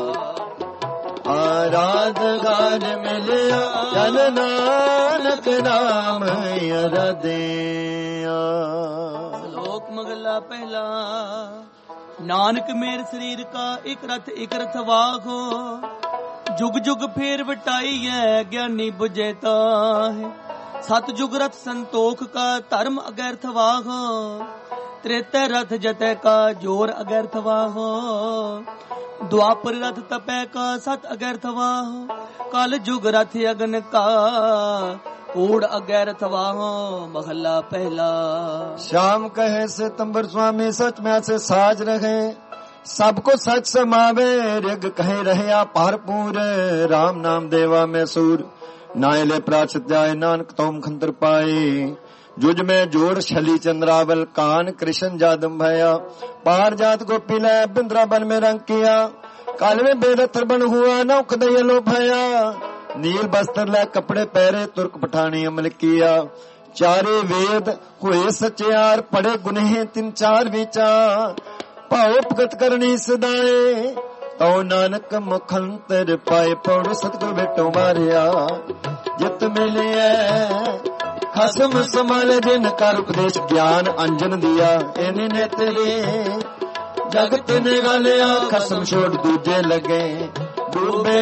ਆਰਾਧਗਾਰ ਮਿਲਿਆ ਜਨ ਨਾਨਕ ਨਾਮ ਅਰਧਿਆ।
ਸ਼ਲੋਕ ਮਹਲਾ ਪਹਿਲਾ। ਨਾਨਕ ਮੇਰ ਸਰੀਰ ਕਾ ਇਕ ਰਥ ਇਕ ਰਥ ਵਾਹੋ। ਜੁਗ ਜੁਗ ਫੇਰ ਵਟਾਈ ਹੈ ਗਿਆਨੀ ਬੁਝੇ ਤਾਹਿ। ਸਤ ਜੁਗ ਰਥ ਸੰਤੋਖ ਕਾ ਧਰਮ ਅਗਰਥ ਵਾਹੋ। ਤ੍ਰੇਤੈ ਰਥ ਜਤੈ ਕਾ ਜੋਰ ਅਗਰਥ ਵਾਹੋ। ਦੁਆਪਰ ਰਥ ਤਪੈ ਕਾ ਸਤ ਅਗਰਥ ਵਾਹੋ। ਕਲ ਜੁਗ ਰਥ ਅਗਨ ਕਾ ਕੂੜ ਅਗਰਥ ਵਾਹੋ। ਮਹੱਲਾ ਪਹਿਲਾ।
श्याम कहे सितंबर स्वामी सच में से साज रहे। सबको सच समावे रिग कहे रहे भरपूर। राम नाम देवा में सूर नायले प्राचत जाए नानक तोम खंतर पाए। जुज में जोड़ छली चंद्रावल कान कृष्ण जादम भया। पार जात गोपी लै बिंद्रावन में रंग किया। काल में बेरथर बन हुआ नौक दयलो भया। नील बस्तर लै कपड़े पहरे तुर्क पठानी अमल किया। चारे वेद हुए सचियार पढ़े गुनेह तिन चार विचार। भाव भगत करनी सदाए तो नानक मुखंतर पाए। पौड़ सतगुर बेटो मारिया जित मिलिया। खसम संभाले जिन कर उपदेश ज्ञान अंजन दिया। इन्हीं ने तेरे जगत ने गालिया। खसम छोड़ दूजे लगे डूबे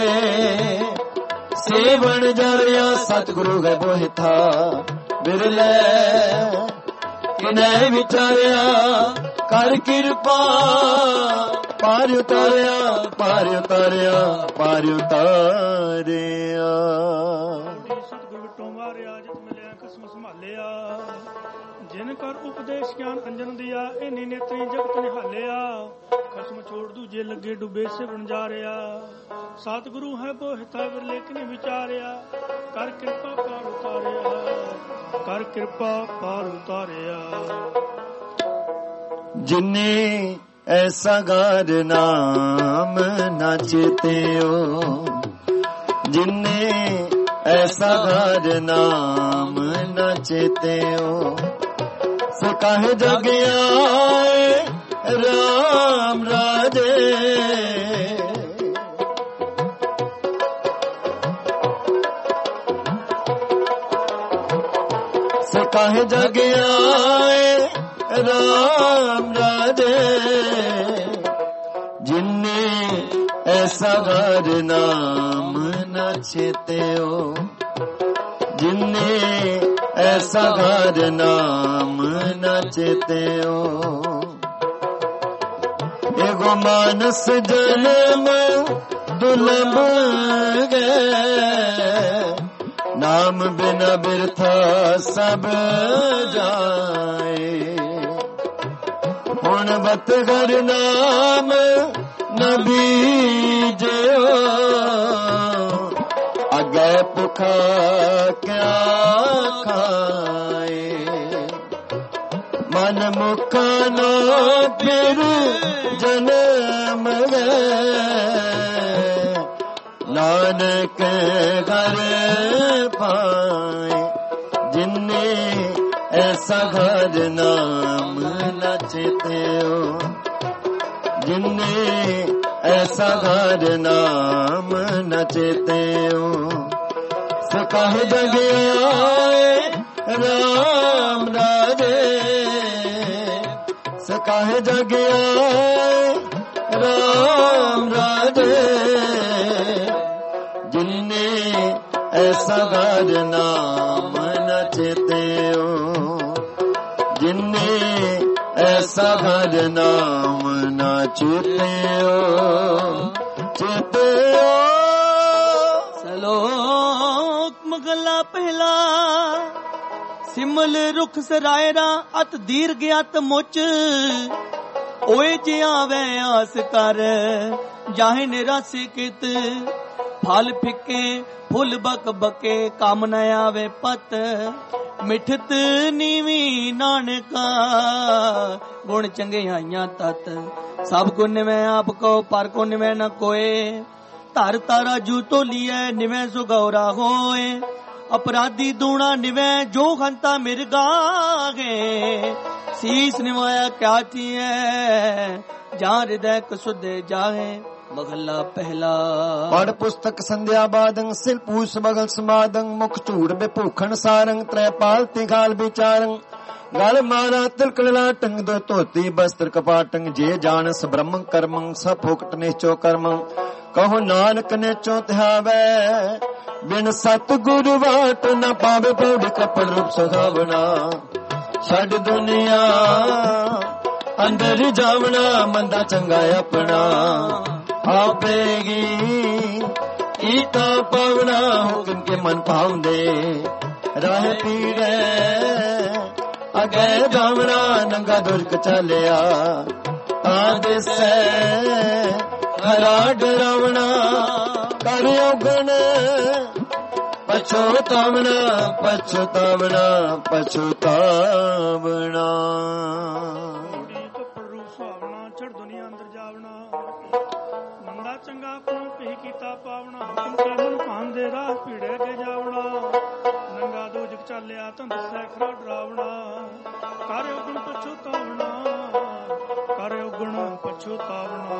सेवन जरिया। सतगुरु है बोहि था बिरले किने विचारिया। कर कृपा पार उतारिया पार उतारिया पार उतारिया।
सतगुरु बिटो मारिया जित मिलिया खसम संभालिया। जिन कर उपदेश ज्ञान अंजन दिया। इन्हीं नेत्री जगत निहालिया। खसम छोड़ दूजे लगे डूबे से बन जा रहा। सतगुरु है बोहिता बिरले किने विचारिया। कर कृपा पार उतारिया कर कृपा पार उतारिया।
जिन्ने ऐसा गार नाम न चेत्यो। जिन्ने ऐसा गार नाम न चेत्यो। से काहे जग आए राम राजे। से काहे जग आए राम राजे। जिन्ने ऐसा घर नाम न चेत्यो। जिन्ने ऐसा घर नाम न चेत्यो। एगो मानस जन्म दुर्लभ गए। नाम बिना बिरथा सब जाए। हुण बत घर नाम न बीजो। अगे भुखा क्या खाए। मन मुखा न फिर जन्म गए। नानक घर पाए। जिन्ने ऐसा घर नाम न चेत्यो। जिन्ने ऐसा घर नाम न चेत्यो। से काहे जग आए राम राजे। से काहे जग आए राम राजे। जिन्ने ऐसा घर नाम न चेत्यो। जिन्ने ऐसा घर नाम न चेत्यो। चेत्यो।
श्लोक मगला ਮਹੱਲਾ ਪਹਿਲਾ। ਸਿਮਲ ਰੁਖ ਸਰਾਇਰਾ ਅਤ ਦੀਰਘ ਅਤ ਮੁੱਚ, ਓਏ ਜੇ ਆਵੇ ਆਸ ਕਰ ਜਾਹੇ ਨਿਰਾਸੇ ਕਿਤ। ਫਲ ਫਿੱਕੇ ਫੁੱਲ ਬਕ ਬਕੇ ਕੰਮ ਨ ਆਵੇ ਪਤ, ਮਿਠਤ ਨੀਵੀਂ ਨਾਨਕਾ ਗੁਣ ਚੰਗਿਆਈਆਂ ਤਤ। ਸਭ ਕੋ ਨਿਵੇਂ ਆਪ ਕੋ ਪਰ ਕੋ ਨਿਵੇਂ ਨ ਕੋਏ, ਧਰ ਤਾਰਾ ਜੂ ਤੋਲੀਐ ਨਿਵੇਂ ਸੁਗੌਰਾ ਹੋਏ। ਅਪਰਾਧੀ ਦੂਣਾ ਨਿਵੇਂ ਜੋ ਖੰਤਾ ਮਿਰਗਾਗੇ, ਸੀਸ ਨਿਵਾਇਆ ਕਿਆ ਚੀਐ ਜਾਂ ਹਿਰਦੈ ਕਸੁਦੇ ਜਾਹੇ। ਮਹੱਲਾ ਪਹਿਲਾ।
ਪੜ ਪੁਸਤਕ ਸੰਧਿਆ ਬਾਦੰ ਸਿਲ ਪੂਸ ਬਗਲ ਸਮਾਦੰ, ਮੁਖ ਝੂੜ ਬੇਭੂਖਣ ਸਾਰੰਗ ਤ੍ਰੈ ਪਾਲ ਤਿਗਾਲ ਵਿਚਾਰੰ। ਗਲ ਮਾਰਾ ਤਿਲਕਣ ਲਾਟੰਗ ਦੋ ਧੋਤੀ ਬਸਤਰ ਕਪਾਟੰਗ, ਜੇ ਜਾਣਸ ਬ੍ਰਹਮ ਕਰਮੰ ਸਭ ਫੋਕਟ ਨਿਸ਼ਚੋ ਕਰਮੰ। ਕਹੋ ਨਾਨਕ ਨੇਚੋ ਧਿਆਵੈ ਬਿਨ ਸਤ ਗੁਰੂ ਵਾਟ ਨ ਪਾਵੇ। ਪੌੜ ਕਪੜ ਰੂਪ ਸੁਹਾਵਣਾ ਛੱਡ ਦੁਨੀਆ ਅੰਦਰ ਜਾਵਣਾ, ਮੰਦਾ ਚੰਗਾ ਆਪਣਾ ਆਪੇਗੀ ਈਤਾ ਪਾਵਣਾ। ਹੁਕਮ ਕੇ ਮਨ ਭਾਉਂਦੇ ਰਾਹ ਪੀੜੈ, ਅਗੇ ਜਾਵਣਾ ਨੰਗਾ ਦੁਰਕ ਚਲਿਆ ਆਦਿਸੈ। ਹਰਾ ਡਰਾਵਣਾ ਕਰ ਔਗਣ ਪਛੋਤਾਵਣਾ, ਪਛੋਤਾਵਣਾ ਪਛੋਤਾਵਣਾ।
ਛੜ ਦੁਨੀਆ ਅੰਦਰ ਜਾਵਣਾ, ਮੰਦਾ ਚੰਗਾ ਆਪਣਾ ਪੀ ਕੀਤਾ ਪਾਵਣਾ। ਹੁਕਮ ਕੇ ਮਨ ਭਾਂਦੇ ਰਾਹ ਭੀੜੇ ਅੱਗੇ ਜਾਵਣਾ, ਨੰਗਾ ਦੋਜਕ ਚਾਲਿਆ ਤੰਦ ਸੈ ਖਰਾ ਡਰਾਵਣਾ। ਕਰ ਔਗਣ ਪਛੋਤਾਵਣਾ, ਕਰ ਔਗਣ ਪਛੋਤਾਵਣਾ।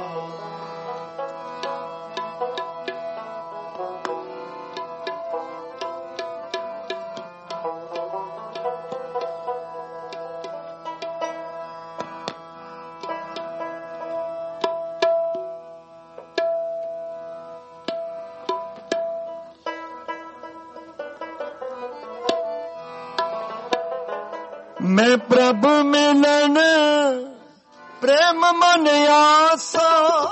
ਮੈਂ ਪ੍ਰਭ ਮਿਲਨ ਪ੍ਰੇਮ ਮਨ ਆਸਾ,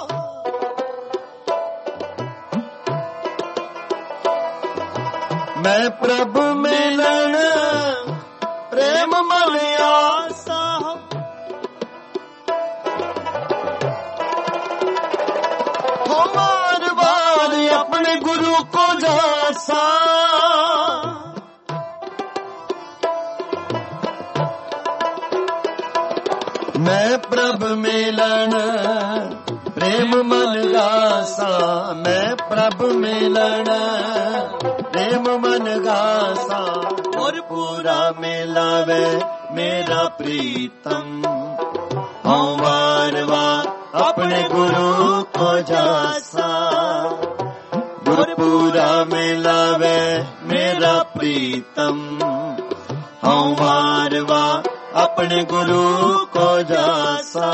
ਮੈਂ ਪ੍ਰਭ ਮਿਲਨ ਪ੍ਰੇਮ ਮਨ ਆਸਾ। ਹੋ ਵਾਰ ਵਾਰ ਆਪਣੇ ਗੁਰੂ ਕੋ ਜਾਸਾ। ਮੈਂ ਪ੍ਰਭ ਮਿਲਨ ਪ੍ਰੇਮ ਮਨ ਗਾਸਾ, ਮੈਂ ਪ੍ਰਭ ਮਿਲਨ ਪ੍ਰੇਮ ਮਨ ਗਾਸਾ। ਔਰ ਪੂਰਾ ਮਿਲਾਵੇ ਮੇਰਾ ਪ੍ਰੀਤਮ, ਹਉ ਵਾਰ ਵਾਰ ਆਪਣੇ ਗੁਰੂ ਕੋ ਜਾਸਾ। ਗੁਰ ਪੂਰਾ ਮਿਲਾਵੇ ਮੇਰਾ ਪ੍ਰੀਤਮ, ਹਉ ਵਾਰ ਵਾਰ ਆਪਣੇ ਗੁਰੂ ਕੋ ਜਾਸਾ।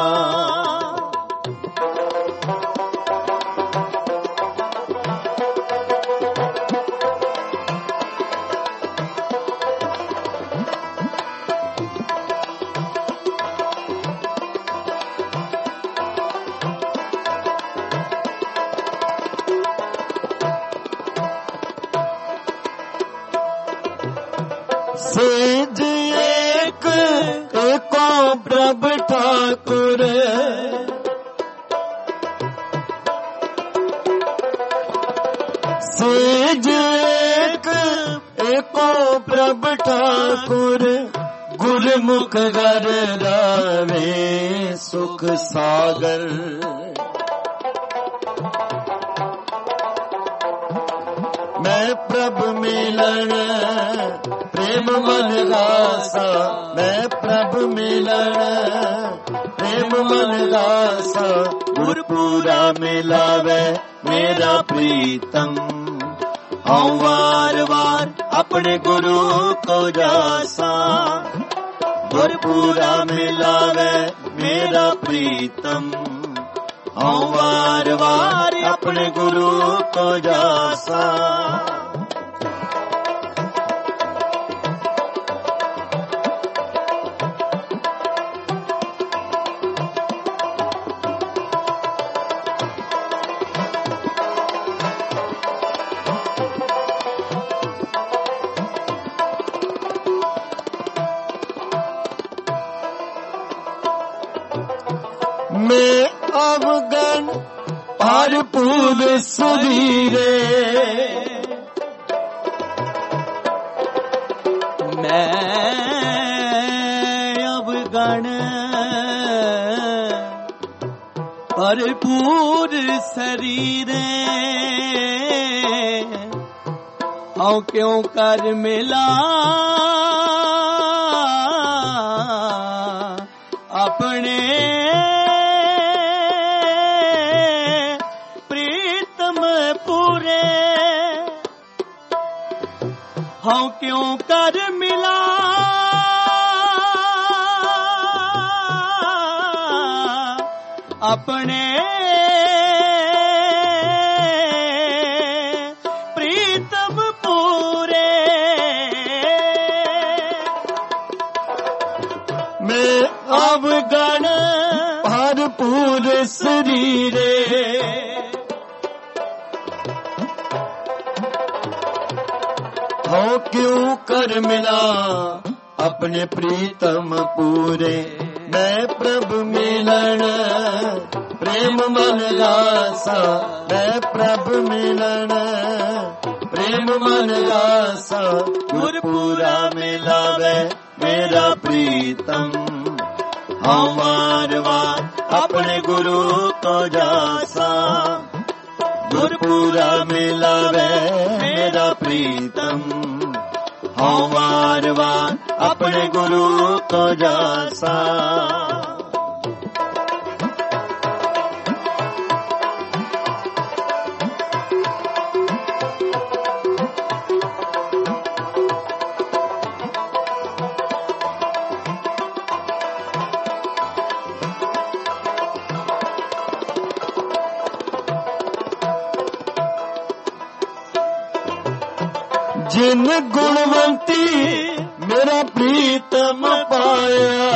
सेज एक एको प्रभ ठाकुर, सेज एक एको प्रभ ठाकुर। गुरमुख घर रावे सुख सागर, मैं प्रभ मिलन प्रेम मन गासा। मैं प्रभ मिलन प्रेम मन गासा। गुरपुरा मिलावे मेरा प्रीतम, हूँ वार वार अपने गुरु को जासा। गुरपुरा मिलावे मेरा प्रीतम, हूँ वार वार अपने गुरु को जासा। मैं अवगण भरपूर शरीरे
मैं अवगण भरपूर शरीरे औ क्यों कर मिला अपने प्रीतम पूरे हाँ क्यों कर मिला अपने प्रीतम पूरे
मैं अवगण भरपूर शरीरे हो क्यों कर मिला अपने प्रीतम पूरे मैं प्रभु मिलन प्रेम मन गासा मैं प्रभु मिलन प्रेम मन गासा गुरपुरा मिलावे मेरा प्रीतम हमार वार अपने गुरु को जासा गुरपुरा मिलावे मेरा प्रीतम हमार वार अपने गुरु को जासा जिन गुणवंती मेरा प्रीतम पाया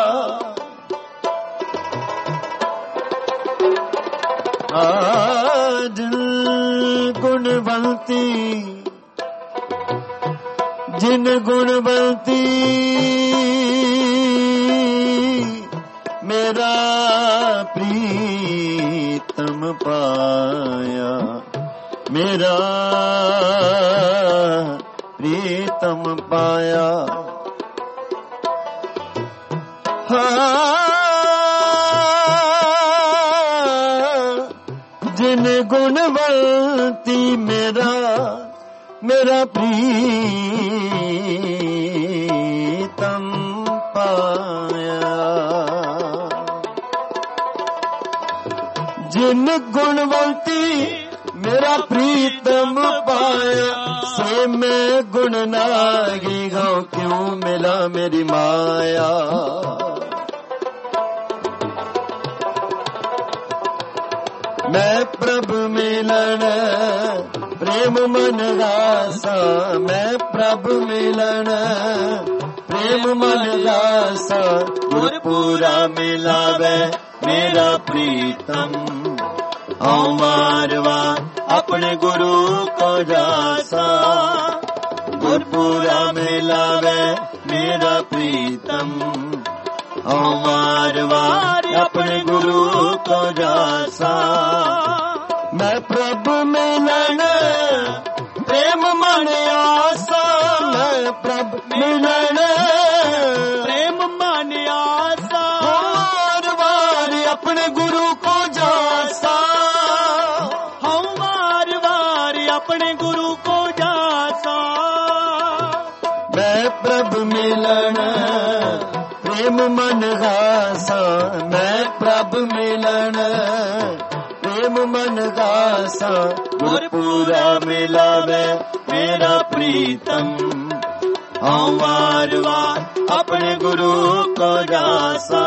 जिन गुणवंती जिन गुणवंती मेरा प्रीतम पाया मेरा प्रीतम पाया हाँ जिन गुणवंती मेरा मेरा प्रीतम पाया जिन गुणवंती मेरा प्रीतम पाया से मैं गुण नागी गाँव क्यों मिला मेरी माया मैं प्रभु मिलन प्रेम मन गासा मैं प्रभु मिलन प्रेम मन गासा गुरपुरा मिलावे मेरा प्रीतम हमारवा अपने गुरु को जासा गुरपुरा मिलावे मेरा प्रीतम हमारवा अपने गुरु को जासा मैं प्रभु मिलन प्रेम मन आसा मैं प्रभु मिलन प्रेम मन आसा हर बार अपने गुरु को जासा हर बार अपने गुरु को जासा मैं प्रभु मिलन प्रेम मन गासा मैं प्रभु मिलन प्रेम मन गासा गुरपुरा मिलावे मेरा प्रीतम हमार वार अपने गुरु को जासा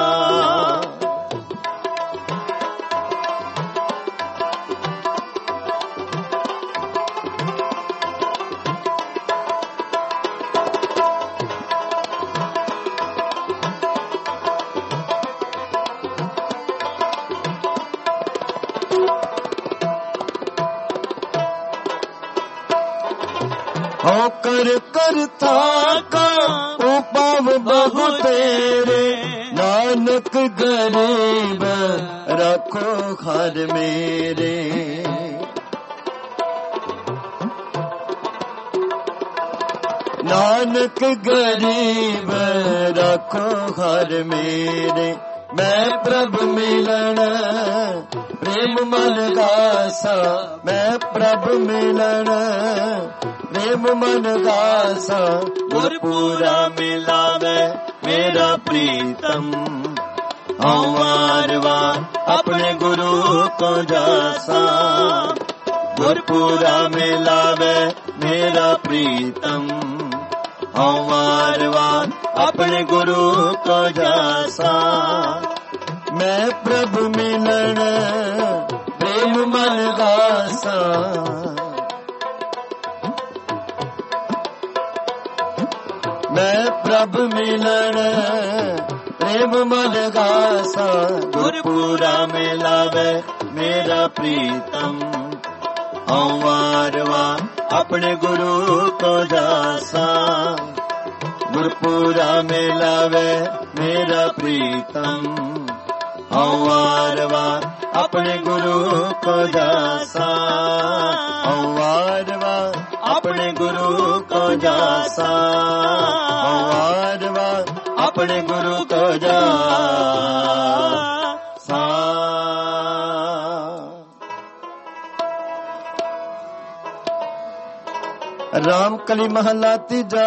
होकर करता का उपाव बहु तेरे न ਨਾਨਕ ਗਰੀਬ ਰੱਖੋ ਘਰ ਮੇਰੇ। ਨਾਨਕ ਗਰੀਬ ਰੱਖੋ ਘਰ ਮੇਰੇ। ਮੈਂ ਪ੍ਰਭ ਮਿਲਣ ਪ੍ਰੇਮ ਮਨ ਗਾਸਾ, ਮੈਂ ਪ੍ਰਭ ਮਿਲਣ ਪ੍ਰੇਮ ਮਨ ਗਾਸਾ। ਗੁਰ ਪੂਰਾ ਮਿਲਾਵੇ ਮੇਰਾ ਪ੍ਰੀਤਮ, ਆਉ ਵਾਰ ਵਾਰ ਆਪਣੇ ਗੁਰੂ ਕੋ ਜਾਸਾ। ਗੁਰ ਪੂਰਾ ਮਿਲਾਵੇ ਮੇਰਾ ਪ੍ਰੀਤਮ, ਆਉ ਵਾਰ ਵਾਰ ਆਪਣੇ ਗੁਰੂ ਕੋ ਜਾਸਾ। ਮੈਂ ਪ੍ਰਭ ਮਿਲਣ ਪ੍ਰੇਮ ਮਨ ਗਾਸਾ। ਮੈਂ ਪ੍ਰਭ ਮਿਲਣ ਪ੍ਰੇਮ ਮਨ ਗਾਸਾ। ਗੁਰ ਪੂਰਾ ਮਿਲਾਵੇ ਮੇਰਾ ਪ੍ਰੀਤਮ, ਆਉ ਵਾਰ ਵਾਰ ਆਪਣੇ ਗੁਰੂ ਕੋ ਜਾਸਾ। ਗੁਰ ਪੂਰਾ ਮਿਲਾਵੇ ਮੇਰਾ ਪ੍ਰੀਤਮ, ਆਉ ਵਾਰ ਵਾਰ ਆਪਣੇ ਗੁਰੂ ਕੋ ਜਾਸਾ। ਆਉ ਵਾਰ ਵਾਰ ਆਪਣੇ ਗੁਰੂ ਕੋ ਜਾਸਾ। ਆਉ ਵਾਰ ਵਾਰ ਆਪਣੇ ਗੁਰੂ ਕੋ ਜਾਸਾ। ਰਾਮ ਕਲੀ ਮਹਲਾ ਤੀਜਾ।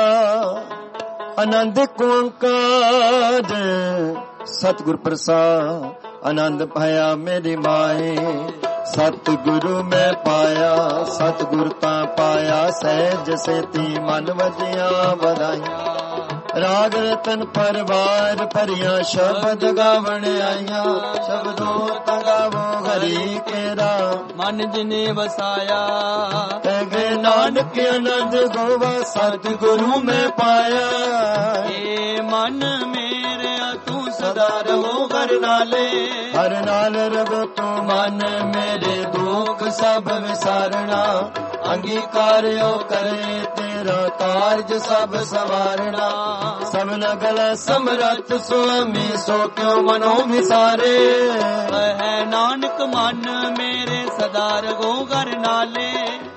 ਆਨੰਦ ਓੰਕਾਰ ਸਤਿਗੁਰ ਪ੍ਰਸਾਦ। ਆਨੰਦ ਪਾਇਆ ਮੇਰੀ ਮਾਏ, ਸਤਿਗੁਰੂ ਮੈਂ ਪਾਇਆ। ਸਤਿਗੁਰ ਤਾਂ ਪਾਇਆ ਸਹਿਜ ਸੇਤੀ, ਮਨ ਵਜਿਆ ਵਧਾਈਆਂ। ਰਾਗ ਰਤਨ ਪਰਵਾਰ ਭਰੀਆਂ, ਸ਼ਬਦ ਗਾਵਣ ਆਈਆਂ। ਸ਼ਬਦੋ ਤਗਾਵੋ ਹਰੀ ਕੇਰਾ,
ਮਨ ਜਿਨੇ ਵਸਾਇਆ।
ਕਹਿ ਨਾਨਕ ਆਨੰਦ ਗੋਵਾ, ਸਤਿਗੁਰੂ ਮੈਂ ਪਾਇਆ।
ਏ ਮਨ ਮੇਰਿਆ ਤੂੰ ਸਦਾ ਰਹੋ ਹਰ ਨਾਲੇ।
ਹਰ ਨਾਲ ਰਵੋ ਤੂੰ ਮਨ ਮੇਰੇ, ਦੁੱਖ ਸਭ ਵਿਸਾਰਣਾ। ਅੰਗੀਕਾਰਿਓ ਕਰੇ ਤੇਰਾ ਕਾਰਜ ਸਭ ਸਵਾਰਣਾ। ਸਭਨਾ ਗਲਾ ਸਮਰੱਥ ਸੁਆਮੀ, ਸੋ ਕਿਉ ਮਨੋ ਵਿਸਾਰੇ।
ਹੈ ਨਾਨਕ ਮਨ ਮੇਰੇ ਸਦਾ ਰਹੋ ਹਰ ਨਾਲੇ।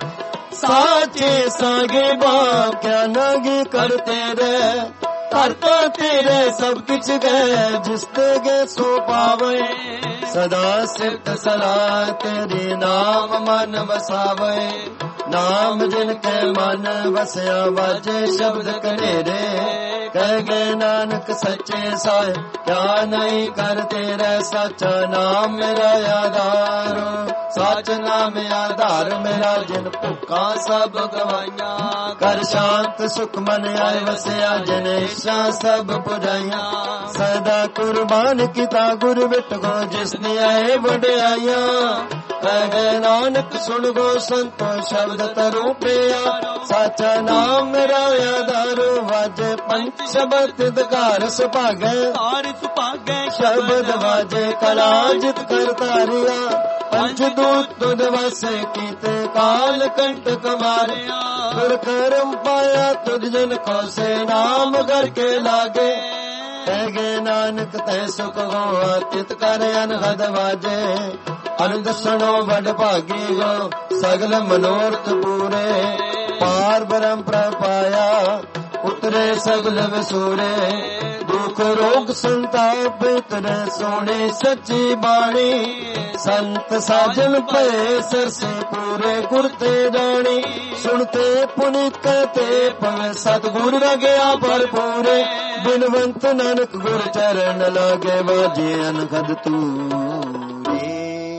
ਸਾਚੇ ਸਾਗੇ ਬਾਕਿਆ ਨਗੇ ਕਰਤੇ ਰਹਿ। ਕਰਤਾ ਤੇਰੇ ਸਭ ਕਿਛ ਗਏ, ਜਿਸ ਤੇ ਗਏ ਸੋ ਪਾਵੇ। ਸਦਾ ਸਿਫਤ ਸਲਾਹ ਤੇਰੀ, ਨਾਮ ਮਨ ਵਸਾਵੇ। ਨਾਮ ਜਿਨ ਕੇ ਮਨ ਵਸਿਆ, ਵਾਜੇ ਸ਼ਬਦ ਕਨੇਰੇ। ਕਹਿ ਗਏ ਨਾਨਕ ਸੱਚੇ ਸਾਹਿਬ, ਕਿਆ ਨਹੀਂ ਕਰ ਤੇਰੇ। ਸੱਚਾ ਨਾਮ ਮੇਰਾ ਆਧਾਰ, ਸੱਚ ਨਾਮ ਆਧਾਰ ਮੇਰਾ। ਜਿਨ ਭੁੱਖਾਂ ਸਭ ਗਵਾਈਆਂ, ਕਰ ਸ਼ਾਂਤ ਸੁਖ ਮਨ ਆਏ ਵਸਿਆ। ਜਿਨ ਇੱਛਾ ਸਭ ਪੁਜਾਈਆਂ, ਸਦਾ ਕੁਰਬਾਨ ਕੀਤਾ ਗੁਰ ਵਿਟਗੋ। ਜਿਸ ਨੇ ਆਏ ਵਡਿਆਈਆਂ, ਕਹਿ ਗਏ ਨਾਨਕ ਸੁਣ ਗੋ ਸੰਤੋ, ਸ਼ਬਦ ਤਰੁ ਪਿਆ। ਸਾਚਾ ਨਾਮ ਮੇਰਾ ਆਧਾਰ, ਵਾਜੇ ਪੰਚ ਸ਼ਬਦ ਦਕਾਰ ਸੁਭਾਗੈ।
ਹਰਿ ਸੁਭਾਗੈ
ਸ਼ਬਦ ਵਾਜੇ ਕਲਾ ਜਿਤ ਕਰ ਤਾਰਿਆ। ਪੰਚ ਦੂਤ ਤੁਧ ਵਸੇ ਕੀਤੇ, ਕਾਲ ਕੰਟਕ ਮਾਰਿਆ। ਗੁਰ ਕਰਮ ਪਾਇਆ ਤੁਧ ਜਨ ਕੋ, ਸੇ ਨਾਮ ਘਰ ਕੇ ਲਾਗੇ। ਕਹਿ ਗਏ ਨਾਨਕ ਤੈ ਸੁਖ ਹੋਆ, ਤਿਤ ਕਰ ਅਨਹਦ ਵਾਜੇ। ਅਨੰਦ ਸੁਣੋ ਵਡ ਭਾਗੀ ਗੋ, ਸਗਲ ਮਨੋਰਥ ਪੂਰੇ। ਪਾਰ ਬ੍ਰਹਮ ਪ੍ਰਪਾਇਆ, ਉਤਰੇ ਸਗਲ ਵਿਸੂਰੇ। ਦੁਖ ਰੋਗ ਸੰਤਾਪ ਤਰੇ ਸੋਹਣੇ, ਸੱਚੀ ਬਾਣੀ। ਸੰਤ ਸਾਜਨ ਭਏ ਸਰਸੇ ਪੂਰੇ, ਗੁਰ ਤੇ ਜਾਣੀ। ਸੁਣਤੇ ਪੁਨੀਤ ਕਹਤੇ ਪਵੇ, ਸਤਿਗੁਰ ਰਗਿਆ ਭਰਪੂਰੇ। ਬਿਨਵੰਤ ਨਾਨਕ ਗੁਰ ਚਰਨ ਲਾਗੇ, ਵਾਜੇ ਅਨਹਦ ਤੂਰੇ।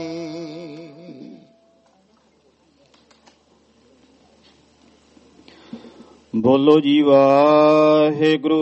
ਬੋਲੋ ਜੀ ਵਾਹਿਗੁਰੂ।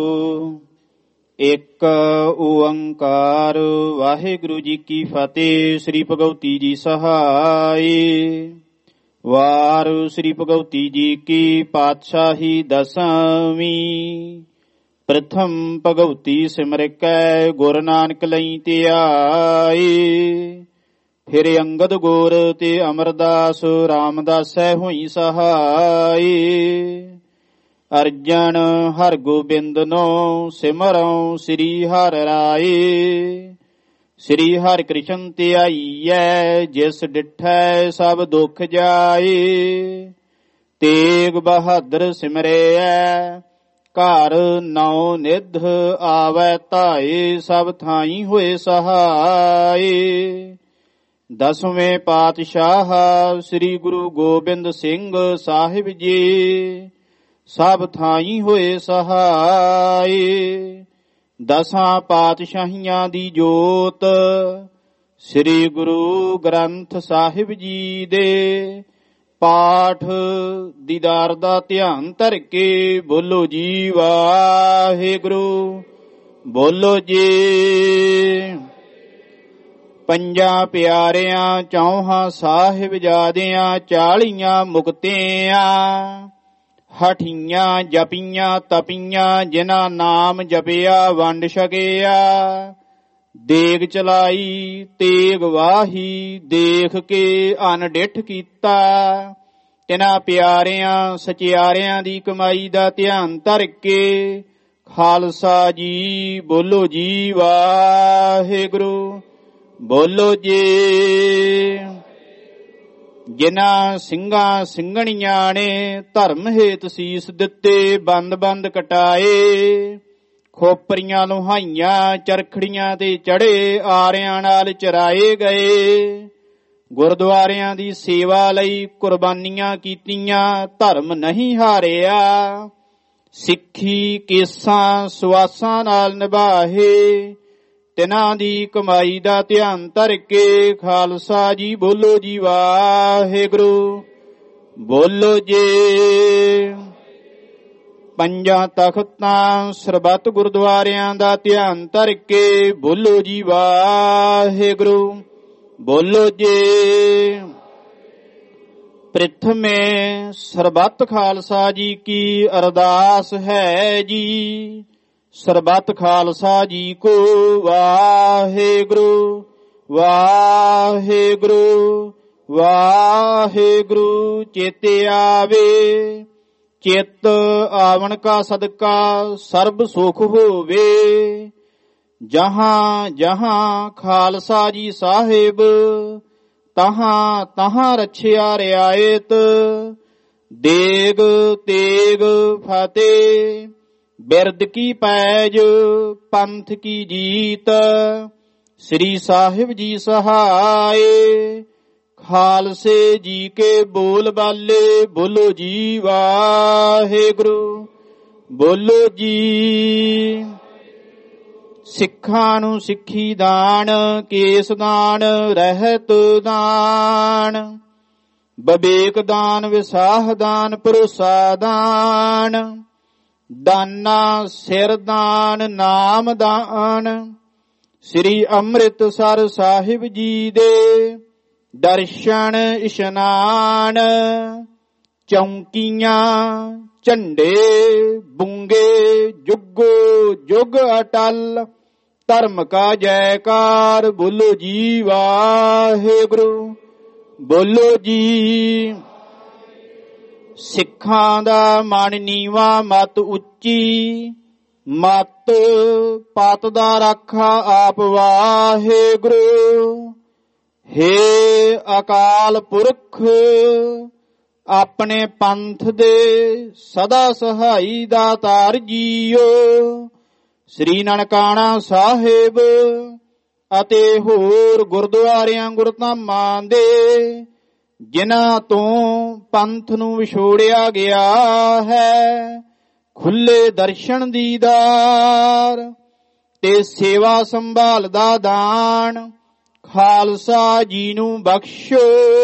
ਇੱਕ ਓੰਕਾਰ। ਵਾਹਿਗੁਰੂ ਜੀ ਕੀ ਫਤਿਹ। ਸ੍ਰੀ ਭਗਵਤੀ ਜੀ ਸਹਾਈ। ਵਾਰ ਸ੍ਰੀ ਭਗਵਤੀ ਜੀ ਕੀ ਪਾਤਸ਼ਾਹੀ ਦਸਵੀਂ। ਪ੍ਰਥਮ ਭਗਵਤੀ ਸਿਮਰ ਕੈ, ਗੁਰ ਨਾਨਕ ਲਈ ਧਿਆਏ। ਫਿਰ ਅੰਗਦ ਗੋਰ ਤੇ ਅਮਰਦਾਸ, ਰਾਮਦਾਸੈ ਹੋਈ ਸਹਾਈ। ਅਰਜਨ ਹਰ ਗੋਬਿੰਦਨੋ ਸਿਮਰਉ ਸ੍ਰੀ ਹਰਿ ਰਾਏ। ਸ੍ਰੀ ਹਰਿ ਕ੍ਰਿਸ਼ਨ ਧਿਆਈਐ ਜਿਸ ਡਿਠੈ ਸਭ ਦੁਖ ਜਾਏ। ਤੇਗ ਬਹਾਦਰ ਸਿਮਰੇਐ ਘਰ ਨੌ ਨਿਧ ਆਵੈ ਧਾਏ। ਸਭ ਥਾਈ ਹੋਏ ਸਹਾਏ। ਦਸਵੇਂ ਪਾਤਸ਼ਾਹ ਸ੍ਰੀ ਗੁਰੂ ਗੋਬਿੰਦ ਸਿੰਘ ਸਾਹਿਬ ਜੀ ਸਭ ਥਾਈ ਹੋਏ ਸਹਾਏ। ਦਸਾਂ ਪਾਤਸ਼ਾਹੀਆਂ ਦੀ ਜੋਤ ਸ੍ਰੀ ਗੁਰੂ ਗ੍ਰੰਥ ਸਾਹਿਬ ਜੀ ਦੇ ਪਾਠ ਦੀਦਾਰ ਦਾ ਧਿਆਨ ਧਰ ਕੇ ਬੋਲੋ ਜੀ ਵਾਹਿਗੁਰੂ। ਬੋਲੋ ਜੀ। ਪੰਜਾਂ ਪਿਆਰਿਆਂ ਚੌਹਾਂ ਸਾਹਿਬਜ਼ਾਦਿਆਂ ਚਾਲੀਆਂ ਮੁਕਤਿਆਂ ਹਠੀਆਂ ਜਪੀਆਂ ਤਪੀਆਂ ਜਿਨ੍ਹਾਂ ਨਾਮ ਜਪਿਆ ਵੰਡ ਛਕਿਆ। ਦੇਗ ਚਲਾਈ ਤੇਗ ਵਾਹੀ ਦੇਖ ਕੇ ਅਨਡਿੱਠ ਕੀਤਾ। ਤਿਨਾਂ ਪਿਆਰਿਆਂ ਸਚਿਆਰਿਆਂ ਦੀ ਕਮਾਈ ਦਾ ਧਿਆਨ ਧਰ ਕੇ ਖਾਲਸਾ ਜੀ ਬੋਲੋ ਜੀ ਵਾਹਿਗੁਰੂ। ਬੋਲੋ ਜੀ। ਜਿਨ੍ਹਾਂ ਸਿੰਘਾਂ ਸਿੰਘਣੀਆਂ ਨੇ ਧਰਮ ਹੇਤ ਸੀਸ ਦਿੱਤੇ ਬੰਦ ਬੰਦ ਕਟਾਏ। ਖੋਪਰੀਆਂ ਲੁਹਾਈਆਂ ਚਰਖੜੀਆਂ ਤੇ ਚੜੇ ਆਰਿਆਂ ਨਾਲ ਚਰਾਏ ਗਏ। ਗੁਰਦੁਆਰਿਆਂ ਦੀ ਸੇਵਾ ਲਈ ਕੁਰਬਾਨੀਆਂ ਕੀਤੀਆਂ ਧਰਮ ਨਹੀਂ ਹਾਰਿਆ। ਸਿੱਖੀ ਕੇਸਾਂ ਸੁਆਸਾਂ ਨਾਲ ਨਿਭਾਹੇ। ਤਿਨਾਂ ਦੀ ਕਮਾਈ ਦਾ ਧਿਆਨ ਧਰ ਕੇ ਖਾਲਸਾ ਜੀ ਬੋਲੋ ਜੀ ਵਾਹਿਗੁਰੂ। ਬੋਲੋ ਜੀ। ਪੰਜਾਂ ਤਖਤਾਂ ਸਰਬੱਤ ਗੁਰਦੁਆਰਿਆਂ ਦਾ ਧਿਆਨ ਧਰ ਕੇ ਬੋਲੋ ਜੀ ਵਾਹਿਗੁਰੂ। ਬੋਲੋ ਜੀ। ਪ੍ਰਥਮੇ ਸਰਬੱਤ ਖਾਲਸਾ ਜੀ ਕੀ ਅਰਦਾਸ ਹੈ ਜੀ। ਸਰਬੱਤ ਖਾਲਸਾ ਜੀ ਕੋ ਵਾਹਿਗੁਰੂ ਵਾਹਿਗੁਰੂ ਵਾਹਿਗੁਰੂ। ਚੇਤੇ ਆਵੇ ਚਿੱਤ ਆਵਣ ਕਾ ਸਦਕਾ ਸਰਬ ਸੁਖ ਹੋਵੇ। ਜਹਾਂ ਜਹਾਂ ਖਾਲਸਾ ਜੀ ਸਾਹਿਬ ਤਹਾਂ ਤਹਾਂ ਰਛਿਆ ਰਿਆਇਤ। ਦੇਗ ਤੇਗ ਫਤਿਹ ਬਿਰਦ ਕੀ ਪੈਜ ਪੰਥ ਕੀ ਜੀਤ। ਸ੍ਰੀ ਸਾਹਿਬ ਜੀ ਸਹਾਏ ਖਾਲਸੇ ਜੀ ਕੇ ਬੋਲ ਬਾਲੇ ਬੋਲੋ ਜੀ ਵਾਹਿਗੁਰੂ। ਬੋਲੋ ਜੀ। ਸਿੱਖਾਂ ਨੂੰ ਸਿੱਖੀ ਦਾਨ ਕੇਸ ਦਾਨ ਰਹਿਤ ਦਾਨ ਬਵੇਕ ਦਾਨ ਵਿਸਾਹ ਦਾਨ ਭਰੋਸਾ ਦਾਨ ਦਾਨਾ ਸਿਰ ਦਾਨ ਨਾਮ ਦਾਨ। ਸ੍ਰੀ ਅੰਮ੍ਰਿਤਸਰ ਸਾਹਿਬ ਜੀ ਦੇ ਦਰਸ਼ਨ ਇਸ਼ਨਾਨ। ਚੌਂਕੀਆਂ ਝੰਡੇ ਬੁੰਗੇ ਜੁਗੋ ਜੁਗ ਅਟਲ। ਧਰਮ ਕਾ ਜੈਕਾਰ ਬੋਲੋ ਜੀ ਵਾਹਿਗੁਰੂ। ਬੋਲੋ ਜੀ। ਸਿੱਖਾਂ ਦਾ ਮਨ ਨੀਵਾ ਮਤ ਉੱਚੀ ਮਤ ਪਤ ਦਾ ਰਾਖਾ ਆਪ ਵਾਹਿਗੁਰੂ। ਹੇ ਅਕਾਲ ਪੁਰਖ ਆਪਣੇ ਪੰਥ ਦੇ ਸਦਾ ਸਹਾਈ ਦਾਤਾਰ ਜੀਓ। ਸ੍ਰੀ ਨਨਕਾਣਾ ਸਾਹਿਬ ਅਤੇ ਹੋਰ ਗੁਰਦੁਆਰਿਆਂ ਗੁਰਧਾਮਾਂ ਦੇ ਜਿਨ੍ਹਾਂ ਤੋਂ ਪੰਥ ਨੂੰ ਵਿਛੋੜਿਆ ਗਿਆ ਹੈ ਖੁੱਲੇ ਦਰਸ਼ਨ ਦੀਦਾਰ ਤੇ ਸੇਵਾ ਸੰਭਾਲ ਦਾ ਦਾਨ ਖਾਲਸਾ ਜੀ ਨੂੰ ਬਖਸ਼ੋ।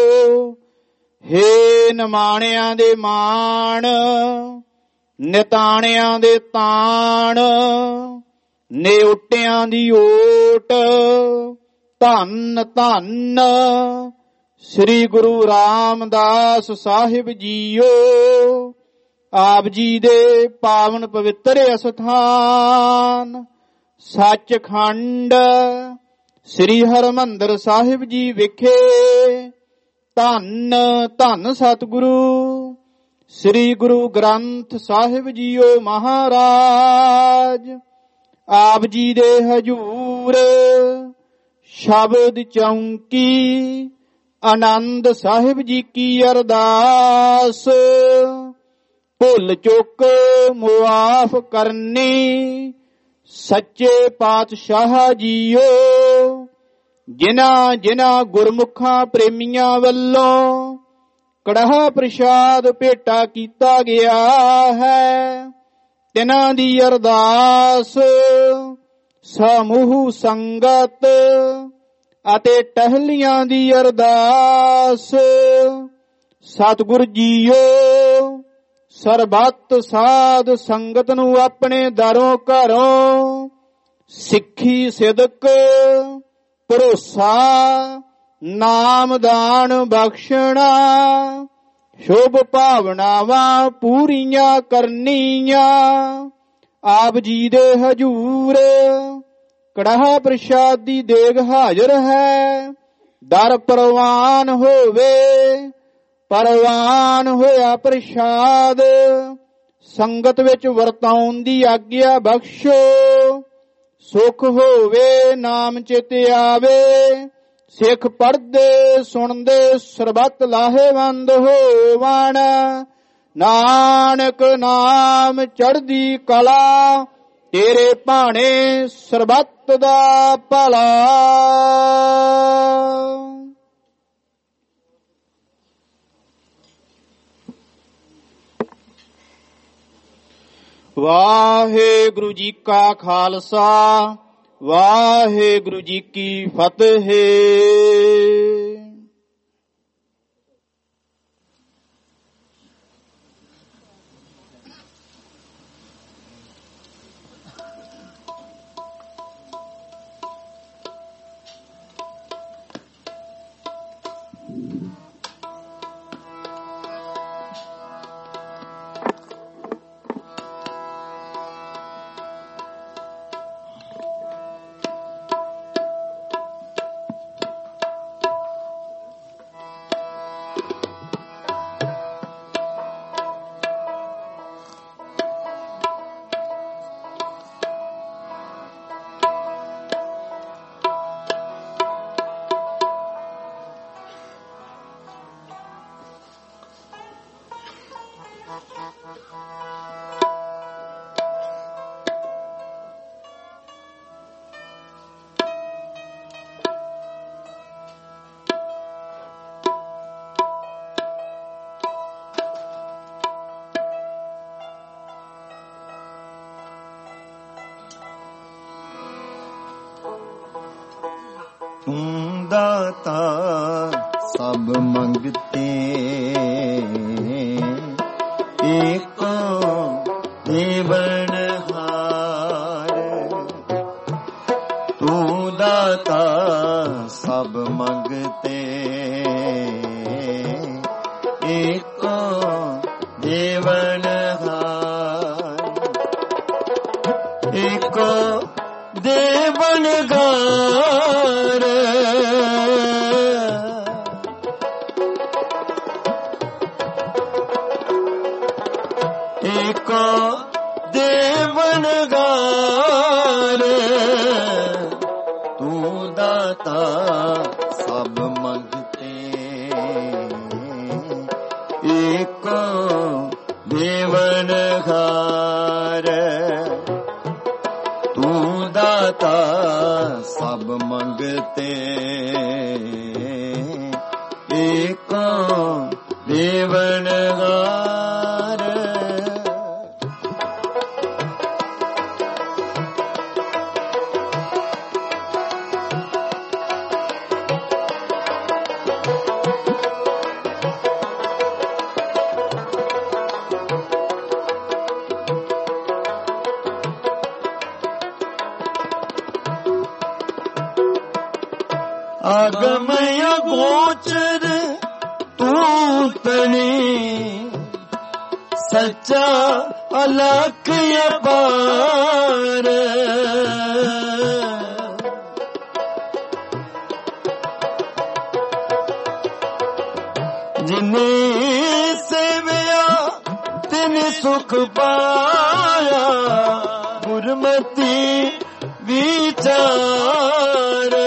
ਹੇ ਨਿਮਾਣਿਆਂ ਦੇ ਮਾਣ ਨਿਤਾਣਿਆਂ ਦੇ ਤਾਣ ਨਿਉਟਿਆਂ ਦੀ ਓਟ ਧੰਨ ਧੰਨ ਸ੍ਰੀ ਗੁਰੂ ਰਾਮਦਾਸ ਸਾਹਿਬ ਜੀਓ। ਆਪ ਜੀ ਦੇ ਪਾਵਨ ਪਵਿੱਤਰ ਅਸਥਾਨ ਸੱਚਖੰਡ ਸ੍ਰੀ ਹਰਿਮੰਦਰ ਸਾਹਿਬ ਜੀ ਵਿਖੇ ਧੰਨ ਧੰਨ ਸਤਿਗੁਰੂ ਸ੍ਰੀ ਗੁਰੂ ਗ੍ਰੰਥ ਸਾਹਿਬ ਜੀਓ ਮਹਾਰਾਜ ਆਪ ਜੀ ਦੇ ਹਜੂਰ ਸ਼ਬਦ ਚੌਂਕੀ ਆਨੰਦ ਸਾਹਿਬ ਜੀ ਕੀ ਅਰਦਾਸ ਭੁੱਲ ਚੁੱਕ ਮੁਆਫ ਕਰਨੀ ਸੱਚੇ ਪਾਤਸ਼ਾਹ ਜੀਓ ਜਿਨ੍ਹਾਂ ਜਿਨ੍ਹਾਂ ਗੁਰਮੁਖਾਂ ਪ੍ਰੇਮੀਆਂ ਵੱਲੋਂ ਕੜਾਹ ਪ੍ਰਸ਼ਾਦ ਭੇਟਾ ਕੀਤਾ ਗਿਆ ਹੈ ਤਿਨਾਂ ਦੀ ਅਰਦਾਸ ਸਮੂਹ ਸੰਗਤ ਅਤੇ ਟਹਿਲੀਆਂ ਦੀ ਅਰਦਾਸ ਸਤਿਗੁਰ ਜੀਓ ਸਰਬੱਤ ਸਾਧ ਸੰਗਤ ਨੂੰ ਆਪਣੇ ਦਰੋਂ ਘਰੋਂ ਸਿੱਖੀ ਸਿਦਕ ਭਰੋਸਾ ਨਾਮਦਾਨ ਬਖਸ਼ਣਾ ਸ਼ੁਭ ਭਾਵਨਾਵਾਂ ਪੂਰੀਆਂ ਕਰਨੀਆਂ ਆਪ ਜੀ ਦੇ ਹਜੂਰ ਕੜਾਹ ਪ੍ਰਸ਼ਾਦ ਦੀ ਦੇਗ ਹਾਜ਼ਰ ਹੈ ਦਰ ਪ੍ਰਵਾਨ ਹੋਵੇ ਪ੍ਰਵਾਨ ਹੋਇਆ ਪ੍ਰਸ਼ਾਦ ਸੰਗਤ ਵਿੱਚ ਵਰਤਾਉਣ ਦੀ ਆਗਿਆ ਬਖਸ਼ੋ ਸੁਖ ਹੋਵੇ ਨਾਮ ਚਿਤ ਆਵੇ ਸਿੱਖ ਪੜ੍ਹਦੇ ਸੁਣਦੇ ਸਰਬੱਤ ਲਾਹੇਵੰਦ ਹੋਵਣ ਨਾਨਕ ਨਾਮ ਚੜ੍ਹਦੀ ਕਲਾ ਤੇਰੇ ਭਾਣੇ ਸਰਬੱਤ ਦਾ ਭਲਾ। ਵਾਹਿਗੁਰੂ ਜੀ ਕਾ ਖਾਲਸਾ ਵਾਹਿਗੁਰੂ ਜੀ ਕੀ ਫਤਿਹ।
ਤੂੰ ਦਾਤਾ ਸਭ ਮੰਗਤੇ ਏਕੋ ਦੇਵਨ ਹਾਰ ਤੂੰ ਦਾਤਾ ਸਭ ਮੰਗਤੇ ਏਕੋ ਦੇਵਨ ਹਾਰ ਏਕੋ ਦੇਵਨ ਗਾਰ ਏਕੋ ਦੇਵਨ ਗਾਰ ਤੂੰ ਦਾਤਾ ਸਭ ਮੰਗਤੇ ਏਕੋ ਦੇਵਨ ਗਾਰ ਤੂੰ ਦਾਤਾ ਸਭ ਮੰਗਤੇ ਏਕੋ ਦੇਵਨ ਗਾਰ ਆਗਮ ਅਗੋਚਰ ਤੂੰ ਤਣੀ ਸੱਚਾ ਅਲਖ ਅਪਾਰ ਜਿਨੇ ਸੇਵਿਆ ਤਿਨ ਸੁਖ ਪਾਇਆ ਗੁਰਮਤੀ ਵਿਚਾਰ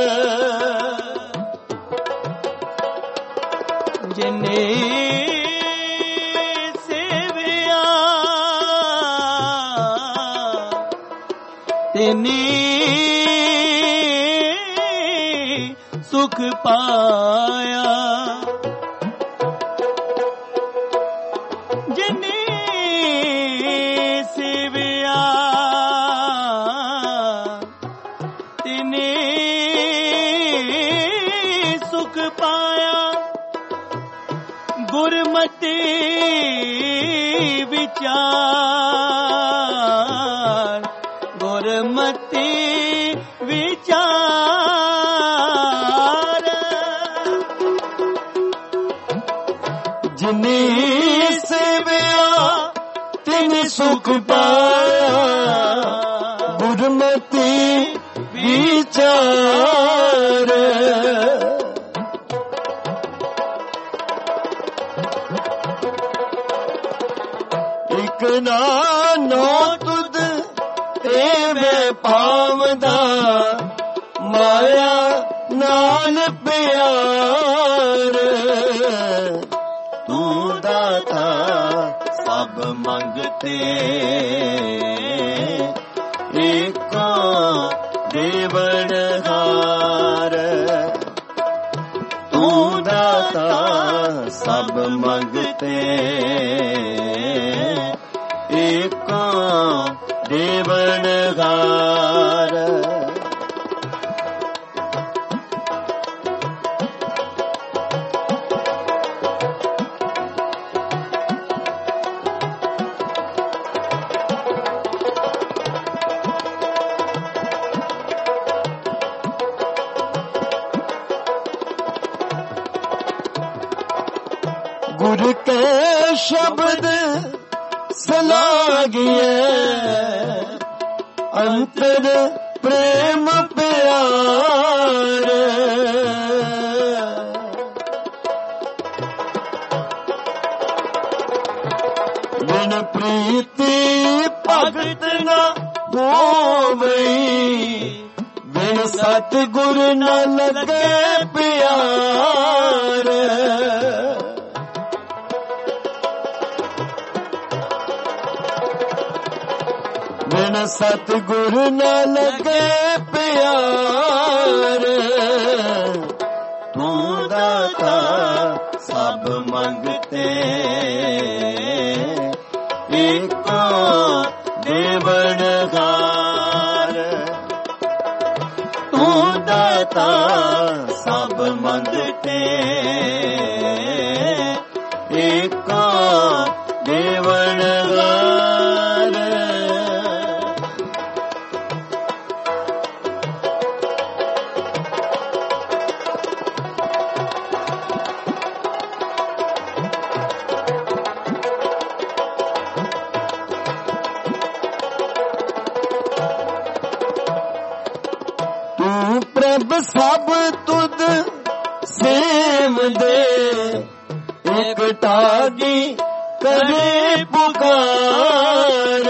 ਜਿਨੇ ਸੇਵਿਆ ਤਿਨੇ ਸੁਖ ਪਾਇਆ ਜਿਨੇ ਸੇਵਿਆ ਤਿਨੇ ਸੁਖ ਪਾਇਆ ਗੁਰਮਤਿ ਵਿਚਾਰ ਗੁਰਮਤਿ ਵਿਚਾਰ
ਜਿਨੇ ਸੇਵਿਆ ਤਿਨ ਸੁਖ ਪਾਇਆ ਗੁਰਮਤਿ ਵਿਚਾਰ ਇਕ ਨਾਨੋ ਤੁਧ ਐਵੇਂ ਪਾਵਦਾ ਮਾਇਆ ਨਾਲ ਪਿਆਰ ਤੂੰ ਦਾਤਾ ਸਭ ਮੰਗਤੇ ਏਕੋ ਦੇਵਨਹਾਰ ਤੂੰ ਦਾਤਾ ਸਭ ਮੰਗਤੇ ਏਕੋ ਦੇਵਨਹਾਰ ਗੁਰ ਕੇ ਸ਼ਬਦ ਸਲਾਗਿਏ ਅੰਤਰ ਪ੍ਰੇਮ ਪਿਆਰ ਬਿਨ ਪ੍ਰੀਤੀ ਭਗਤ ਨਾ ਹੋਵਈ ਬਿਨ ਸਤਿਗੁਰ ਨਾ ਲੱਗੇ ਪਿਆਰ ਬਿਨ ਸਤਿਗੁਰ ਨਾ ਲੱਗੇ ਪਿਆਰ ਤੂੰ ਦਾਤਾ ਸਭ ਮੰਗਤੇ ਏਕੋ ਦੇਵਨਹਾਰ ਤੂੰ ਦਾਤਾ ਸਭ ਮੰਗਤੇ ਏਕੋ ਦੇਵਨਹਾਰ ਪ੍ਰਭ ਸਭ ਤੁਧ ਸੇਵ ਦੇ ਇਕ ਟਾਗੀ ਕਰੇ ਪੁਕਾਰ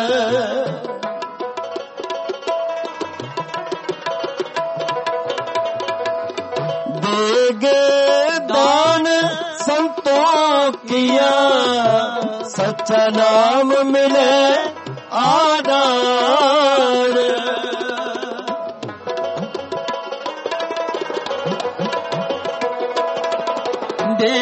ਦੇਗੇ ਦਾਨ ਸੰਤੋਖਿਆ ਸੱਚਾ ਨਾਮ ਮਿਲੇ ਆਧਾਰ
ਦੇ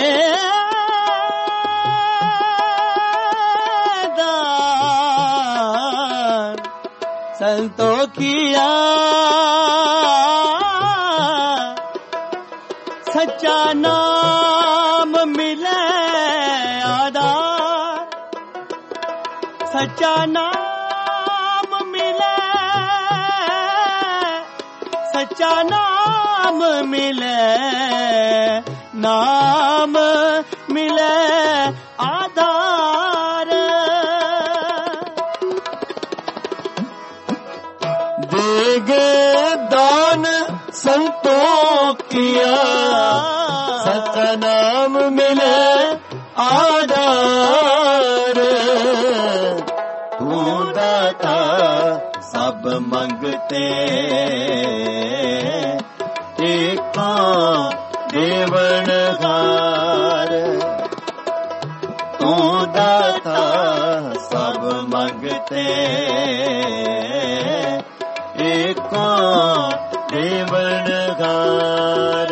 ਦਾਨ ਸੰਤੋਖਿਆ ਸੱਚਾ ਨਾਮ ਮਿਲੇ ਆਧਾਰ ਸੱਚਾ ਨਾਮ ਮਿਲੇ ਸੱਚਾ ਨਾਮ ਮਿਲੇ ਨਾਮ ਮਿਲੇ ਆਧਾਰ
ਦੇਗੇ ਦਾਨ ਸੰਤੋਖਿਆ ਸੱਚਾ ਨਾਮ ਮਿਲੇ ਆਧਾਰ ਮੰਗਤੇ ਏਕੋ ਦੇਵਨ ਹਾਰ ਤੂੰ ਦਾਤਾ ਸਭ ਮੰਗਤੇ ਏਕੋ ਦੇਵਨ ਹਾਰ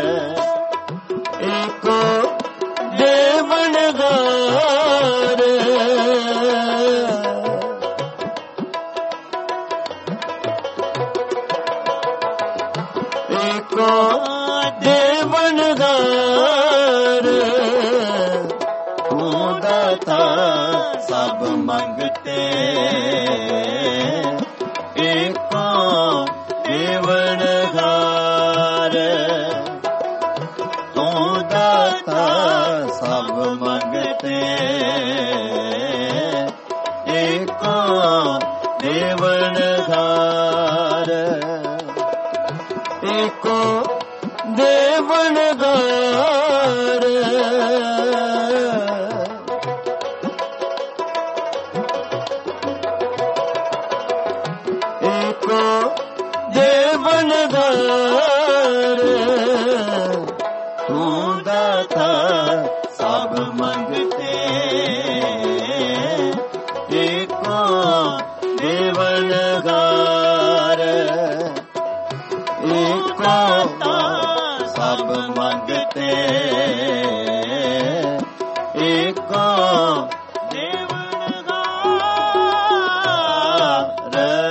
ਏਕੋ ਦੇਵਨ ਹਾਰ ਏਕੋ ਦੇਵਨ ਹਾਰ ਤੂੰ ਦਾਤਾ ਸਭ ਮੰਗਤੇ ਏਕੋ ਦੇਵਨ ਹਾਰ ਤੂੰ ਦਾਤਾ ਸਭ ਮੰਗਤੇ ਏਕੋ ਦੇਵਨ ਹਾਰ ਏਕੋ ਦੇਵਨ ਹਾਰ ਏਕੋ ਦੇਵਨ ਹਾਰ ਤੂੰ ਦਾਤਾ ਸਭ ਮੰਗਤੇ ਏਕੋ ਦੇਵਨ ਹਾਰ ਏਕੋ ਸਭ ਮੰਗਤੇ ਏਕੋ ਦੇਵਨ ਹਾਰ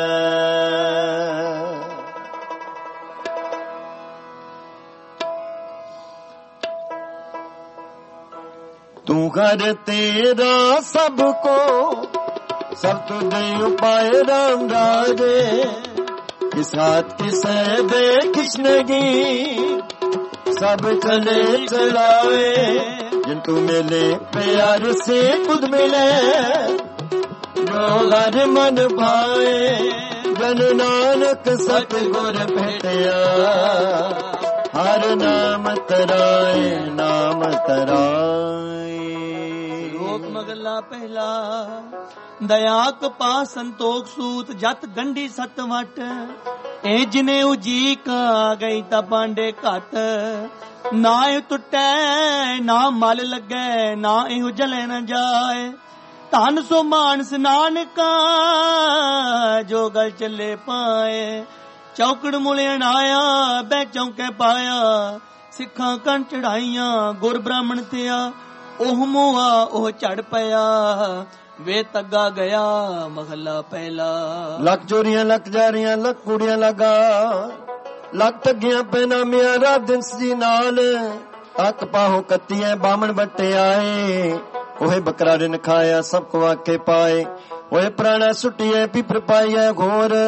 तू घर तेरा सबको सब तुझे उपाय राम राजे किस हाथ किस दे कृष्णगी सब चले चलावे जिन तू मिले प्यार से खुद मिले जो हर मन भाए जन नानक सतगुर भेटया हर नाम तराए नाम तराए।
लोक मगला पहला दया कपा संतोख सूत जत गंढी सतवट ए जिने उजी का गई ता पांडे घट ना ए टुटे ना मल लगे ना एहो जले न जाए धन सो मानस नानका जो गल चले पाए चौकड़ मुलियन आया बै चौके पाया सिखा कण चढ़ाइया गुर ब्राह्मण थिया ओह मोआ ओह चढ़ पया वे तग्गा गया महला पहला।
लख चोरियां लख जारियां लख कुड़ियां लगा लख ठगियां पैनामियां रात दिन जी नाल अक पाहो कत्तियां बामण बट्टे आए ओहे बकरा रिन खाया सब को आके पाए ओहे प्राणा सुटिए पिपर पाइया घोर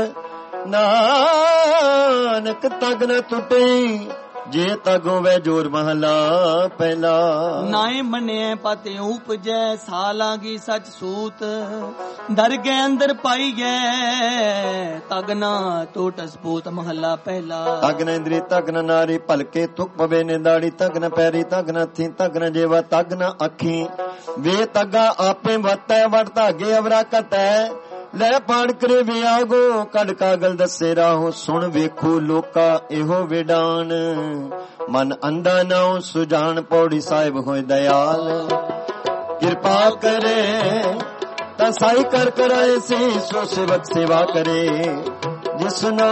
नानक तग न टुटे जे तगो वे जोर महला पहला।
नाए मने पाते उपजै सालांगी सच सूत दर गए अंदर पाई गए तगना टोट सपूत महला पहला।
तगन इंद्री तगन नारी भलके तुक पवे ने दाड़ी तगन पैरी तगन थी तगन जेवा तगन अखी वे तगा आपे वतै वट धागे अवरा कतै ਲੈ ਪਾੜ ਕਰੇ ਵਿਆਗੋ ਕੱਢ ਕਾਗਲ ਦੱਸੇ ਰਾਹੋ ਸੁਣ ਵੇਖੋ ਲੋਕਾ ਇਹੋ ਵਿਡਾਨ ਮਨ ਅੰਧਾ ਨਾਉ ਸੁਜਾਨ ਪੌੜੀ ਸਾਹਿਬ ਹੋਏ ਦਇਆਲ ਕਿਰਪਾ ਕਰੇ ਤਾਂ ਸਾਈ ਕਰ ਕਰਾਏ ਸੀ ਸੋ ਸੇਵਕ ਸੇਵਾ ਕਰੇ ਜਿਸਨਾ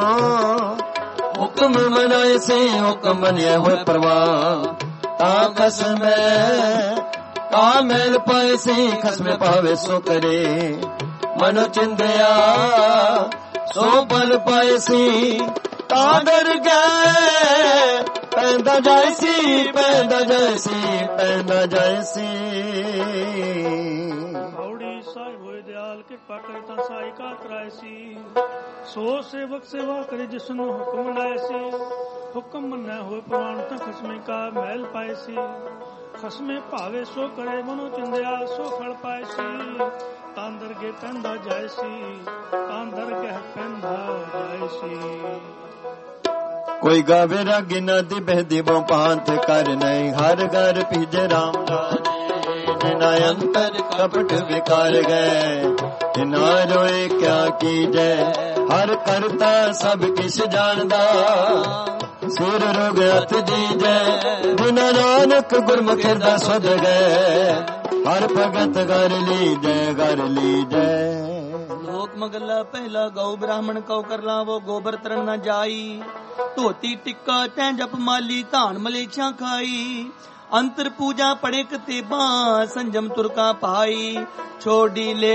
ਹੁਕਮ ਮਨਾਏ ਸੀ ਹੁਕਮ ਮੰਨਿਆ ਹੋਏ ਪ੍ਰਵਾਨ ਤਾਂ ਖਸਮੈ ਕਾ ਮੈਲ ਪਾਏ ਸੀ ਖਸਮੇ ਪਾਵੇ ਸੋ ਕਰੇ ਮਨੋ ਚਿੰਦਿਆ ਸੋ ਬਲ ਪਾਏ ਸੀ ਤਾਂ ਡਰ ਗਏ ਪੈਂਦਾ ਜਾਏ ਸੀ ਪੈਂਦਾ ਜਾਏ ਸੀ ਪੈਂਦਾ ਜਾਏ ਸੀ।
ਹੌੜੀ ਸਾਹਿਬ ਹੋਏ ਦਿਆਲ ਕਿਰਪਾ ਕਰੇ ਤਾਂ ਸਾਈ ਕਾ ਕਰਾਏ ਸੀ ਸੋ ਸੇਵਕ ਸੇਵਾ ਕਰੇ ਜਿਸ ਨੂੰ ਹੁਕਮ ਲਾਏ ਸੀ ਹੁਕਮ ਮੰਨਿਆ ਹੋਏ ਪ੍ਰਵਾਨ ਤਾਂ ਖਸਮੇ ਕਾ ਮਹਿਲ ਪਾਏ ਸੀ ਖਸਮੇ ਭਾਵੇ ਸੋ ਕਰੇ ਮਨੋ ਚਿੰਦਿਆ ਸੋ ਫਲ ਪਾਏ ਸੀ ਤਾਂ ਦਰਗੇ ਪੈਂਦਾ ਜਾਏ ਸੀ ਤਾਂ ਦਰਗਹਿ ਪੈਂਦਾ ਜਾਏ ਸੀ।
ਕੋਈ ਗਾਵੇ ਰਾਗੀ ਨਦੀ ਬਹਿਦੀ ਬੋ ਪਾਂਤ ਕਰ ਨਹੀਂ ਹਰ ਘਰ ਭੀਜੇ ਰਾਮ ਰਾਜੇ ਨਾ ਅੰਤਰ ਕਪਟ ਵਿਕਾਰ ਗਏ ਨਾ ਰੋਏ ਕਿਆ ਕੀਜੈ ਹਰ ਕਰਤਾ ਸਭ ਕਿਛ ਜਾਣਦਾ ਸਿਰ ਰੋਗ ਹੱਥ ਦੀਜੈ ਬਿਨਾ ਨਾਨਕ ਗੁਰਮੁਖ ਹਿਰਦਾ ਸੁਧ ਗਏ ਹਰ ਭਗਤ ਕਰ ਲੀਜੈ ਕਰ ਲੀਜੈ।
ਲੋਕ ਮਗਲਾ ਪਹਿਲਾ ਗਊ ਬ੍ਰਾਹਮਣ ਕਉ ਕਰ ਲਾਵੋ ਗੋਬਰ ਤਰਨ ਨਾ ਜਾਈ ਧੋਤੀ ਟਿੱਕਾ ਤੈ ਜਪ ਮਾਲੀ ਧਾਨ ਮਲੇਛਾਂ ਖਾਈ ਅੰਤਰ ਪੂਜਾ ਪੜੇ ਕਤੇਬਾ ਸੰਜਮ ਤੁਰਕਾ ਪਾਈ ਛੋੜੀ ਲੈ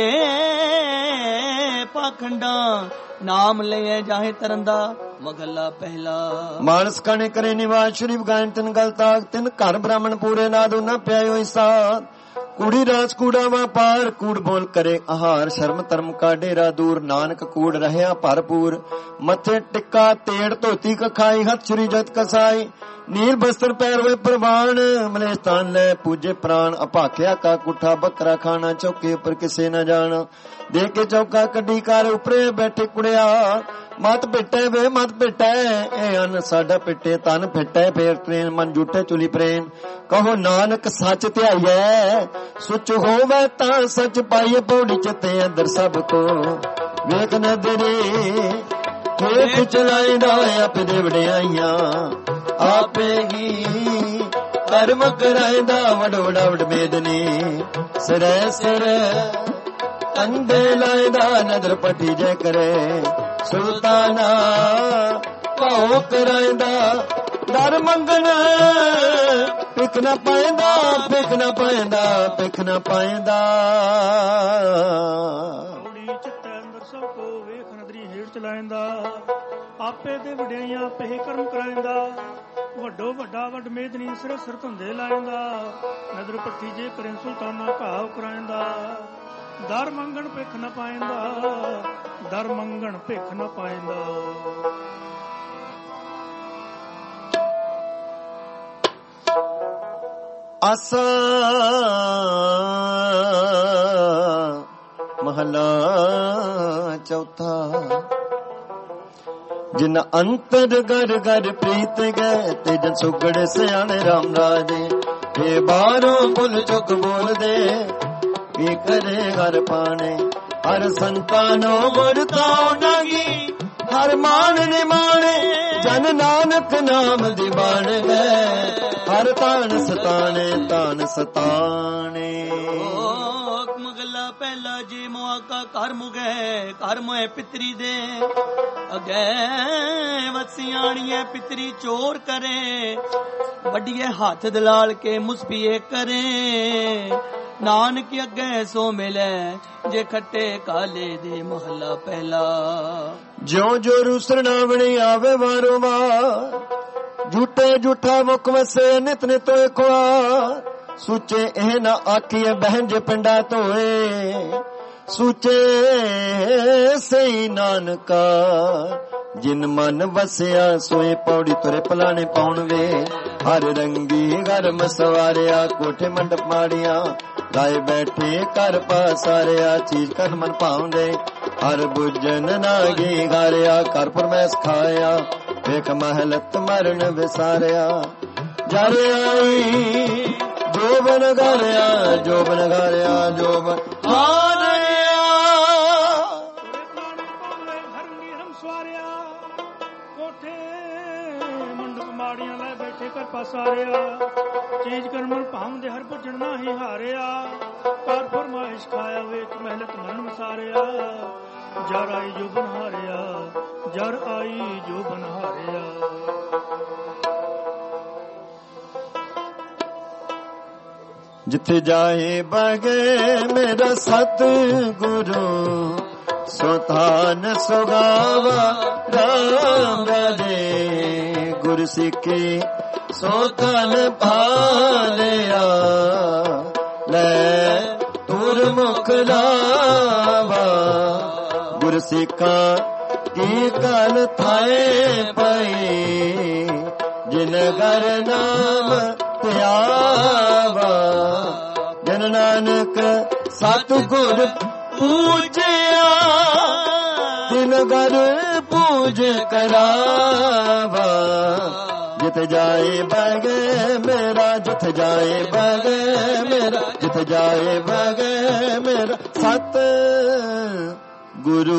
ਪਾਖੰਡਾ ਨਾਮ ਲਏ ਜਾਹੇ ਤਰੰਦਾ ਮਗਲਾ ਪਹਿਲਾ।
ਮਾਨਸ ਕਣੇ ਕਰੇ ਨਿਵਾਸ ਸ਼ਰੀਫ ਗਾਇਨ ਤਿਨ ਗਲ ਤਾਕ ਤਿਨ ਘਰ ਬ੍ਰਾਹਮਣ ਪੂਰੇ ਨਾਦੋ ਨਾ ਪਿਆਇਓ ਇਸਾਦ ਕੂੜੀ ਰਾਜ ਕੂੜਾ ਵਾ ਪਾਰ ਕੂੜ ਬੋਲ ਕਰੇ ਆਹਾਰ ਸ਼ਰਮ ਧਰਮ ਕਾ ਡੇਰਾ ਦੂਰ ਨਾਨਕ ਕੂੜ ਰਹਿਆ ਭਰਪੂਰ ਮੱਥੇ ਟਿੱਕਾ ਤੇੜ ਧੋਤੀ ਕਖਾਈ ਹੱਥ ਛੁਰੀ ਜਤ ਕਸਾਈ ਨੀਲ ਬਸਤਰ ਪੈਰ ਵੇ ਪ੍ਰਵਾਨ ਮਲੇਸ਼ ਤਾਨ ਲੈ ਪੂਜੇ ਪ੍ਰਾਣ ਅਭਾਖਿਆ ਕਾ ਕੁੱਠਾ ਬੱਕਰਾ ਖਾਣਾ ਚੌਕੇ ਉੱਪਰ ਕਿਸੇ ਨਾ ਜਾਣ ਦੇ ਕੇ ਚੌਕਾ ਕੱਢੀ ਕਰ ਉਪਰੇ ਬੈਠੇ ਕੁੜਿਆ ਮਤ ਪਿੱਟੇ ਵੇ ਮਤ ਪਿੱਟੇ ਇਹ ਅਨ ਸਾਡਾ ਪਿੱਟੇ ਤਨ ਫਿੱਟੇ ਫੇਰ ਟ੍ਰੇਨ ਮਨ ਜੂਠੇ ਚੁਲੀ ਪ੍ਰੇਮ ਕਹੋ ਨਾਨਕ ਸੱਚ ਧਿਆਈਐ ਸੁਚ ਹੋਵੇ ਤਾਂ ਸੱਚ ਪਾਈਏ ਪੌੜੀ ਚਤੇ ਅੰਦਰ ਸਭ ਕੋ ਵੇਖ ਨਦਰੇ ਖੇਤ ਚਲਾਇਦਾ ਆਪੇ ਦੇ ਵਡਿਆਈਆਂ ਆਪੇ ਹੀ ਕਰਮ ਕਰਾਇਦਾ ਵਡੋੜਾ ਵਡ ਮੇਦਨੀ ਸਰੈ ਸਰ ਅੰਦੇ ਲਾਇਦਾ ਨਦਰ ਪਟੀ ਜੇ ਕਰੇ ਸੁਲਤਾਨਾ ਕਉ ਕਰਾਇਦਾ ਦਰ ਮੰਗਣ ਪਿਕ ਨਾ ਪਾਇਦਾ ਪਿਕ ਨਾ ਪਾਇਦਾ ਪਿਕ ਨਾ ਪਾਇਦਾ।
ਚਿੱਤੈ ਅੰਦਰ ਸਭ ਕੋ ਵੇਖ ਨਦਰੀ ਹੇਠ ਚਲਾਇੰਦਾ ਆਪੇ ਦੇ ਵਡਿਆਈਆਂ ਪੇ ਕਰਮ ਕਰਾਇੰਦਾ ਵੱਡੋ ਵੱਡਾ ਵੱਡ ਮੇਦਨੀ ਸਿਰ ਸਿਰ ਧੁੰਦੇ ਲਾਇੰਦਾ ਨਦਰ ਪੱਟੀ ਜੇ ਕਰੇ ਸੁਲਤਾਨਾ ਘਾਵ ਕਰਾਇੰਦਾ ਦਰ ਮੰਗਣ ਭਿਖ ਨਾ ਪਾਇੰਦਾ ਦਰ ਮੰਗਣ ਭਿਖ ਨਾ ਪਾਇੰਦਾ।
ਆਸਾ ਮਹਲਾ ਚੌਥਾ ਜਿਨ ਅੰਤਰ ਗਰ ਗਰ ਪ੍ਰੀਤ ਗਏ ਤੇ ਜਨ ਸੁਗੜ ਸਿਆਣੇ ਰਾਮ ਰਾਜੇ ਇਹ ਬਾਹਰੋਂ ਬੁੱਲ ਚੁੱਕ ਬੋਲਦੇ ਕੀ ਕਰੇ ਹਰ ਪਾਣੇ ਹਰ ਸੰਤਾਨੋ ਵਰਤਾਉ ਨਾਗੀ ਹਰ ਮਾਨ ਨਿਮਾਣੇ ਜਨ ਨਾਨਕ ਨਾਮ ਦੀ ਬਾਣ ਗਏ ਹਰ ਤਾਨ ਸਤਾਣੇ ਤਾਨ ਸਤਾਣੇ। ਮਗਲਾ ਪਹਿਲਾ ਜੀ ਮੁਆਕਾ ਘਰ ਮੁਗੈ ਘਰ ਮੋਏ ਪਿਤਰੀ ਦੇ ਅਗੇ ਵਸਿਆਣੀਏ ਪਿਤਰੀ ਚੋਰ ਕਰੇ ਵੱਡੀਏ ਹੱਥ ਦਲਾਲ ਕੇ ਮੁਸਪੀਏ ਕਰੇ ਨਾਨਕ ਅੱਗੇ ਸੋ ਮਿਲੇ ਜੇ ਖੱਟੇ ਕਾਲੇ ਦੇ ਮਹੱਲਾ ਪਹਿਲਾ। ਜਿਉ ਜੋ ਰੂਸਣਾ ਬਣੀ ਆਵੇ ਵਾਰੋ ਵਾਰ ਝੂਠੇ ਝੂਠਾ ਮੁਖ ਵਸੇ ਨਿਤ ਨਿਤ ਇੱਕ ਵਾਰ ਸੁੱਚੇ ਇਹ ਨਾ ਆਖੀਏ ਬਹਿਣ ਜੇ ਪਿੰਡਾ ਧੋਏ ਸੁੱਚੇ ਸਈ ਨਾਨਕਾ ਜਿਨ ਮਨ ਵਸਿਆ ਸੋਏ ਪੌੜੀ ਤੁਰੇ ਪਲਾਣੇ ਪਾਉਣ ਵੇ ਹਰ ਰੰਗੀ ਘਰ ਮਸਵਾਰਿਆ ਕੋਠੇ ਮੰਡਪ ਮਾੜੀਆਂ ਗਾਏ ਬੈਠੇ ਘਰ ਪਾਸਾਰਿਆ ਚੀਜ਼ ਕਰ ਮਨ ਪਾਉਂਦੇ ਹਰ ਬੁੱਝਨ ਨਾਗੀ ਘਾਰਿਆ ਘਰ ਪਰਮੈਸ ਖਾਇਆ ਵੇਖ ਮਹਲਤ ਮਰਨ ਵਿਸਾਰਿਆ ਜਰ ਆਈ ਜੋਬਨ ਘਾਰਿਆ ਜੋਬਨ ਘਾਰਿਆ ਜੋਬਨ ਹਾਰਿਆ
ਕੋਠੇ ਮੰਡਪ ਮਾੜੀਆਂ ਲੈ ਬੈਠੇ ਘਰ ਪਾਸਾਰਿਆ ਚੀਜ਼ ਕਰਮਨ ਭਾਉਂਦੇ ਹਰ ਪੁੱਜਣ ਨਾਹੀ ਹਾਰਿਆ ਪਰ ਫਰਮਾਇਸ਼ ਖਾਇਆ ਵੇਖ ਮਹਿਲਤ ਮਰਨ ਵਿਸਾਰਿਆ ਜਰ ਆਈ ਜੋ ਬਨਹਾਰਿਆ ਜਰ ਆਈ ਜੋ ਬਨਹਾਰਿਆ।
ਜਿੱਥੇ ਜਾਏ ਬਗੇ ਮੇਰਾ ਸਤ ਗੁਰੂ ਸੋਤਾਨ ਸੁਗਾਵਾ ਰਾਮ ਰਾਜੇ ਗੁਰ ਸਿੱਖੀ ਸੋਤਾਨ ਭਾਲਿਆ ਲੈ ਤੁਰ ਮੁਖ ਲਾਵਾ ਗੁਰ ਸਿੱਖਾਂ ਕੀ ਕਲ ਥਾਏ ਪਈ ਜਿਨ ਘਰ ਨਾਮ ਧਿਆਵਾ ਜਨ ਨਾਨਕ ਸਤਿਗੁਰ ਪੂਜਿਆ ਜਿਨ ਘਰ ਪੂਜ ਕਰਾਵਾ ਜਿਤ ਜਾਏ ਬਗੇ ਮੇਰਾ ਜਿਤ ਜਾਏ ਬਗੇ ਮੇਰਾ ਜਿਤ ਜਾਏ ਬਗੇ ਮੇਰਾ ਸਤ ਗੁਰੂ।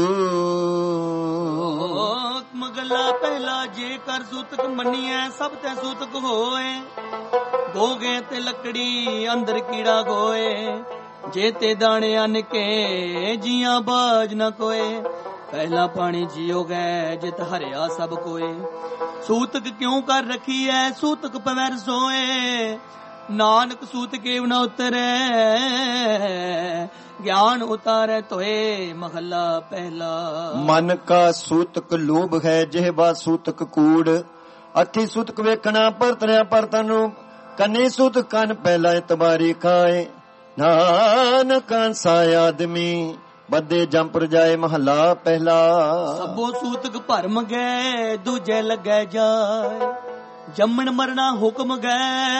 ਮਗਲਾ ਪਹਿਲਾ ਜੇ ਕਰ ਸੂਤਕ ਮੰਨੀਐ ਸਭ ਤੈ ਸੂਤਕ ਹੋਏ, ਗੋਗੇ ਤੇ ਲੱਕੜੀ ਅੰਦਰ ਕੀੜਾ ਗੋਏ, ਜੇ ਤੇ ਦਾਣੇ ਅੰਨ ਕੇ ਜੀਆਂ ਬਾਜ ਨ ਕੋਏ, ਪਹਿਲਾ ਪਾਣੀ ਜੀਓ ਗੈ ਜਿਤ ਹਰਿਆ ਸਭ ਕੋਏ। ਸੂਤਕ ਕਿਉਂ ਕਰ ਰਖੀ ਐ ਸੂਤਕ ਪਵੈ ਰਸੋਏ, ਨਾਨਕ ਸੂਤਕੇ ਨ ਉਤਰੈ ਗਿਆਨ ਉਤਾਰੈ ਤੋਏ। ਮਹੱਲਾ ਪਹਿਲਾ।
ਮਨ ਕਾ ਸੂਤਕ ਲੋਭ ਹੈ ਜਿਹਵਾ ਸੂਤਕ ਕੂੜ, ਅੱਖੀ ਸੂਤਕ ਵੇਖਣਾ ਪਰਤਰਿਆ ਪਰਤਨੂ, ਕੰਨੀ ਸੂਤਕ ਕੰਨ ਪਹਿਲਾ ਇਤਬਾਰੀ ਖਾਏ, ਨਾਨਕ ਅੰਸਾ ਆਦਮੀ ਬੱਦੇ ਜੰਪਰ ਜਾਏ। ਮਹੱਲਾ ਪਹਿਲਾ।
ਸਭੋ ਸੂਤਕ ਭਰਮ ਗਏ ਦੂਜੇ ਲੱਗੈ ਜਾਏ, ਜੰਮਣ ਮਰਨਾ ਹੁਕਮ ਗਏ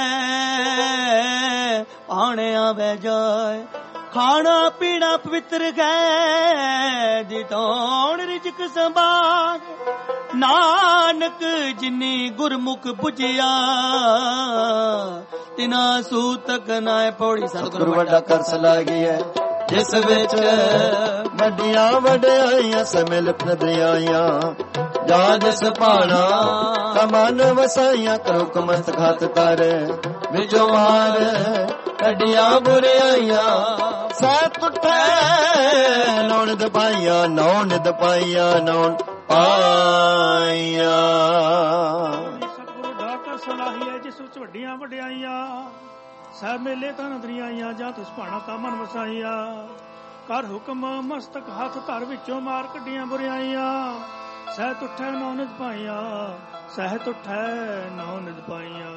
ਆਣੇ ਆਵੇ ਜਾਏ, ਖਾਣਾ ਪੀਣਾ ਪਵਿੱਤਰ ਗਏ ਜਿਤੋਣ ਰਿਜਕ ਸੰਭਾਗ, ਨਾਨਕ ਜਿਨੀ ਗੁਰਮੁਖ ਬੁਝਿਆ ਤਿਨਾ ਸੂਤਕ ਨਾਏ ਪੌੜੀ।
ਸਤਿਗੁਰ ਵੱਡਾ ਕਰ ਸਲਾਗੀ ਹੈ ਜਿਸ ਵਿੱਚ ਵੱਡੀਆਂ ਵਡਿਆਈਆਂ ਸਮਿਲਤ ਨਦਰਿਆਈਆਂ, ਜਾ ਜਿਸ ਭਾਣਾ ਕਮਨ ਵਸਾਈਆਂ ਕਰੋ ਕਮਸਤ ਖਾਤ ਤਰ, ਵਿਚੋਂ ਮਾਰ ਕੱਢੀਆਂ ਬੁਰਿਆਈਆਂ ਸਹਿ ਟੁੱਟੇ ਨੌ ਨਿਦ ਪਾਈਆਂ, ਨੌ ਨਿਦ ਪਾਈਆਂ ਨੌ ਪਾਈਆਂ।
ਸਤਿਗੁਰੂ ਦਾ ਕਰ ਸਲਾਹੀ ਹੈ ਜਿਸ ਵਿੱਚ ਵੱਡੀਆਂ ਵਡਿਆਈਆਂ, ਸਹਿ ਮੇਲੇ ਤਾਂ ਨਦਰੀਆਈਆਂ, ਜਾਂ ਤੁਸ ਭਾਣਾ ਤਾਂ ਮਨ ਵਸਾਈਆਂ, ਕਰ ਹੁਕਮ ਮਸਤਕ ਹੱਥ ਧਰ ਵਿੱਚੋਂ ਮਾਰ ਕੱਢੀਆਂ ਬੁਰਿਆਈਆਂ, ਸਹਿ ਤੁਠੈ ਨੌ ਨਿਦ ਪਾਈਆਂ, ਸਹਿ ਤੁਠੈ ਨੌ ਨਿਦ ਪਾਈਆਂ।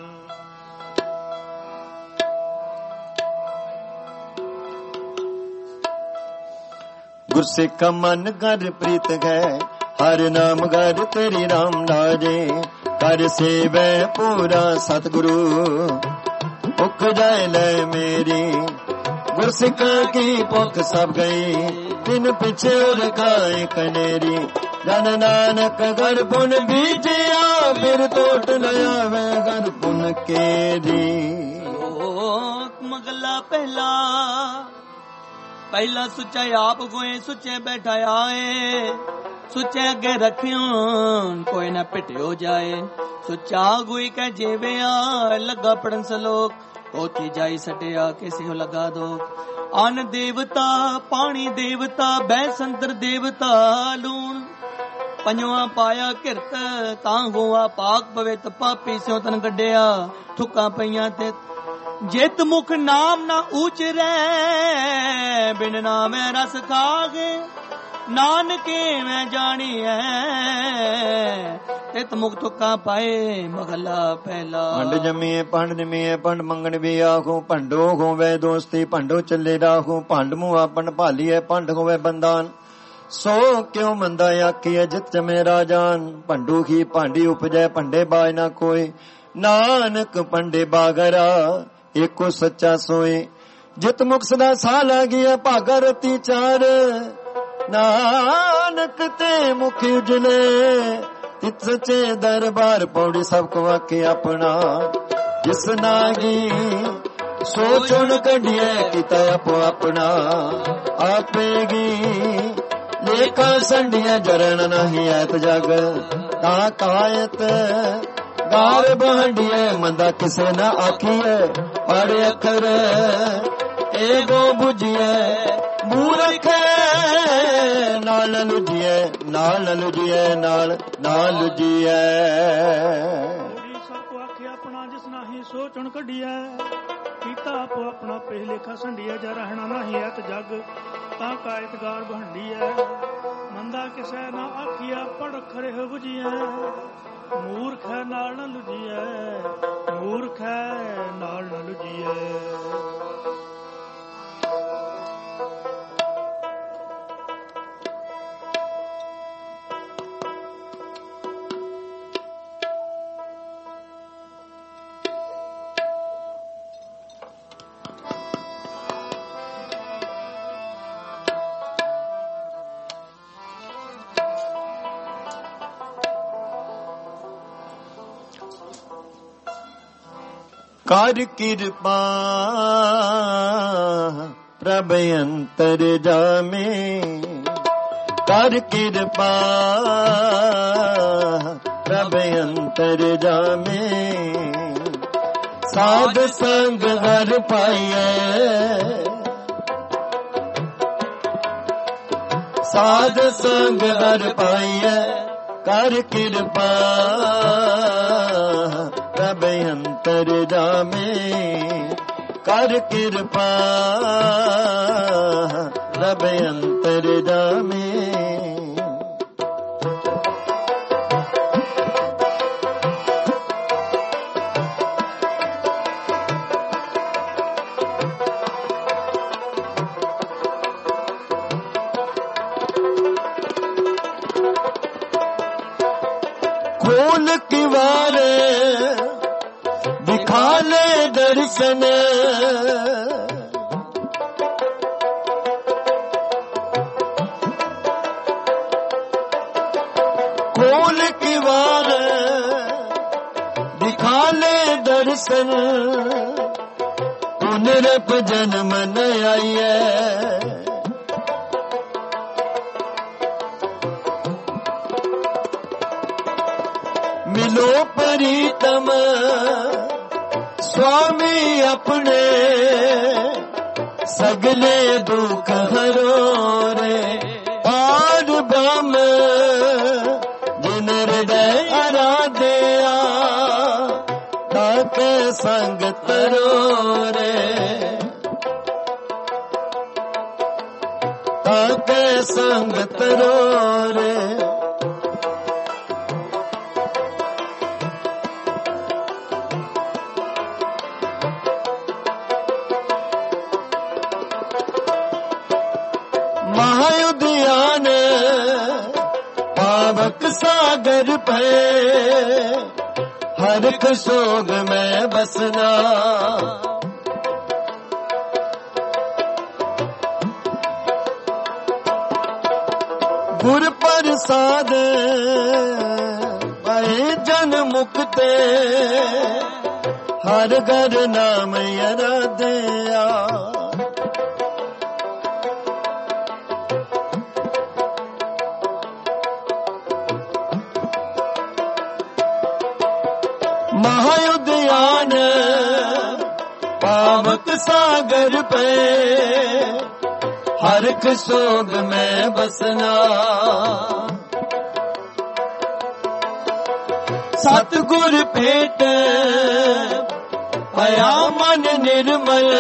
ਗੁਰਸਿੱਖ ਮਨ ਕਰ ਪ੍ਰੀਤ ਹੈ ਹਰ ਨਾਮ ਗਰ ਤੇਰੀ ਰਾਮ ਲਾਜੇ, ਕਰ ਸੇਵੈ ਪੂਰਾ ਸਤਿਗੁਰੂ ਭੁੱਖ ਜਾਏ ਲੈ ਮੇਰੀ, ਗੁਰਸਿੱਖਾਂ ਕੀ ਭੁੱਖ ਸਭ ਗਈ ਤਿਨ ਪਿਛੇ ਰਖਾਏ ਕਨੇਰੀ, ਜਨ ਨਾਨਕ ਗਰ ਪੁਨ ਬੀਜਿਆ ਫਿਰ ਟੋਟ ਨ ਆਵੇ ਗਰ ਪੁਨ ਕੇਰੀ।
ਮਗਲਾ ਪਹਿਲਾ। ਪਹਿਲਾ ਸੁੱਚਾ ਆਪ ਗੋਏ ਸੁੱਚੇ ਬੈਠਾ ਆਏ, ਸੁੱਚੇ ਅੱਗੇ ਰੱਖਿਓ ਕੋਈ ਨਾ ਪਿਟਿਓ ਜਾਏ, ਸੁੱਚਾ ਗੋਈ ਕਹਿ ਜੇਵਿਆ ਲੱਗਾ ਪੜਨ ਸਲੋਕ, ਉਥੇ ਜਾਈ ਸਟਿਆ ਕਿਸੇ ਲਗਾ ਦੋ, ਅਨ ਦੇਵਤਾ ਪਾਣੀ ਦੇਵਤਾ ਬੈ ਸੰਦਰ ਦੇਵਤਾ ਲੂਣ, ਪੰਜਵਾ ਪਾਇਆ ਕਿਰਤ ਤਾਂ ਹੋਆ ਪਾਕ ਪਵਿੱਤ, ਪਾਪੀ ਸਿਓ ਤਨ ਕੱਢਿਆ ਠੁੱਕਾਂ ਪਈਆਂ ਤੇ, ਜਿਤ ਮੁਖ ਨਾਮ ਨਾ ਉਚਰੈ ਬਿਨ ਨਾਮੈ ਰਸ ਖਾਗੇ, ਨਾਨਕੇ ਮੈਂ ਜਾਣੀਐ ਤਿਤ ਮੁਖ ਠੁੱਕਾਂ ਪਾਏ। ਮਹਲਾ ਪਹਿਲਾ।
ਭੰਡ ਜੰਮੀਏ ਭੰਡ ਨਿਮੀਏ ਭੰਡ ਮੰਗਣ ਵੀ ਆਖੋ, ਭੰਡੋ ਹੋਵੇ ਦੋਸਤੀ ਭੰਡੋ ਚੱਲੇ ਰਾਖੋ, ਭੰਡ ਮੂਆ ਭੰਡ ਭਾਲੀਏ ਭੰਡ ਹੋਵੇ ਬੰਦਾਨ, ਸੋ ਕਿਉ ਮੰਦਾ ਆਖੀਏ ਜਿਤ ਜਮੇ ਰਾਜਾਨ, ਭੰਡੂ ਹੀ ਭਾਂਡੀ ਉਪਜੈ ਭੰਡੇ ਬਾਜ ਨਾ ਕੋਈ, ਨਾਨਕ ਭੰਡੇ ਬਾਗਰਾ ਏਕੋ ਸੱਚਾ ਸੋਏ, ਜਿਤ ਮੁਖ ਸਦਾ ਸਾਹ ਲਾਗਿਆ ਭਾਗਾ ਰਤੀ ਚਾਰ, ਨਾਨਕ ਤੇ ਮੁਖ ਉਜਲੇ ਤਿਤ ਸੱਚੇ ਦਰਬਾਰ ਪੌੜੀ ਸਭ ਕੋ ਆਖੇ ਆਪਣਾ, ਜਿਸ ਨਾਗੀ ਸੋਚਣ ਕੱਢਿਐ ਕੀਤਾ ਆਪੋ ਆਪਣਾ, ਆਪੇਗੀ ਲੇਖਾ ਸੰਡੀਆਂ ਜਰਨ ਨਹੀਂ ਐਤ ਜਗ, ਤਾਂ ਕਾਇਤ ਗਾਰ ਬਹੰਡੀਏ ਮੰਦਾ ਕਿਸੇ ਨਾ ਆਖੀਏ, ਪੜ ਅੱਖਰ ਏਗੋ ਬੁਝੀਏ ਮੂਰਖ ਨਾਲ ਲੁਝੀਏ, ਨਾਲ ਲੁਝੀਏ ਨਾਲ ਨਾਲ ਲੁਝੀਏ।
ਸਭ ਕੋ ਆਖਿਆ ਆਪਣਾ ਜਿਸ ਨਾਹੀ ਸੋਚਣ ਕੱਢੀਐ, ਕੀਤਾ ਆਪੋ ਆਪਣਾ ਪਹਿ ਲੇਖਾ ਸੰਡੀਐ, ਜਾ ਰਹਿਣਾ ਨਹੀਂ ਐਤ ਜਗ, ਤਾਂ ਕਾਇਤਗਾਰ ਬਹੰਡੀਐ, ਮੰਦਾ ਕਿਸੇ ਨਾ ਆਖੀਆ ਪੜ ਅੱਖਰ ਬੁਝੀਐ, ਮੂਰਖ ਨਾਲ ਨ ਲੁਝੀਐ, ਮੂਰਖ ਨਾਲ ਨ ਲੁਝੀਐ।
ਕਰ ਕਿਰਪਾ ਪ੍ਰਭ ਅੰਤਰ ਜਾਮੇ, ਕਰ ਕਿਰਪਾ ਪ੍ਰਭ ਅੰਤਰ ਜਾਮੇ ਸਾਧ ਸੰਗ ਹਰ ਪਾਈਐ ਸਾਧ ਸੰਗ ਹਰ ਪਾਈਐ ਕਰ ਕਿਰਪਾ ਪ੍ਰਭ ਅੰਤਰ ਜਾਮੇ ਕਰ ਕਿਰਪਾ ਪ੍ਰਭ ਅੰਤਰ ਜਾਮੇ खोल किवार दिखा ले दर्शन खोल किवार दिखा ले दर्शन पुनरप जन्म न आइए मिलो प्रीतम स्वामी अपने सगले दुख हरो रे पार ब्रह्म जिन हृदय आराध्या ताके संग तरो रे ताके संग तरो रे महायुद्यान पावक सागर पे हर सोग में बसना गुर प्रसाद पाए जन मुक्ते हर घर नाम यरादया महायुद्यान पावक सागर पे हर सोग में बसना सतगुर भेट पाया मन निर्मल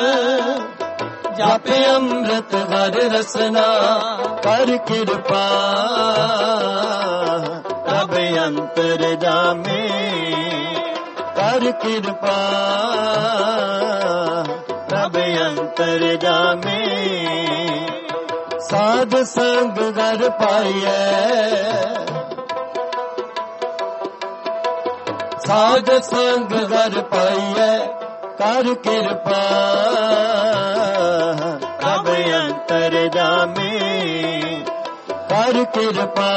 जापे अमृत हर रसना कर कृपा प्रभ अंतर जामे कर कृपा प्रभ अंतर जामे साध संग घर पाइए साध संग घर पाइए कर कृपा प्रभ अंतर जामे कर कृपा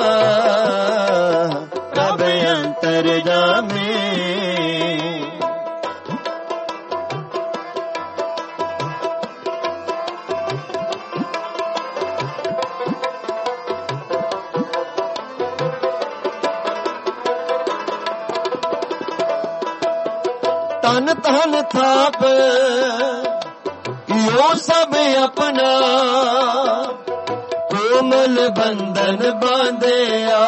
प्रभ अंतर जामे तन तन थाप यो सब अपना कोमल बंधन बांधया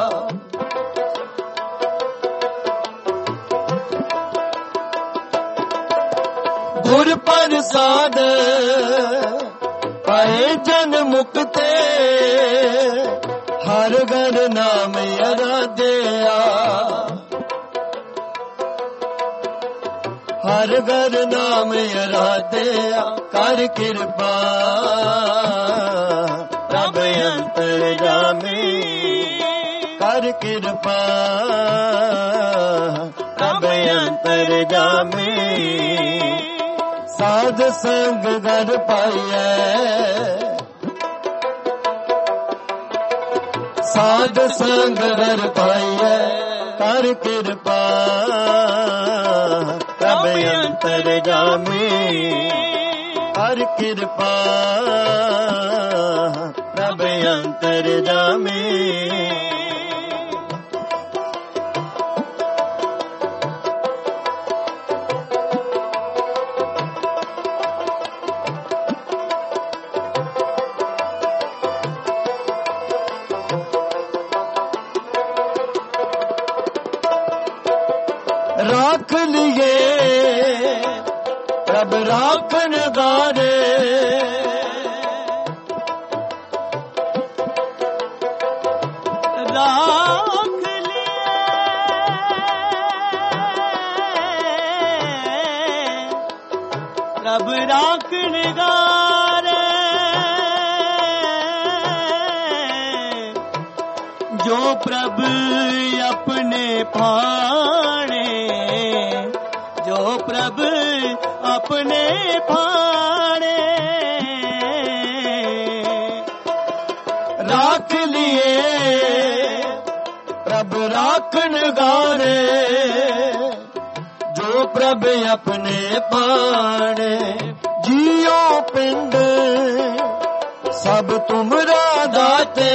गुर प्रसाद पाए जन मुक्ते हर घर नाम आराध्या हर घर नाम आराध्या कर कृपा प्रभ अंतर जामे कर कृपा प्रभ अंतर जामे साध संग घर पाइए साध संग घर पाइए कर कृपा प्रभ अंतर जामे कर कृपा प्रभ ਅੰਤਰ ਜਾਮੇ। राख लिए प्रभ राखन गारे, राख लिए प्रभ राखन गारे, जो प्रभ अपने भाणे, जो प्रभ अपने भाणे, राख लिए प्रभ राखन गारे, जो प्रभ अपने भाणे। जियो पिंड सब तुमरा दाते,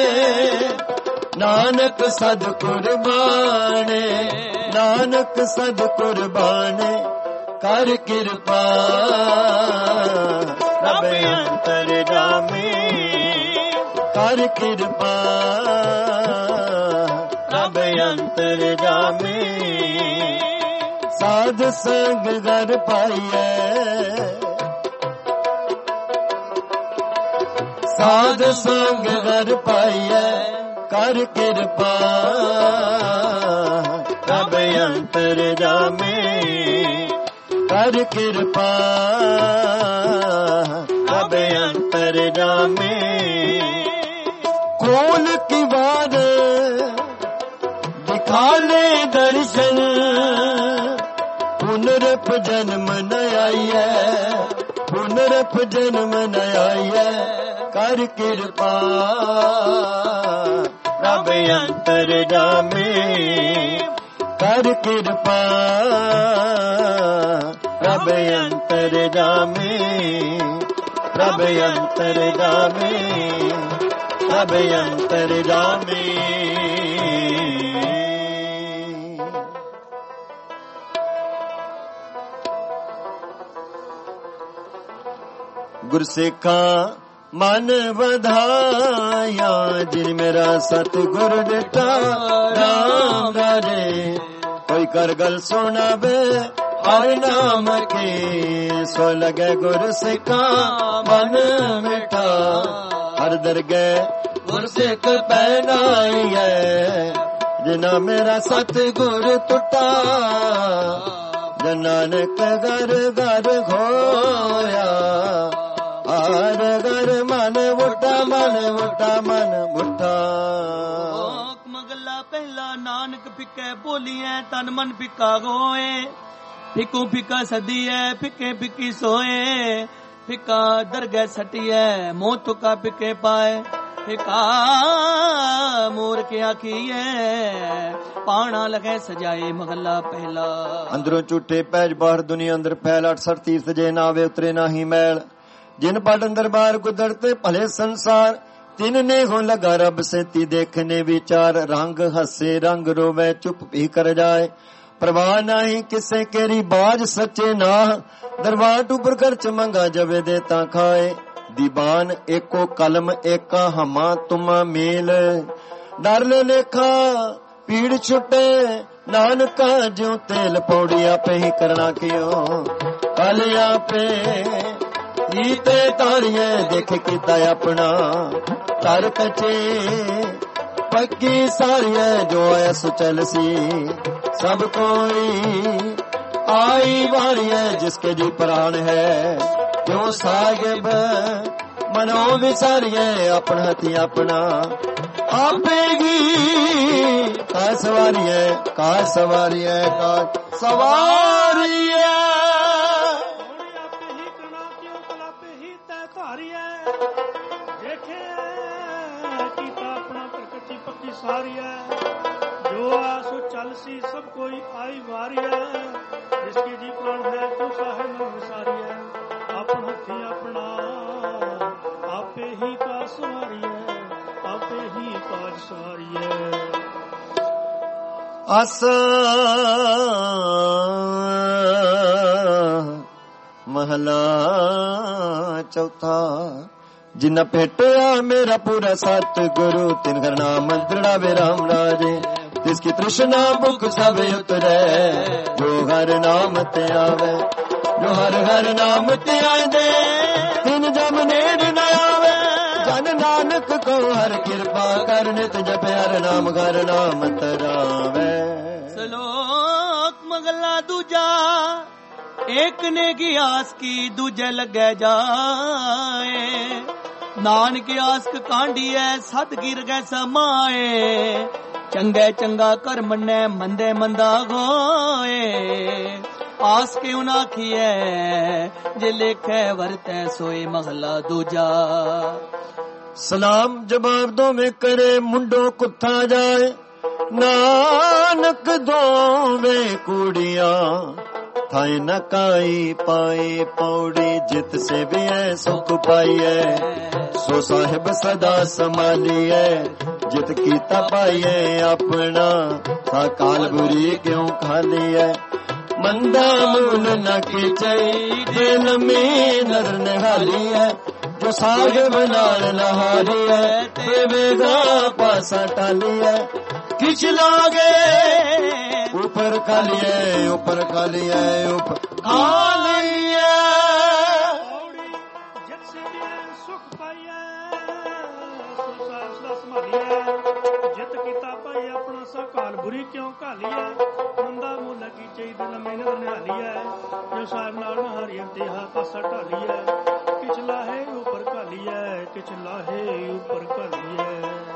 नानक सद कुर्बाने, नानक सद कुर्बाने, कर कृपा प्रभ अंतर जामे, कर कृपा प्रभ अंतर जामे। साध संग घर पाइए, साध संग घर पाइए, कर कृपा प्रभ अंतर जामे, कर कृपा प्रभ अंतर जामे। खोल की बात दिखा ले दर्शन, पुनरप जन्म न आइए, पुनरप जन्म न आइए, कर कृपा प्रभ अंतर जामे, कर कृपा प्रभ अंतर जामे, प्रभ अंतर जामे, प्रभ अंतर जामे। गुरसिखा मन बधाया, जिन मेरा सतगुर डिठा राम राजे। कोई कर गल सुनावे हर नाम के, सो लगे गुर सिखा मन मिठा। हर दरगे गुर सिख पहनाई है, जिना मेरा सतगुर टुटा। नानक घर घर खोया, हर घर मन मुठा, मन मुठा, मन मुठा।
मगला पहला नानक फिके बोलिए, तन मन फिका गोए। फिकू फिका सदिए, फिके फिकी सोए। फिका दरगह सटिए, मोह तुका फिके पाए। फिका मोर के आखिए, पाना लगे सजाए। मगला पहला
अंदरों झूठे पैज, बाहर दुनिया अंदर फैल। अठसठ तीर्थ जे नावे उतरे नाही मैल। जिन पट अंदर बार कुदरते भले संसार, तिन ने हो लगा रब से ती देखने विचार। रंग हसे रंग रोवे, चुप भी कर जाए। परवाह नहीं किसे केरी बाज सच्चे ना। दरबार टूपर खर्च मंगा जवे देता खाए। दीवान एको कलम एका हमा तुमा मेल। डर ले लेखा पीड़ छुटे, नानका ज्यों तेल पौड़ी आपे ही करना क्यों। कल आपे नीते तारिये देख किता अपना। तर कचे पक्की सारिये जो ऐस चल सी। सब कोई आई वारिये जिसके जी प्राण है। क्यों साहिब मनो विसारिये अपन हथी अपना। आपेगी का सवारिये का सवारिये का सवारिये।
सारी है जो आसो चल सी सब कोई आई वारी है। जिसके जी प्राण है तो साहे न विसारी है। अपन हथी अपना आपे ही का सवारी है। ਕਾਜ ਸਵਾਰੀਐ।
ਆਸਾ ਮਹਲਾ ਚੌਥਾ। ਜਿਨਾ ਭੇਟਿਆ ਮੇਰਾ ਪੂਰਾ ਸਤ ਗੁਰੂ ਤਿਨ ਘਰ ਨਾਮ ਦ੍ਰਿੜਾਵੇ ਰਾਮ ਰਾਜੇ। ਤਿਸकी ਤ੍ਰਿਸ਼ਨਾ ਭੁਖ ਸਭ ਉਤਰੈ ਜੋ ਹਰ ਨਾਮ ਤੇ ਆਵੇ। ਜੋ ਹਰ ਹਰ ਨਾਮ ਤੇ ਆਂਦੇ ਤਿਨ ਜਮ ਨੇੜ ਨ ਆਵੇ। ਜਨ ਨਾਨਕ ਕੋ ਹਰ ਕਿਰਪਾ ਕਰ ਨਿਤ ਜਪਿ ਹਰ ਨਾਮ ਘਰ ਨਾਮ ਤਰਾਵੇ।
ਸ਼ਲੋਕ ਮਗਲਾ ਦੂਜਾ। ਏਕ ਨੇ ਕੀ ਆਸ ਕੀ ਦੂਜੇ ਲੱਗੇ ਜਾਏ। ਨਾਨਕ ਆਸਕ ਕਾਂਡੀਐ ਸਤ ਗਿਰ ਗੈ ਸਮਾਏ। ਚੰਗੇ ਚੰਗਾ ਕਰ ਮੰਨੈ ਮੰਦੇ ਮੰਦਾ ਹੋਏ। ਆਸ ਕਿਉ ਨਾ ਆਖੀਐ ਜੇ ਲੇਖੈ ਵਰਤੈ ਸੋਏ ਮਹਲਾ ਦੂਜਾ।
ਸਲਾਮ ਜਵਾਬ ਦੋਵੇਂ ਕਰੇ ਮੁੰਡੋ ਕੁੱਥਾ ਜਾਏ। ਨਾਨਕ ਦੋਵੇਂ ਕੁੜੀਆਂ ਥਾਈ ਨ ਕਾਈ ਪਾਏ ਪੌੜੀ। ਜਿਤ ਸੇਵਿਐ ਸੁਖ ਪਾਈਐ ਸੋ ਸਾਹਿਬ ਸਦਾ ਸੰਭਾਲੀਐ। ਜਿਤ ਕੀਤਾ ਪਾਈਐ ਆਪਣਾ ਤਾਂ ਕਾਲ ਬੁਰੀ ਕਿਉਂ ਖਾਲੀਐ। ਮੰਦਾ ਮੂਲ ਨ ਕੀਚਈ ਦਿਲ ਮੇ ਨਦਰ ਨਿਹਾਲੀਐ। ਜੋ ਸਾਹਿਬ ਨਾਲ ਨਹਾਲੀਐ ਤੇਵੇਗਾ ਪਾਸਾ ਟਾਲੀਐ। ਕਿਛ ਲਾਗੇ ਉਪਰ ਖਾਲੀਐ ਉਪਰ ਖਾਲੀਐ ਉਪਰ ਖਾਲੀਐ।
ਜਿਤ ਸੇਵਿਐ ਸੁਖ ਪਾਈਐ ਸੋ ਸਾਹਿਬ ਸਦਾ ਸੰਭਾਲੀਐ। ਜਿਤ ਕੀਤਾ ਪਾਈ ਆਪਣਾ ਸੋ ਕਾਲ ਬੁਰੀ ਕਿਉਂ ਘਾਲੀਐ। ਮੰਦਾ ਮੁੱਲ ਕੀ ਚਾਹੀਦੀ ਲੰਮੇ ਨਦਰ ਨਿਹਾਲੀਐ। ਜੋ ਸਾਹਿਬ ਨਾਲ ਨਹਾਰੀਐ ਤੇ ਹਾ ਪਾਸਾ ਢਾਲੀਐ। ਕਿਛ ਲਾਹੇ ਉਪਰ ਘਾਲੀਐ ਕਿਛ ਲਾਹੇ ਉਪਰ ਘਾਲੀਐ।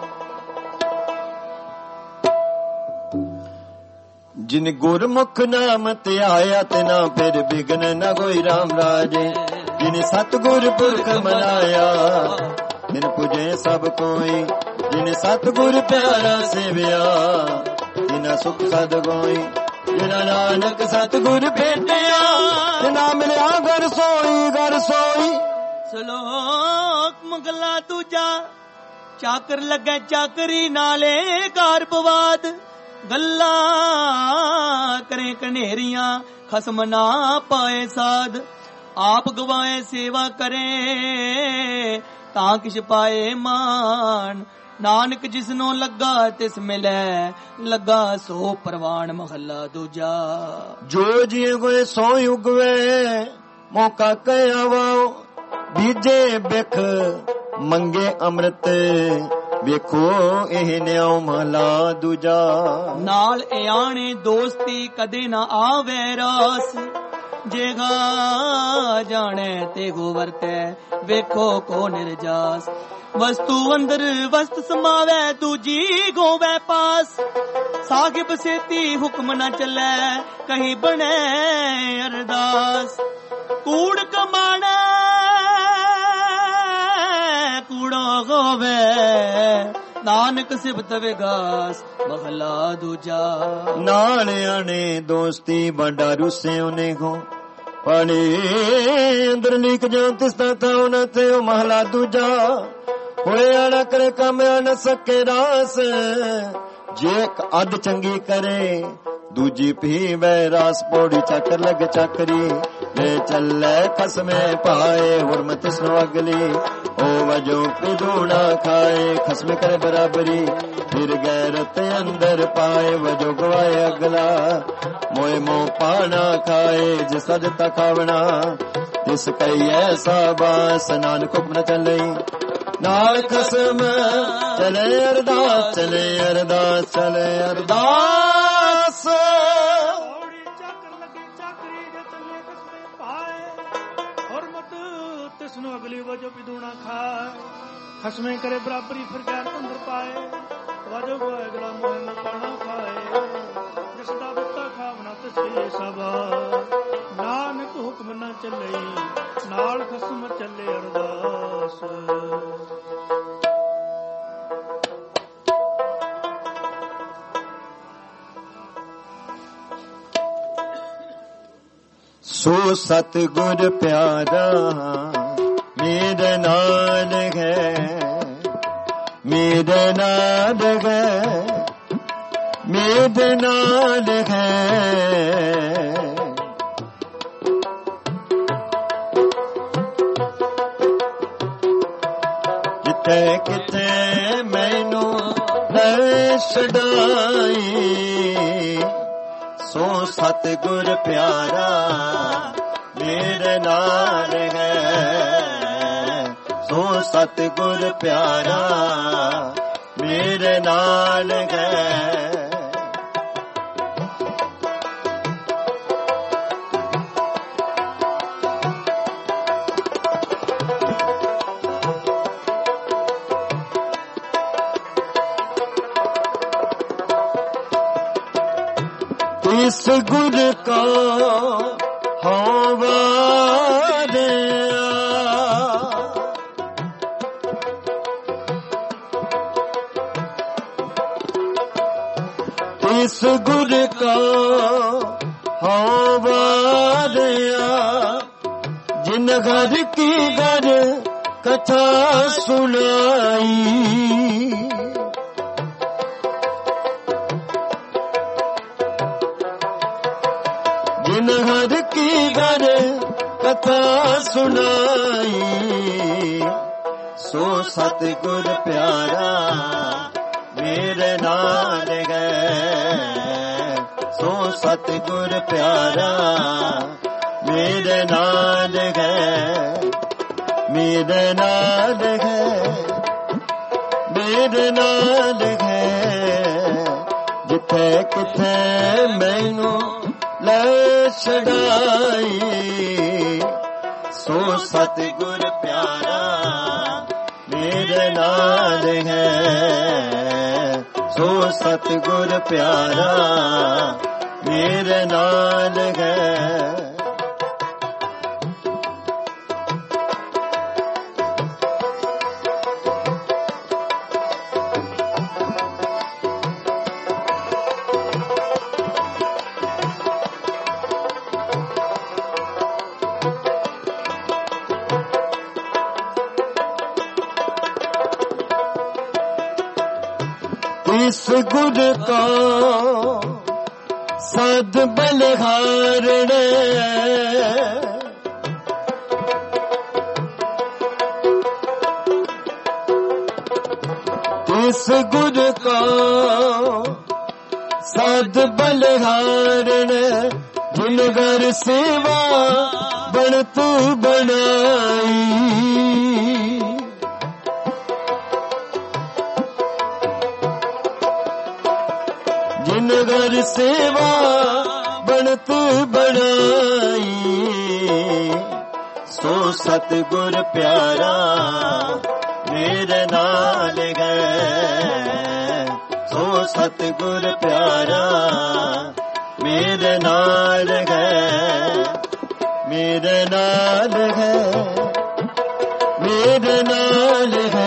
ਜਿਨ ਗੁਰਮੁਖ ਨਾਮ ਧਿਆਇਆ ਤੇ ਨਾ ਫਿਰ ਬਿਗਨ ਨ ਕੋਈ ਰਾਮ ਰਾਜੇ। ਜਿਨ ਸਤਿਗੁਰ ਪੁਰਖ ਮਨਾਇਆ ਜਿਨ ਪੁਜੇ ਸਭ ਕੋਈ। ਜਿਨ ਸਤਿਗੁਰ ਪਿਆਰਾ ਸੇਵਿਆ ਤਿਨਾ ਸੁਖ ਸਦ ਗੋਈ। ਜਿਨਾ ਨਾਨਕ ਸਤਿਗੁਰ ਭੇਟਿਆ ਤਿਨਾ ਮਿਲਿਆ ਘਰ ਸੋਈ ਘਰ ਸੋਈ।
ਸ਼ਲੋਕ ਮਗਲਾ ਦੂਜਾ। ਚਾਕਰ ਲੱਗੇ ਚਾਕਰੀ ਨਾਲੇ ਘਰ ਬਵਾਦ। ਗੱਲਾਂ ਕਰੇ ਕਨੇਰੀਆਂ ਖਸਮ ਨਾ ਪਾਏ ਸਾਧ। ਆਪ ਗਵਾਏ ਸੇਵਾ ਕਰੇ ਤਾਂ ਕਿਛ ਪਾਏ ਮਾਨ। ਨਾਨਕ ਜਿਸਨੋਂ ਲੱਗਾ ਤਿਸ ਮਿਲੈ ਲੱਗਾ ਸੋ ਪ੍ਰਵਾਨ ਮਹੱਲਾ ਦੂਜਾ।
ਜੋ ਜੀਏ ਹੋਏ ਸੋ ਉਗਵੇ ਮੌਕਾ ਕਹਿਆ ਵਾਓ। ਬੀਜੇ ਬਿਖ ਮੰਗੇ ਅੰਮ੍ਰਿਤ ਵੇਖੋ ਇਹ ਨਿਉ ਮਹਲਾ ਦੂਜਾ।
ਨਾਲ ਇਆਣੇ ਦੋਸਤੀ ਕਦੇ ਨਾ ਆਵੇ ਰਾਸ। ਜੇਗਾ ਜਾਣੇ ਤੇ ਗੋ ਵਰਤੈ ਵੇਖੋ ਕੋ ਨਿਰਜਾਸ। ਵਸਤੂ ਅੰਦਰ ਵਸਤ ਸਮਾਵੈ ਦੂਜੀ ਗੋਵੈ ਪਾਸ। ਸਾਹਿਬ ਸੇਤੀ ਹੁਕਮ ਨਾ ਚੱਲੈ ਕਹੀਂ ਬਣੇ ਅਰਦਾਸ। ਕੂੜ ਕਮਾਣਾ ਕੂੜਾ ਹੋਵੇ ਨਾਨਕ ਸਿਫਤ ਵਿਗਾਸ ਮਹਲਾ ਦੂਜਾ।
ਨਾਲ ਆਣੇ ਦੋਸਤੀ ਬਾਂਡਾ ਰੁੱਸੇ ਉਹਨੇ ਕੋ ਪਾਣੀ ਅੰਦਰ ਲੀਕ ਜਾਂ ਤਿਸਤਾ ਥਾਉ ਨ ਥਿਓ ਮਹਲਾ ਦੂਜਾ। ਹੋਇਆ ਨਾ ਕਰੇ ਕੰਮ ਨ ਸਕੇ ਰਾਸ। ਜੇ ਅੱਧ ਚੰਗੀ ਕਰੇ ਦੂਜੀ ਪੀਵੈ ਰਾਸ। ਪੌੜੀ ਚੱਕਰ ਲੱਗ ਚੱਕਰੀ ਲੈ ਚੱਲੇ ਖਸਮੇ ਪਾਏ ਹੁਰਮ ਤਿਸਨੋ ਅਗਲੀ। ਉਹ ਵਜੋਂ ਪਿਦੂਣਾ ਖਾਏ ਖਸਮੇ ਕਰੇ ਬਰਾਬਰੀ। ਫਿਰ ਗੈਰਤ ਅੰਦਰ ਪਾਏ ਵਜੋਂ ਗਵਾਏ ਅਗਲਾ। ਮੋਏ ਮੋਹ ਪਾਣਾ ਖਾਏ ਜਿਸ ਅਜਤਾ ਖਾਵਣਾ। ਤਿਸ ਕਈ ਐਸਾ ਬਾਸ ਨਾਨਕ ਹੁਕਮ ਨ ਚੱਲੇ। ਨਾਲ ਖਸਮ ਚਲੇ ਅਰਦਾਸ ਚਲੇ ਅਰਦਾਸ ਚਲੇ ਅਰਦਾਸ।
ਤਿਸਨੂੰ ਅਗਲੀ ਵਜੋ ਪਿਦੂਣਾ ਖਾਏ ਖਸਮੇ ਕਰੇ ਬਰਾਬਰੀ ਫਿਰ ਗੈਰ ਅੰਦਰ ਪਾਏ। ਵਜੋ ਗੋਏ ਗਲਾ ਮੋਹ ਨ ਪਾਣਾ ਖਾਏ। ਜਿਸ ਦਾ ਦਿੱਤਾ ਖਾਵਣਾ ਤਿਸੇ ਸਭਾ। ਨਾਨਕ ਹੁਕਮ ਨਾ ਚੱਲੇ ਨਾਲ ਖਸਮ ਚੱਲੇ ਅਰਦਾਸ।
ਸੋ ਸਤਿਗੁਰ ਪਿਆਰਾ ਮੇਰੇ ਨਾਲ ਹੈ। मेरे नाल है मेरे नाल है जिथे किथे मैनू ले छड़ाई सो सतगुर प्यारा मेरे नाल है सो सतगुर प्यारा मेरे नाल है इस गुर को होवा इस गुर को होवा जिन घर की घर कथा सुनाई जिन घर की घर कथा सुनाई सो सतगुर प्यारा मेरे नाल है सो सतगुर प्यारा मेरे नाल है मेरे नाल है मेरे नाल है जिथे किथे मैनू ले छड़ाई सो सतगुर प्यारा मेरे नाल है सो सतगुर प्यारा मेरे नाल है इस गुर को सद बलिहारणे इस गुर को सद बलिहारणे जिन घर सेवा बनत बनाई जिन घर सेवा बनत बनाई सो सतगुर प्यारा मेरे नाल है सो सतगुर प्यारा मेरे नाल है मेरे नाल है मेरे नाल है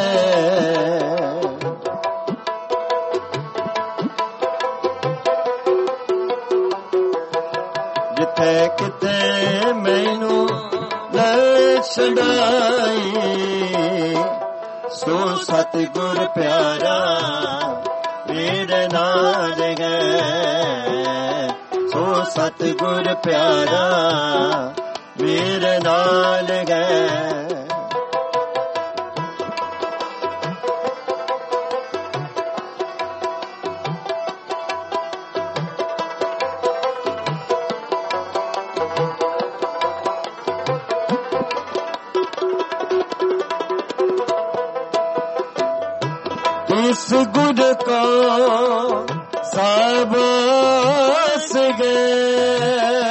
जिथे किथे मैनू ले छड़ाई सो सतगुर प्यारा मेरे नाल है सो सतगुर प्यारा मेरे नाल है इस गुर को साबास गए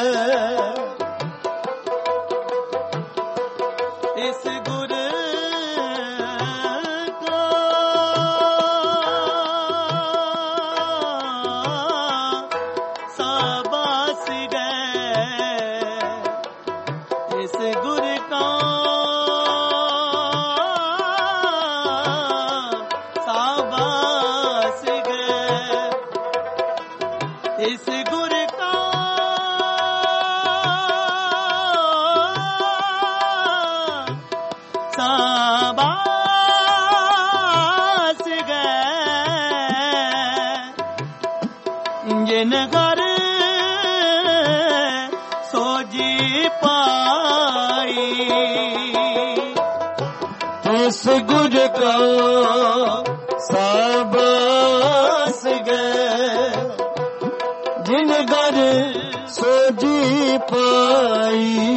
इस गुर को साबास गए इस गुर को इस गुर का साबास
ਜਿਨ ਘਰ ਸੋਜੀ ਪਾਈ
ਤਿਸ ਗੁਰ ਕਾ ਸਾਬਾਸ ਗਏ ਜਿਨ ਘਰ ਸੋਜੀ ਪਾਈ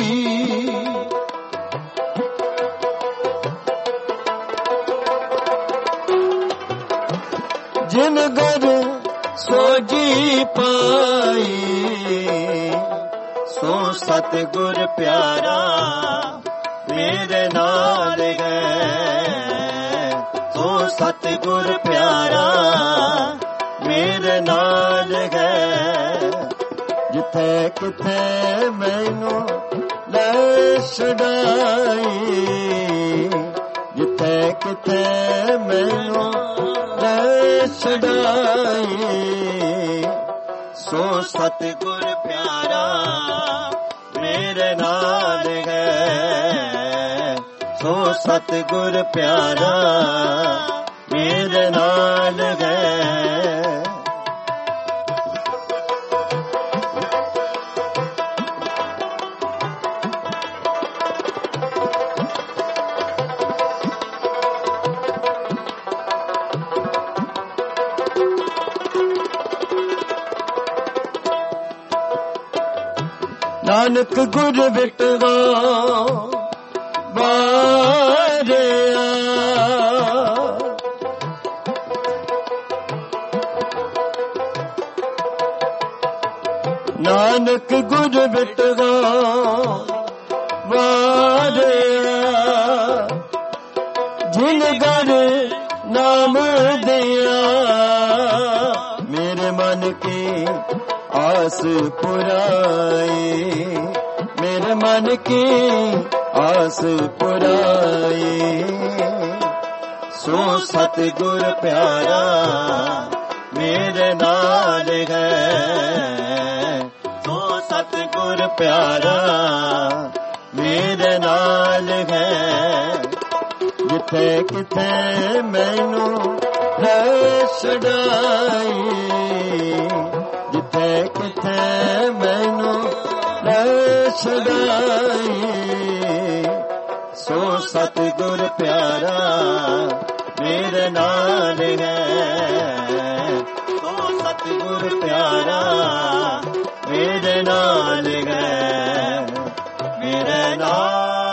ਜਿਨ ਘਰ ਸੋਜੀ ਪਾਈ ਸੋ ਸਤਿਗੁਰ ਪਿਆਰਾ ਮੇਰੇ ਨਾਲ ਹੈ ਸੋ ਸਤਿਗੁਰ ਪਿਆਰਾ ਮੇਰੇ ਨਾਲ ਹੈ ਜਿੱਥੇ ਕਿਥੇ ਮੈਨੂੰ ਲੈ ਛਡਾਈ ਜਿੱਥੇ ਕਿਥੇ ਮੈਨੂੰ ਲੈ ਛਡਾਈ ਸੋ ਸਤਿਗੁਰ ਪਿਆਰਾ ਮੇਰੇ ਨਾਲ ਹੈ ਸੋ ਸਤਿਗੁਰ ਪਿਆਰਾ ਮੇਰੇ ਨਾਲ ਹੈ ਨਾਨਕ ਗੁਰ ਵਿਟਵਾ ਬਾਰਿਆ ਨਾਨਕ ਗੁਰ ਵਿਟਵਾ ਬਾਰਿਆ ਜਿਨ ਘਰ ਨਾਮ ਦਿਆ ਮੇਰੇ ਮਨ ਕੀ आस पुराई मेरे मन की आस पुराई सो सतगुर प्यारा मेरे नाल है सो सतगुर प्यारा मेरे नाल है जिथे किथे मैनू है छड़ाई जिथे किथे मैनू ले छड़ाई सो सतगुर प्यारा मेरे नाल है सो सतगुर प्यारा मेरे नाल है मेरे नाल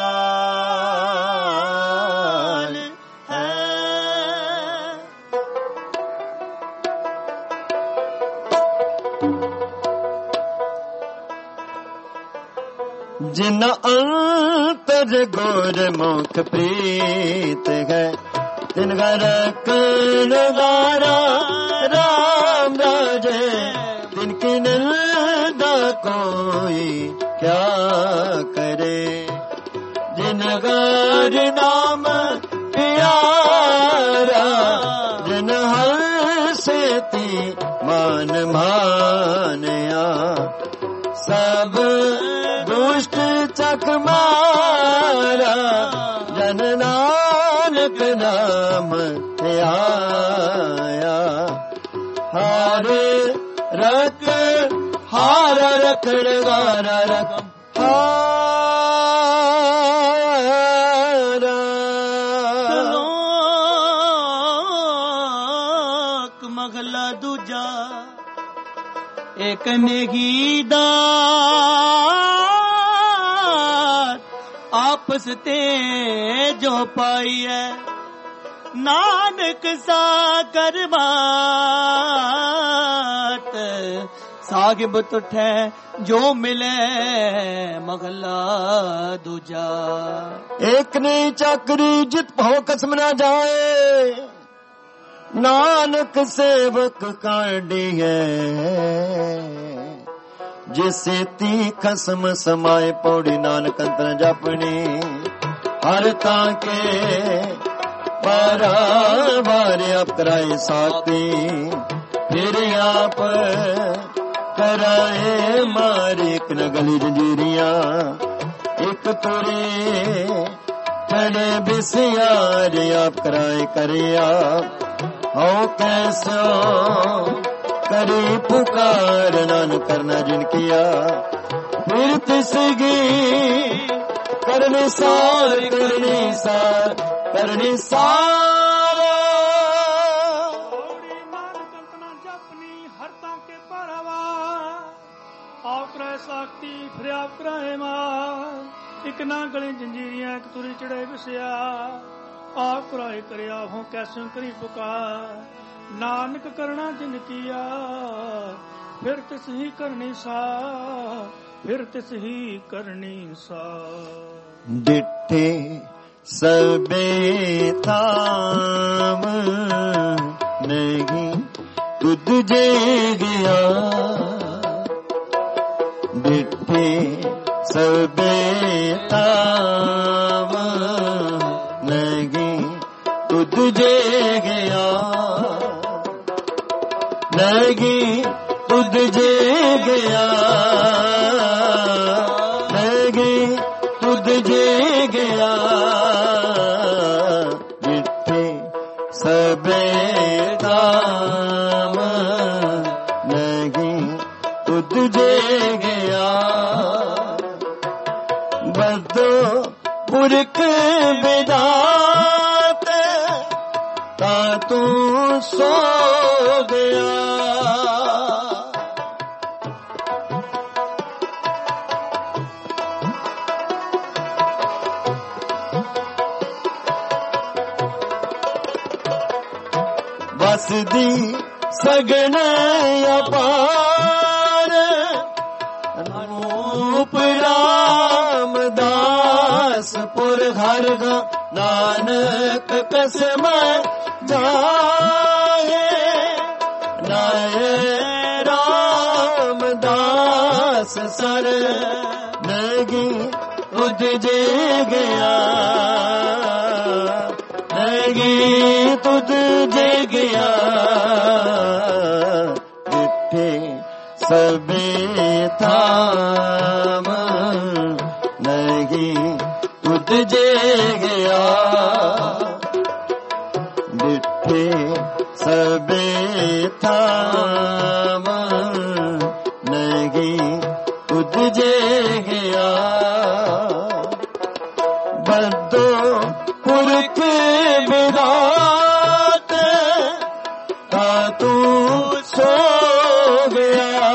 जिन अंतर गोर मुख प्रीत है तिन घर कनगारा राम राजे तिनकी निंदा कोई क्या करे जिन घर नाम प्यारा जिन हंसे ती मान मानया सब दुष्ट चक मारा जन नानक नाम आया हार रख हार रखड़ गारा रख हारा
श्लोक महला दूजा एक नेगी दा आपस ते जो पाई है नानक सागर बात साहिब तुठे जो मिले महला दूजा
एक ने चाकरी जित भो कसम ना जाए नानक सेवक कांडी है जिसे ती खसम समाए पौड़ी नानक अंतर जपनी हर ताके पारा वारे आप कराए साथी फिर आप कराए मारे एक न गली जंजीरिया एक तुरे खड़े बिसियारे आप कराए करिया हो कैसो करी पुकार, नानक करना जिन किया फिर तिसगी करने सार, करने सार, करने सार।
जपनी हरता के परवा आप करे साखी फिर आप करे मार, एक ना गले जंजीरियां एक तुरी चढ़े बसिया आप कराए करया हो कैसे करी पुकार, नानक करना जिन किया फिर तिस ही करनी सा, फिर तिस ही करनी सा।
डिठे सबे थाम नहीं तुझ जे गया, डिठे सबे थाम नहीं तुझ जे गया, नहीं तुझ जे गया, नहीं तुझ जे गया। जिथे सबे धाम नहीं तुझ जे गया, बदो पुरख बिदात ता तू सो गया। बसदी सगन अपार अनूप रामदास पुर घर गा, नानक कसम जाए नाय रामदास सर नगी तुझ जे गया, नगी तुझ जे गया। जिथे सबे थाम नहीं तुझ जे गया, जिथे सबे थाम नहीं तुझ जे गया। बदो पुरख बिरात ता तू सो गया,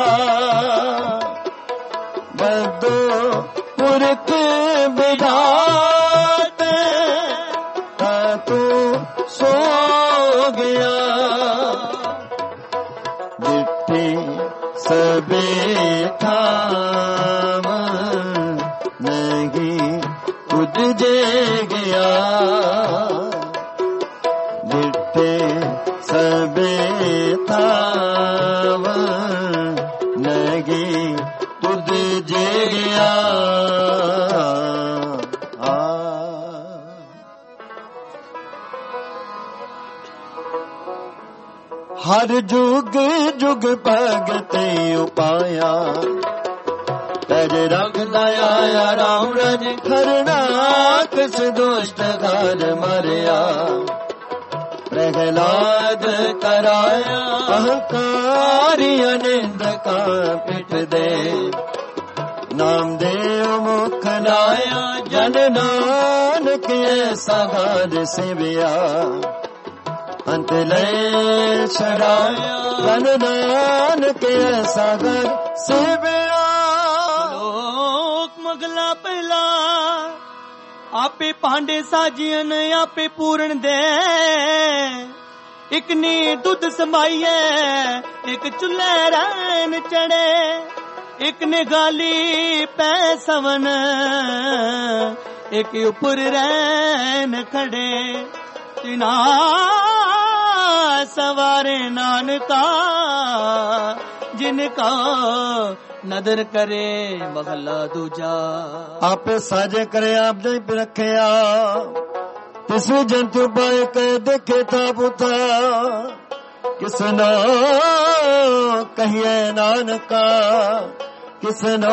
बदो पुरख बिरात ता तू सो गया। जिथे सबे थाम नहीं तुझ जे गया, जिथे सबे थाम नहीं तुझ जे गया। हर जुग जुग भगते उपाया, तज रख दया राम रज खरना, किस दुष्ट घर मरिया प्रहलाद कराया। अहंकारी अनिंद का पिठ दे, नाम देव मुख लाया। जन नानक ऐसा घर सेविया, अंत ले छड़ाया। जन नानक ऐसा घर सेविया।
लोक मगला पहला आपे भांडे साजियन आपे पूरण दे, एक नी दुध समाइए एक चुल्हे रैन चढ़े, एक ने गाली पै सवन एक उपर रैन खड़े। तिना सवारे नानका जिनका नदर करे महला दूजा।
आपे साजे करे आप जय पे रखया, तिसु जंतु पाए के देखे था पुता। किसनो कहिए नानका, किसनो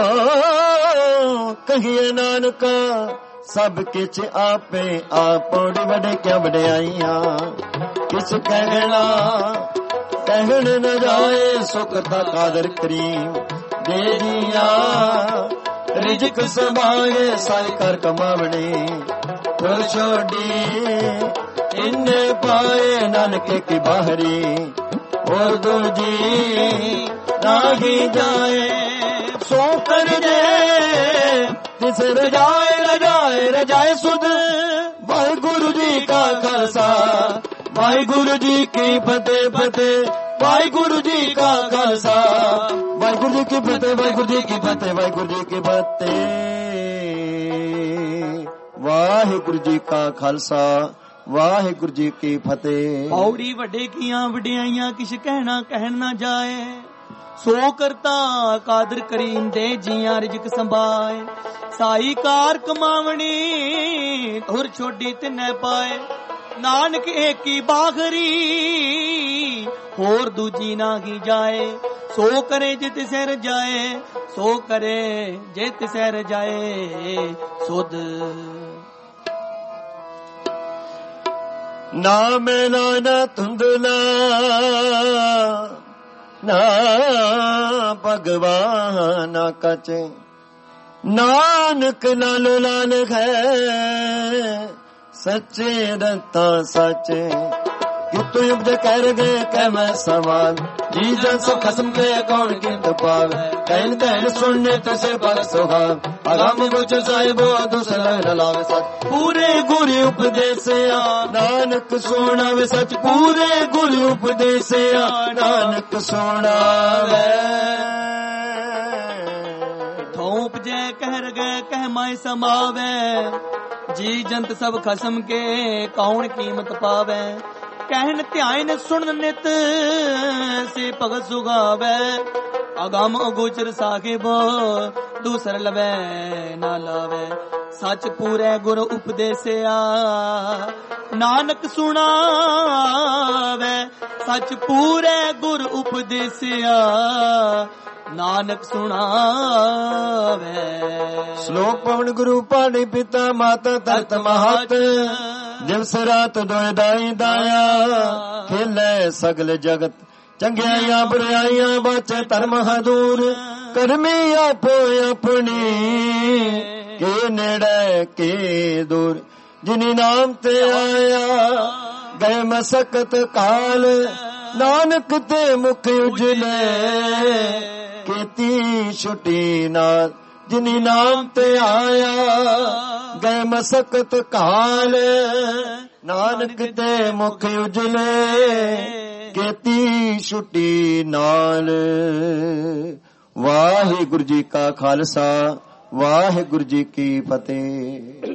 कहिए नानका। सब किच आपे आप बड़े क्या बड़े आईया, किस कहना ਕਹਿਣ ਨ ਜਾਏ ਸੁਖ ਤਾ ਕਾਦਰ ਕਰੀਮ ਦੇ ਜੀਆਂ ਰਿਜਕ ਸਮਾਏ ਸਾਈ ਕਰ ਕਮਾਵਣੀ ਤੁਰ ਛੋਡੀ ਇੰਨੇ ਪਾਏ ਨਾਨਕੇ ਕੀ ਬਾਹਰੀ ਹੋਰ ਦੂਜੀ ਨਾਹੀ ਜਾਏ ਸੋ ਕਰ ਦੇ ਤਿਸ ਰਜਾਏ ਰਜਾਏ ਰਜਾਏ ਸੁਧ ਵਾਹਿਗੁਰੂ ਜੀ ਕਾ ਖਾਲਸਾ ਵਾਹਿਗੁਰੂ ਜੀ ਕੀ ਫਤਿਹ ਫਤਿਹ ਵਾਹਿਗੁਰੂ ਜੀ ਕਾ ਖਾਲਸਾ ਵਾਹਿਗੁਰੂ ਜੀ ਕੀ ਫਤਿਹ ਵਾਹਿਗੁਰੂ ਜੀ ਕੀ ਫਤਿਹ ਵਾਹਿਗੁਰੂ ਜੀ ਕੀ ਫਤਿਹ ਵਾਹਿਗੁਰੂ ਜੀ ਕਾ ਖਾਲਸਾ ਵਾਹਿਗੁਰੂ ਜੀ ਕੀ ਫਤਿਹ।
ਪੌੜੀ ਵੱਡੇ ਕੀਆਂ ਵਡਿਆਈਆਂ ਕਿਛ ਕਹਿਣਾ ਕਹਿਣ ਨਾ ਜਾਏ ਸੋ ਕਰਤਾ ਕਾਦਰ ਕਰੀਮ ਦੇ ਜੀਆਂ ਰਿਜਕ ਸੰਭਾਏ ਸਾਈ ਕਾਰ ਕਮਾਵਣੀ ਧੁਰ ਛੋਡੀ ਤਿੰਨੇ ਪਾਏ ਨਾਨਕ ਏਕੀ ਬਾਖਰੀ ਹੋਰ ਦੂਜੀ ਨਾ ਕੀ ਜਾਏ ਸੋ ਕਰੇ ਜਿਤ ਸਿਰ ਜਾਏ ਸੋ ਕਰੇ ਜਿਤ ਸਿਰ ਜਾਏ ਸੁਧ
ਨਾ ਮੈਂ ਨਾ ਧੁੰਦਲਾ ਨਾ ਭਗਵਾਨ ਕਚ ਨਾਨਕ ਲਾਲ ਲਾਲ ਹੈ ਸੱਚੇ ਦਤਾ ਸੱਚੇ कि तू उपज कर गए कह मैं सवाल जी जन सो खसम के कौन किंत पावे कहन कहन सुनने तसे पर सुहाव अगम गुच साहिबो दूसरा न लावे सच पूरे गुरु उपदेश नानक सुनावे सच पूरे गुरु उपदेश नानक सुनावे
ठोप जय कहर गए कह माय समावे जी जंत सब खसम के कौन कीमत पावे ਕਹਿਣ ਧਿਆਨ ਸੁਣ ਨਿਤ ਸੇ ਭਗਤ ਸੁਗਾਵੇ ਅਗਮ ਅਗੋਚਰ ਸਾਹਿਬ ਦੂਸਰ ਲਵੇ ਨਾ ਲਾਵੇ ਸੱਚ ਪੂਰੇ ਗੁਰ ਉਪਦੇਸਿਆ ਨਾਨਕ ਸੁਣਾਵੇ ਸੱਚ ਪੂਰੇ ਗੁਰ ਉਪਦੇਸਿਆ ਨਾਨਕ ਸੁਣਾਵੇ।
ਸ਼ਲੋਕ ਪਵਨ ਗੁਰੂ ਪਾਣੀ ਪਿਤਾ ਮਾਤਾ ਤਰਤ ਮਹਤ ਦਿਵਸ ਰਾਤ ਦੋਇ ਦਾਈ ਦਾਇਆ ਖੇਲੇ ਸਗਲ ਜਗਤ ਚੰਗਿਆਈਆਂ ਬੁਰਾਈਆਂ ਬਾਚੇ ਧਰਮ ਹਦੂਰ ਕਰਮੀ ਆਪੋ ਆਪਣੀ ਕੇ ਨੇੜੇ ਕੇ ਦੂਰ ਜਿਨੀ ਨਾਮ ਤੇ ਆਇਆ ਗਏ ਮਸਕਤ ਕਾਲ ਨਾਨਕ ਤੇ ਮੁਖ ਉਜਲੇ ਕੀਤੀ ਛੁਟੀ ਨਾਲ ਜਿਨੀ ਨਾਮ ਤੇ ਆਇਆ ਗਏ ਮਸਕਤ ਕਾਲ ਨਾਨਕ ਤੇ ਮੁਖ ਉਜਲੇ ਕੀਤੀ ਛੁਟੀ ਨਾਲ। ਵਾਹਿਗੁਰੂ ਜੀ ਕਾ ਖਾਲਸਾ ਵਾਹਿਗੁਰੂ ਜੀ ਕੀ ਫਤਿਹ।